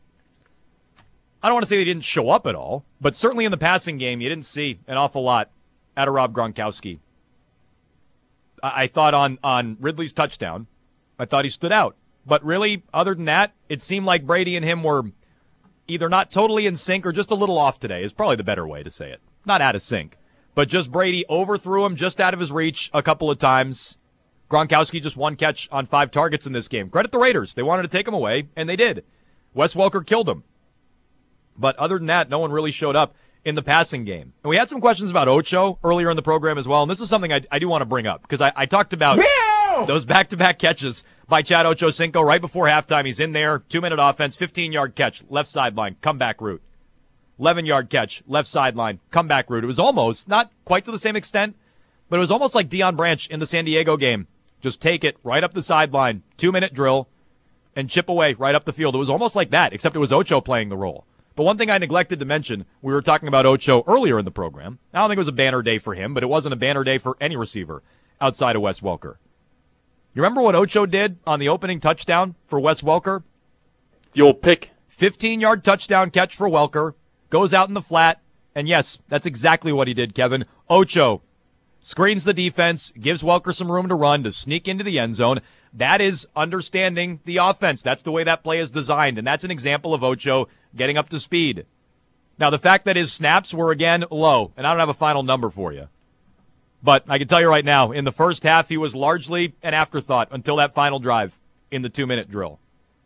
I don't want to say he didn't show up at all, but certainly in the passing game, you didn't see an awful lot out of Rob Gronkowski. I, I thought on, on Ridley's touchdown, I thought he stood out. But really, other than that, it seemed like Brady and him were either not totally in sync or just a little off today is probably the better way to say it. Not out of sync, but just Brady overthrew him just out of his reach a couple of times. Gronkowski just one catch on five targets in this game. Credit the Raiders. They wanted to take him away, and they did. Wes Welker killed him. But other than that, no one really showed up in the passing game. And we had some questions about Ocho earlier in the program as well, and this is something I, I do want to bring up, because I, I talked about Meow! those back-to-back catches by Chad Ochocinco right before halftime. He's in there, two-minute offense, fifteen-yard catch, left sideline, comeback route. eleven-yard catch, left sideline, comeback route. It was almost, not quite to the same extent, but it was almost like Deion Branch in the San Diego game. Just take it right up the sideline, two-minute drill, and chip away right up the field. It was almost like that, except it was Ocho playing the role. But one thing I neglected to mention, we were talking about Ocho earlier in the program. I don't think it was a banner day for him, but it wasn't a banner day for any receiver outside of Wes Welker. You remember what Ocho did on the opening touchdown for Wes Welker? The old pick. fifteen-yard touchdown catch for Welker. Goes out in the flat. And yes, that's exactly what he did, Kevin. Ocho screens the defense, gives Welker some room to run, to sneak into the end zone. That is understanding the offense. That's the way that play is designed. And that's an example of Ocho getting up to speed. Now, the fact that his snaps were, again, low, and I don't have a final number for you. But I can tell you right now, in the first half, he was largely an afterthought until that final drive in the two-minute drill.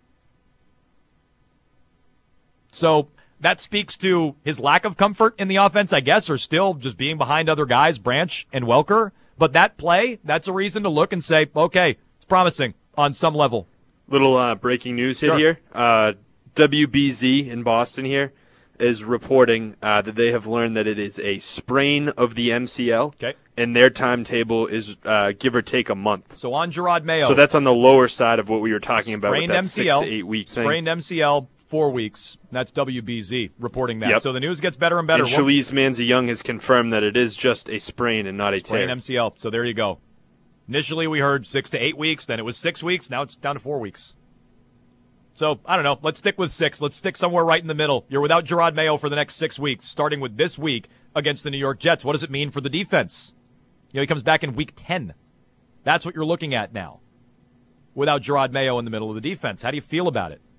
So that speaks to his lack of comfort in the offense, I guess, or still just being behind other guys, Branch and Welker. But that play, that's a reason to look and say, okay, it's promising on some level. Little uh, breaking news hit Sure. here. Uh, W B Z in Boston here is reporting uh, that they have learned that it is a sprain of the M C L. Okay. And their timetable is uh, give or take a month. So on Gerard Mayo. So that's on the lower side of what we were talking about with Sprained that M C L, six to eight week thing. Sprained M C L, four weeks. That's W B Z reporting that. Yep. So the news gets better and better. And Shalice Manzi-Young has confirmed that it is just a sprain and not a Sprained tear. M C L. So there you go. Initially we heard six to eight weeks. Then it was six weeks. Now it's down to four weeks. So, I don't know. Let's stick with six. Let's stick somewhere right in the middle. You're without Gerard Mayo for the next six weeks, starting with this week against the New York Jets. What does it mean for the defense? You know, he comes back in week ten. That's what you're looking at now. Without Gerard Mayo in the middle of the defense. How do you feel about it?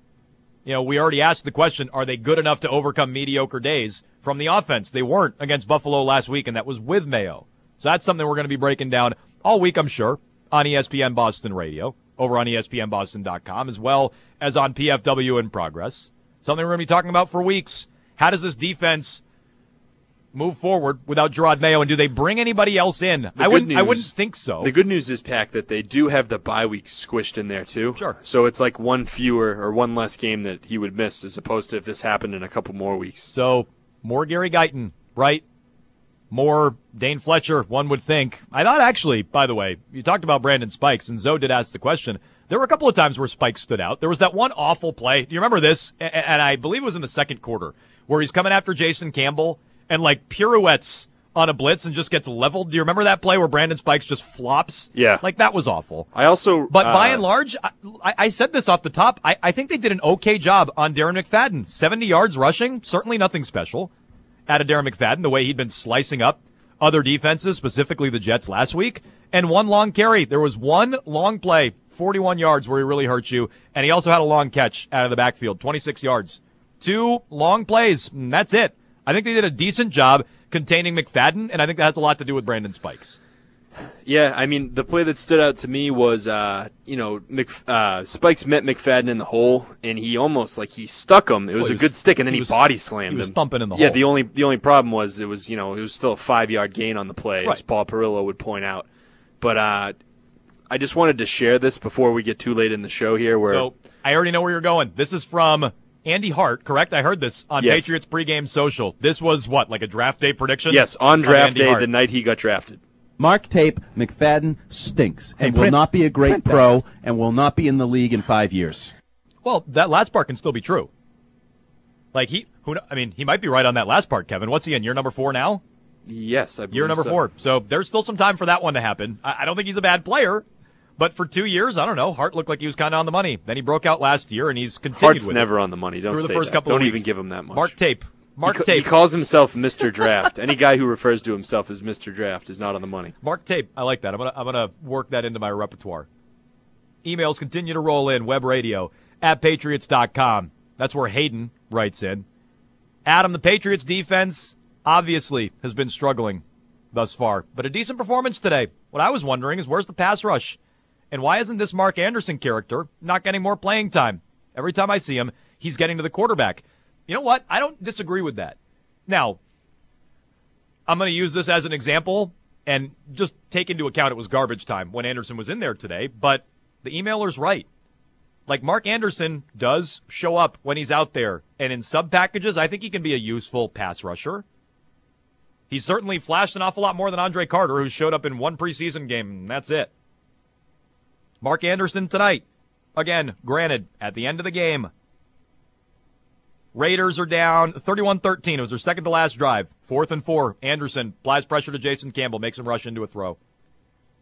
You know, we already asked the question, are they good enough to overcome mediocre days from the offense? They weren't against Buffalo last week, and that was with Mayo. So that's something we're going to be breaking down all week, I'm sure, on E S P N Boston Radio, over on E S P N Boston dot com, as well as on P F W in Progress. Something we're going to be talking about for weeks. How does this defense move forward without Gerard Mayo, and do they bring anybody else in? The I good wouldn't. I news- wouldn't think so. The good news is, Pac, that they do have the bye week squished in there too. Sure. So it's like one fewer or one less game that he would miss, as opposed to if this happened in a couple more weeks. So more Gary Guyton, right? More Dane Fletcher, one would think. I thought actually, by the way, you talked about Brandon Spikes, and Zoe did ask the question. There were a couple of times where Spikes stood out. There was that one awful play. Do you remember this? A- And I believe it was in the second quarter, where he's coming after Jason Campbell and like pirouettes on a blitz and just gets leveled. Do you remember that play where Brandon Spikes just flops? Yeah. Like, that was awful. I also, But by uh, and large, I, I said this off the top, I, I think they did an okay job on Darren McFadden. seventy yards rushing, certainly nothing special out of Darren McFadden, the way he'd been slicing up other defenses, specifically the Jets last week. And one long carry. There was one long play, forty-one yards, where he really hurt you. And he also had a long catch out of the backfield, twenty-six yards. Two long plays, and that's it. I think they did a decent job containing McFadden, and I think that has a lot to do with Brandon Spikes. Yeah, I mean, the play that stood out to me was, uh, you know, Mc, uh, Spikes met McFadden in the hole, and he almost, like, he stuck him. It was Well, he a was- good stick, and then he he, was- body slammed him. he was thumping in the yeah, hole. the only the only problem was it was, you know, it was still a five-yard gain on the play, as Right. Paul Perillo would point out. But uh, I just wanted to share this before we get too late in the show here. Where So I already know where you're going. This is from Andy Hart, correct? I heard this on Yes. Patriots pregame social. This was what, like a draft day prediction? Yes, on From draft Andy day, Hart. the night he got drafted. Mark Tape, McFadden stinks and Hey, will print- not be a great print that. pro and will not be in the league in five years. Well, that last part can still be true. Like he, who? kn- I mean, he might be right on that last part, Kevin. What's he in? Year number four now? Yes, I believe Year number so. four. So there's still some time for that one to happen. I, I don't think he's a bad player, but for two years, I don't know. Hart looked like he was kind of on the money. Then he broke out last year, and he's continued Hart's with never it on the money. Don't through the say first that. couple Don't of even weeks. give him that much. Mark Tape. Mark he, ca- Tape. He calls himself Mister Draft. Any guy who refers to himself as Mister Draft is not on the money. Mark Tape. I like that. I'm gonna I'm gonna work that into my repertoire. Emails continue to roll in. Web radio at patriots dot com. That's where Hayden writes in. Adam, the Patriots defense obviously has been struggling thus far, but a decent performance today. What I was wondering is where's the pass rush? And why isn't this Mark Anderson character not getting more playing time? Every time I see him, he's getting to the quarterback. You know what? I don't disagree with that. Now, I'm going to use this as an example and just take into account it was garbage time when Anderson was in there today, but the emailer's right. Like, Mark Anderson does show up when he's out there, and in sub packages, I think he can be a useful pass rusher. He's certainly flashed an awful lot more than Andre Carter, who showed up in one preseason game, and that's it. Mark Anderson tonight, again, granted, at the end of the game, Raiders are down thirty-one thirteen. It was their second to last drive. Fourth and four. Anderson applies pressure to Jason Campbell, makes him rush into a throw.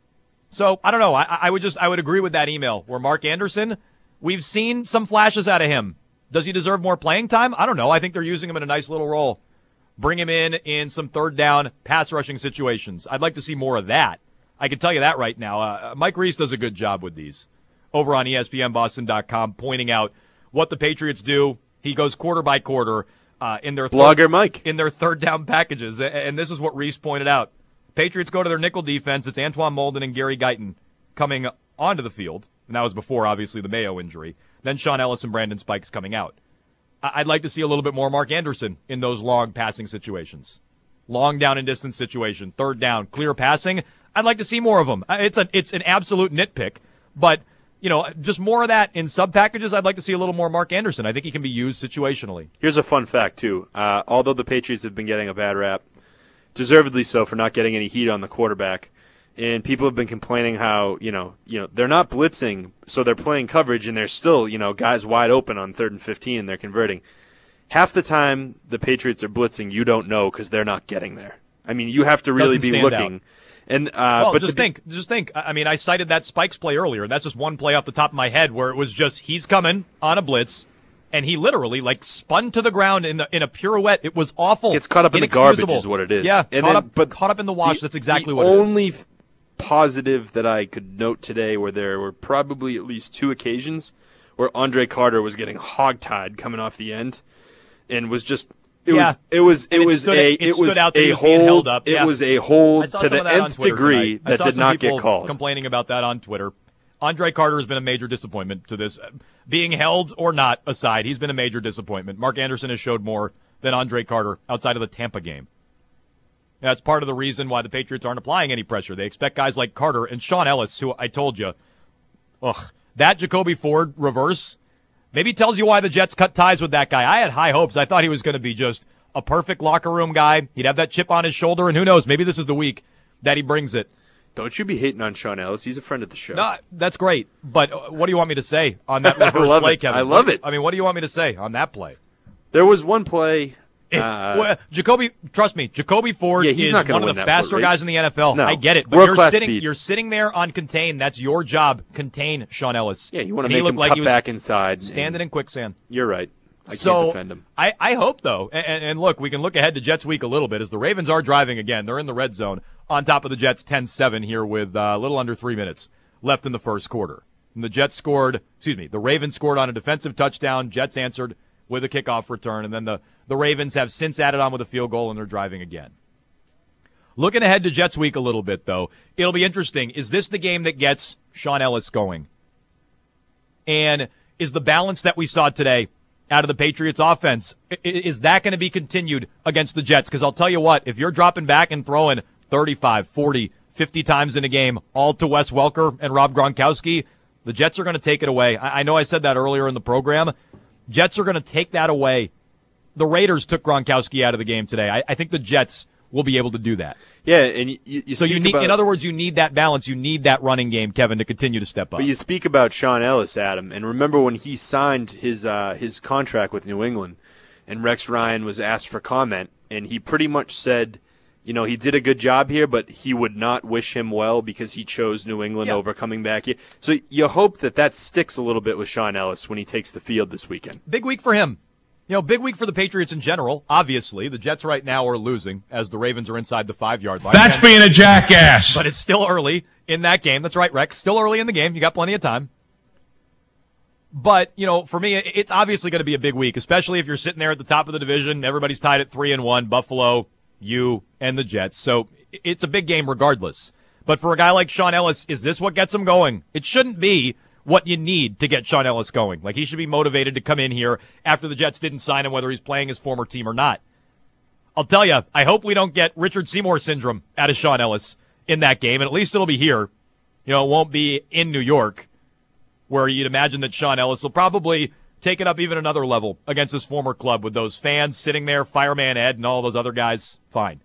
So, I don't know. I, I would just, I would agree with that email where Mark Anderson, we've seen some flashes out of him. Does he deserve more playing time? I don't know. I think they're using him in a nice little role. Bring him in in some third down pass rushing situations. I'd like to see more of that. I can tell you that right now. Uh, Mike Reese does a good job with these over on E S P N Boston dot com, pointing out what the Patriots do. He goes quarter by quarter uh, in their Blogger third, Mike in their third down packages, and this is what Reese pointed out. Patriots go to their nickel defense. It's Antoine Molden and Gary Guyton coming onto the field, and that was before obviously the Mayo injury. Then Sean Ellis and Brandon Spikes coming out. I- I'd like to see a little bit more Mark Anderson in those long passing situations, long down and distance situation, third down, clear passing. I'd like to see more of them. It's a it's an absolute nitpick, but. You know, just more of that in sub-packages. I'd like to see a little more Mark Anderson. I think he can be used situationally. Here's a fun fact, too. Uh, although the Patriots have been getting a bad rap, deservedly so for not getting any heat on the quarterback, and people have been complaining how, you know, you know, they're not blitzing, so they're playing coverage, and there's still, you know, guys wide open on third and fifteen, and they're converting. Half the time the Patriots are blitzing, you don't know because they're not getting there. I mean, you have to really Doesn't be stand looking. Out. And uh, well, but just be- think, just think. I mean, I cited that Spikes play earlier, and that's just one play off the top of my head where it was just he's coming on a blitz, and he literally like spun to the ground in the in a pirouette. It was awful. Gets caught up in the garbage is what it is. Yeah, and caught then, up, but caught up in the wash. The, that's exactly the what it is. only f- positive that I could note today where there were probably at least two occasions where Andre Carter was getting hogtied coming off the end, and was just. It yeah. was it was it, it was stood, a it, it stood was out that a he was being hold held up. it Yeah. was a hold I saw to some the of that on nth Twitter degree tonight. I that saw did some not people get called. Complaining about that on Twitter. Andre Carter has been a major disappointment to this. Being held or not aside, he's been a major disappointment. Mark Anderson has showed more than Andre Carter outside of the Tampa game. That's part of the reason why the Patriots aren't applying any pressure. They expect guys like Carter and Sean Ellis, who I told you, ugh, that Jacoby Ford reverse maybe tells you why the Jets cut ties with that guy. I had high hopes. I thought he was going to be just a perfect locker room guy. He'd have that chip on his shoulder, and who knows, maybe this is the week that he brings it. Don't you be hating on Sean Ellis. He's a friend of the show. No, that's great. But what do you want me to say on that reverse I love play, it. Kevin? I love what, it. I mean, what do you want me to say on that play? There was one play. Uh, well, Jacoby, trust me, Jacoby Ford yeah, he's is not one win of the that faster guys in the N F L. No. I get it, but World you're class sitting, speed. you're sitting there on contain. That's your job. Contain Sean Ellis. Yeah, you want to And he make looked him like cut he was back inside. standing in quicksand. You're right. I so, can't defend him. I, I hope, though, and, and look, we can look ahead to Jets week a little bit as the Ravens are driving again. They're in the red zone on top of the Jets ten seven here with uh, a little under three minutes left in the first quarter. And the Jets scored, excuse me, the Ravens scored on a defensive touchdown. Jets answered with a kickoff return, and then the, the Ravens have since added on with a field goal, and they're driving again. Looking ahead to Jets week a little bit, though, it'll be interesting. Is this the game that gets Sean Ellis going? And is the balance that we saw today out of the Patriots offense, is that going to be continued against the Jets? Because I'll tell you what, if you're dropping back and throwing thirty-five, forty, fifty times in a game, all to Wes Welker and Rob Gronkowski, the Jets are going to take it away. I know I said that earlier in the program. Jets are going to take that away. The Raiders took Gronkowski out of the game today. I, I think the Jets will be able to do that. Yeah, and you, you so you need, about, in other words, you need that balance. You need that running game, Kevin, to continue to step up. But you speak about Sean Ellis, Adam, and remember when he signed his uh, his contract with New England, and Rex Ryan was asked for comment, and he pretty much said, you know, he did a good job here, but he would not wish him well because he chose New England yeah. over coming back here. So you hope that that sticks a little bit with Sean Ellis when he takes the field this weekend. Big week for him. You know, big week for the Patriots in general. Obviously, the Jets right now are losing as the Ravens are inside the five-yard line. That's being a jackass. But it's still early in that game. That's right, Rex. Still early in the game. You got plenty of time. But, you know, for me, it's obviously going to be a big week, especially if you're sitting there at the top of the division. Everybody's tied at three and one, Buffalo, you, and the Jets. So it's a big game regardless. But for a guy like Sean Ellis, is this what gets him going? It shouldn't be what you need to get Sean Ellis going. Like, he should be motivated to come in here after the Jets didn't sign him, whether he's playing his former team or not. I'll tell you, I hope we don't get Richard Seymour syndrome out of Sean Ellis in that game, and at least it'll be here. You know, it won't be in New York, where you'd imagine that Sean Ellis will probably take it up even another level against his former club with those fans sitting there, Fireman Ed and all those other guys. Fine.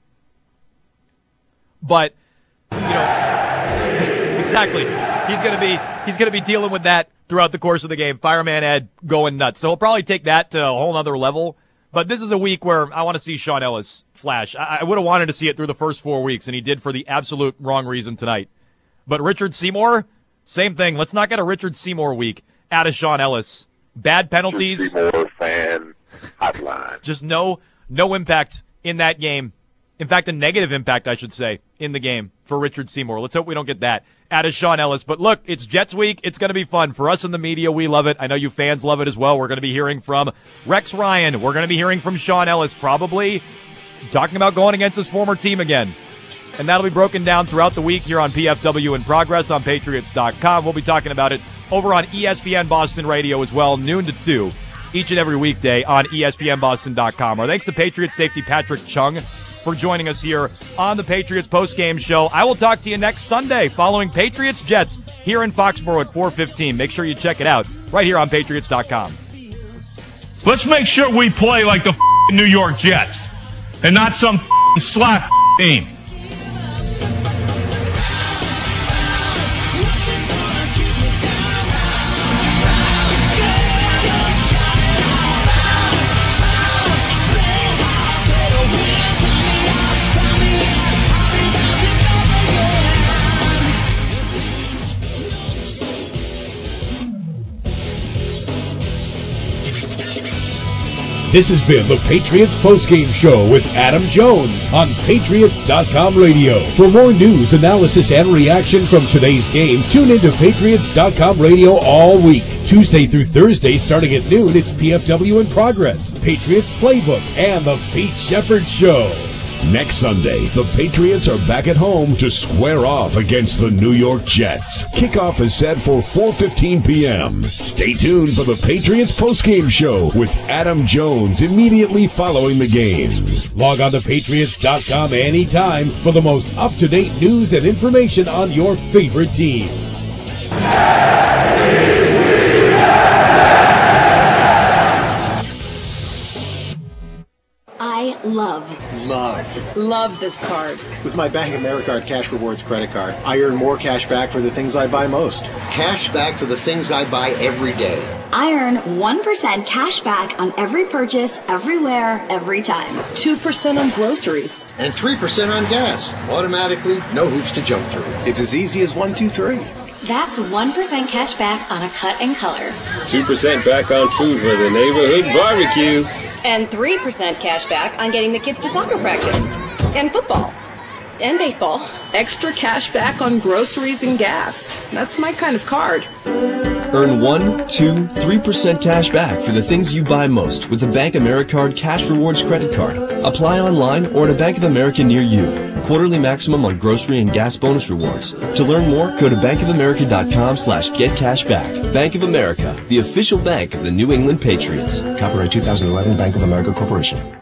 But, you know, exactly. He's going to be he's going to be dealing with that throughout the course of the game. Fireman Ed going nuts. So he'll probably take that to a whole other level. But this is a week where I want to see Sean Ellis flash. I, I would have wanted to see it through the first four weeks, and he did for the absolute wrong reason tonight. But Richard Seymour, same thing. Let's not get a Richard Seymour week out of Sean Ellis. Bad penalties. Richard Seymour fan hotline. Just no, no impact in that game. In fact, a negative impact, I should say, in the game for Richard Seymour. Let's hope we don't get that out of Sean Ellis. But look, it's Jets week. It's going to be fun. For us in the media, we love it. I know you fans love it as well. We're going to be hearing from Rex Ryan. We're going to be hearing from Sean Ellis, probably talking about going against his former team again. And that'll be broken down throughout the week here on P F W in Progress on Patriots dot com. We'll be talking about it over on E S P N Boston Radio as well, noon to two, each and every weekday on E S P N Boston dot com. Our thanks to Patriots safety Patrick Chung for joining us here on the Patriots postgame show. I will talk to you next Sunday following Patriots Jets here in Foxborough at four fifteen. Make sure you check it out right here on Patriots dot com. Let's make sure we play like the New York Jets and not some slap team. This has been the Patriots Postgame Show with Adam Jones on Patriots dot com radio. For more news, analysis, and reaction from today's game, tune into Patriots dot com radio all week. Tuesday through Thursday, starting at noon, it's P F W in Progress, Patriots Playbook, and the Pete Shepard Show. Next Sunday, the Patriots are back at home to square off against the New York Jets. Kickoff is set for four fifteen p.m. Stay tuned for the Patriots Postgame Show with Adam Jones immediately following the game. Log on to Patriots dot com anytime for the most up-to-date news and information on your favorite team. I love, Love. Love this card. With my Bank of America Cash Rewards credit card, I earn more cash back for the things I buy most. Cash back for the things I buy every day. I earn one percent cash back on every purchase, everywhere, every time. two percent on groceries. And three percent on gas. Automatically, no hoops to jump through. It's as easy as one, two, three. That's one percent cash back on a cut and color. two percent back on food for the neighborhood barbecue. And three percent cash back on getting the kids to soccer practice. And football. And baseball. Extra cash back on groceries and gas. That's my kind of card. Earn one, two, three percent cash back for the things you buy most with the Bank Americard Cash Rewards credit card. Apply online or at a Bank of America near you. Quarterly maximum on grocery and gas bonus rewards. To learn more, go to bank of america dot com slash get cash back. Bank of America, the official bank of the New England Patriots. Copyright two thousand eleven Bank of America Corporation.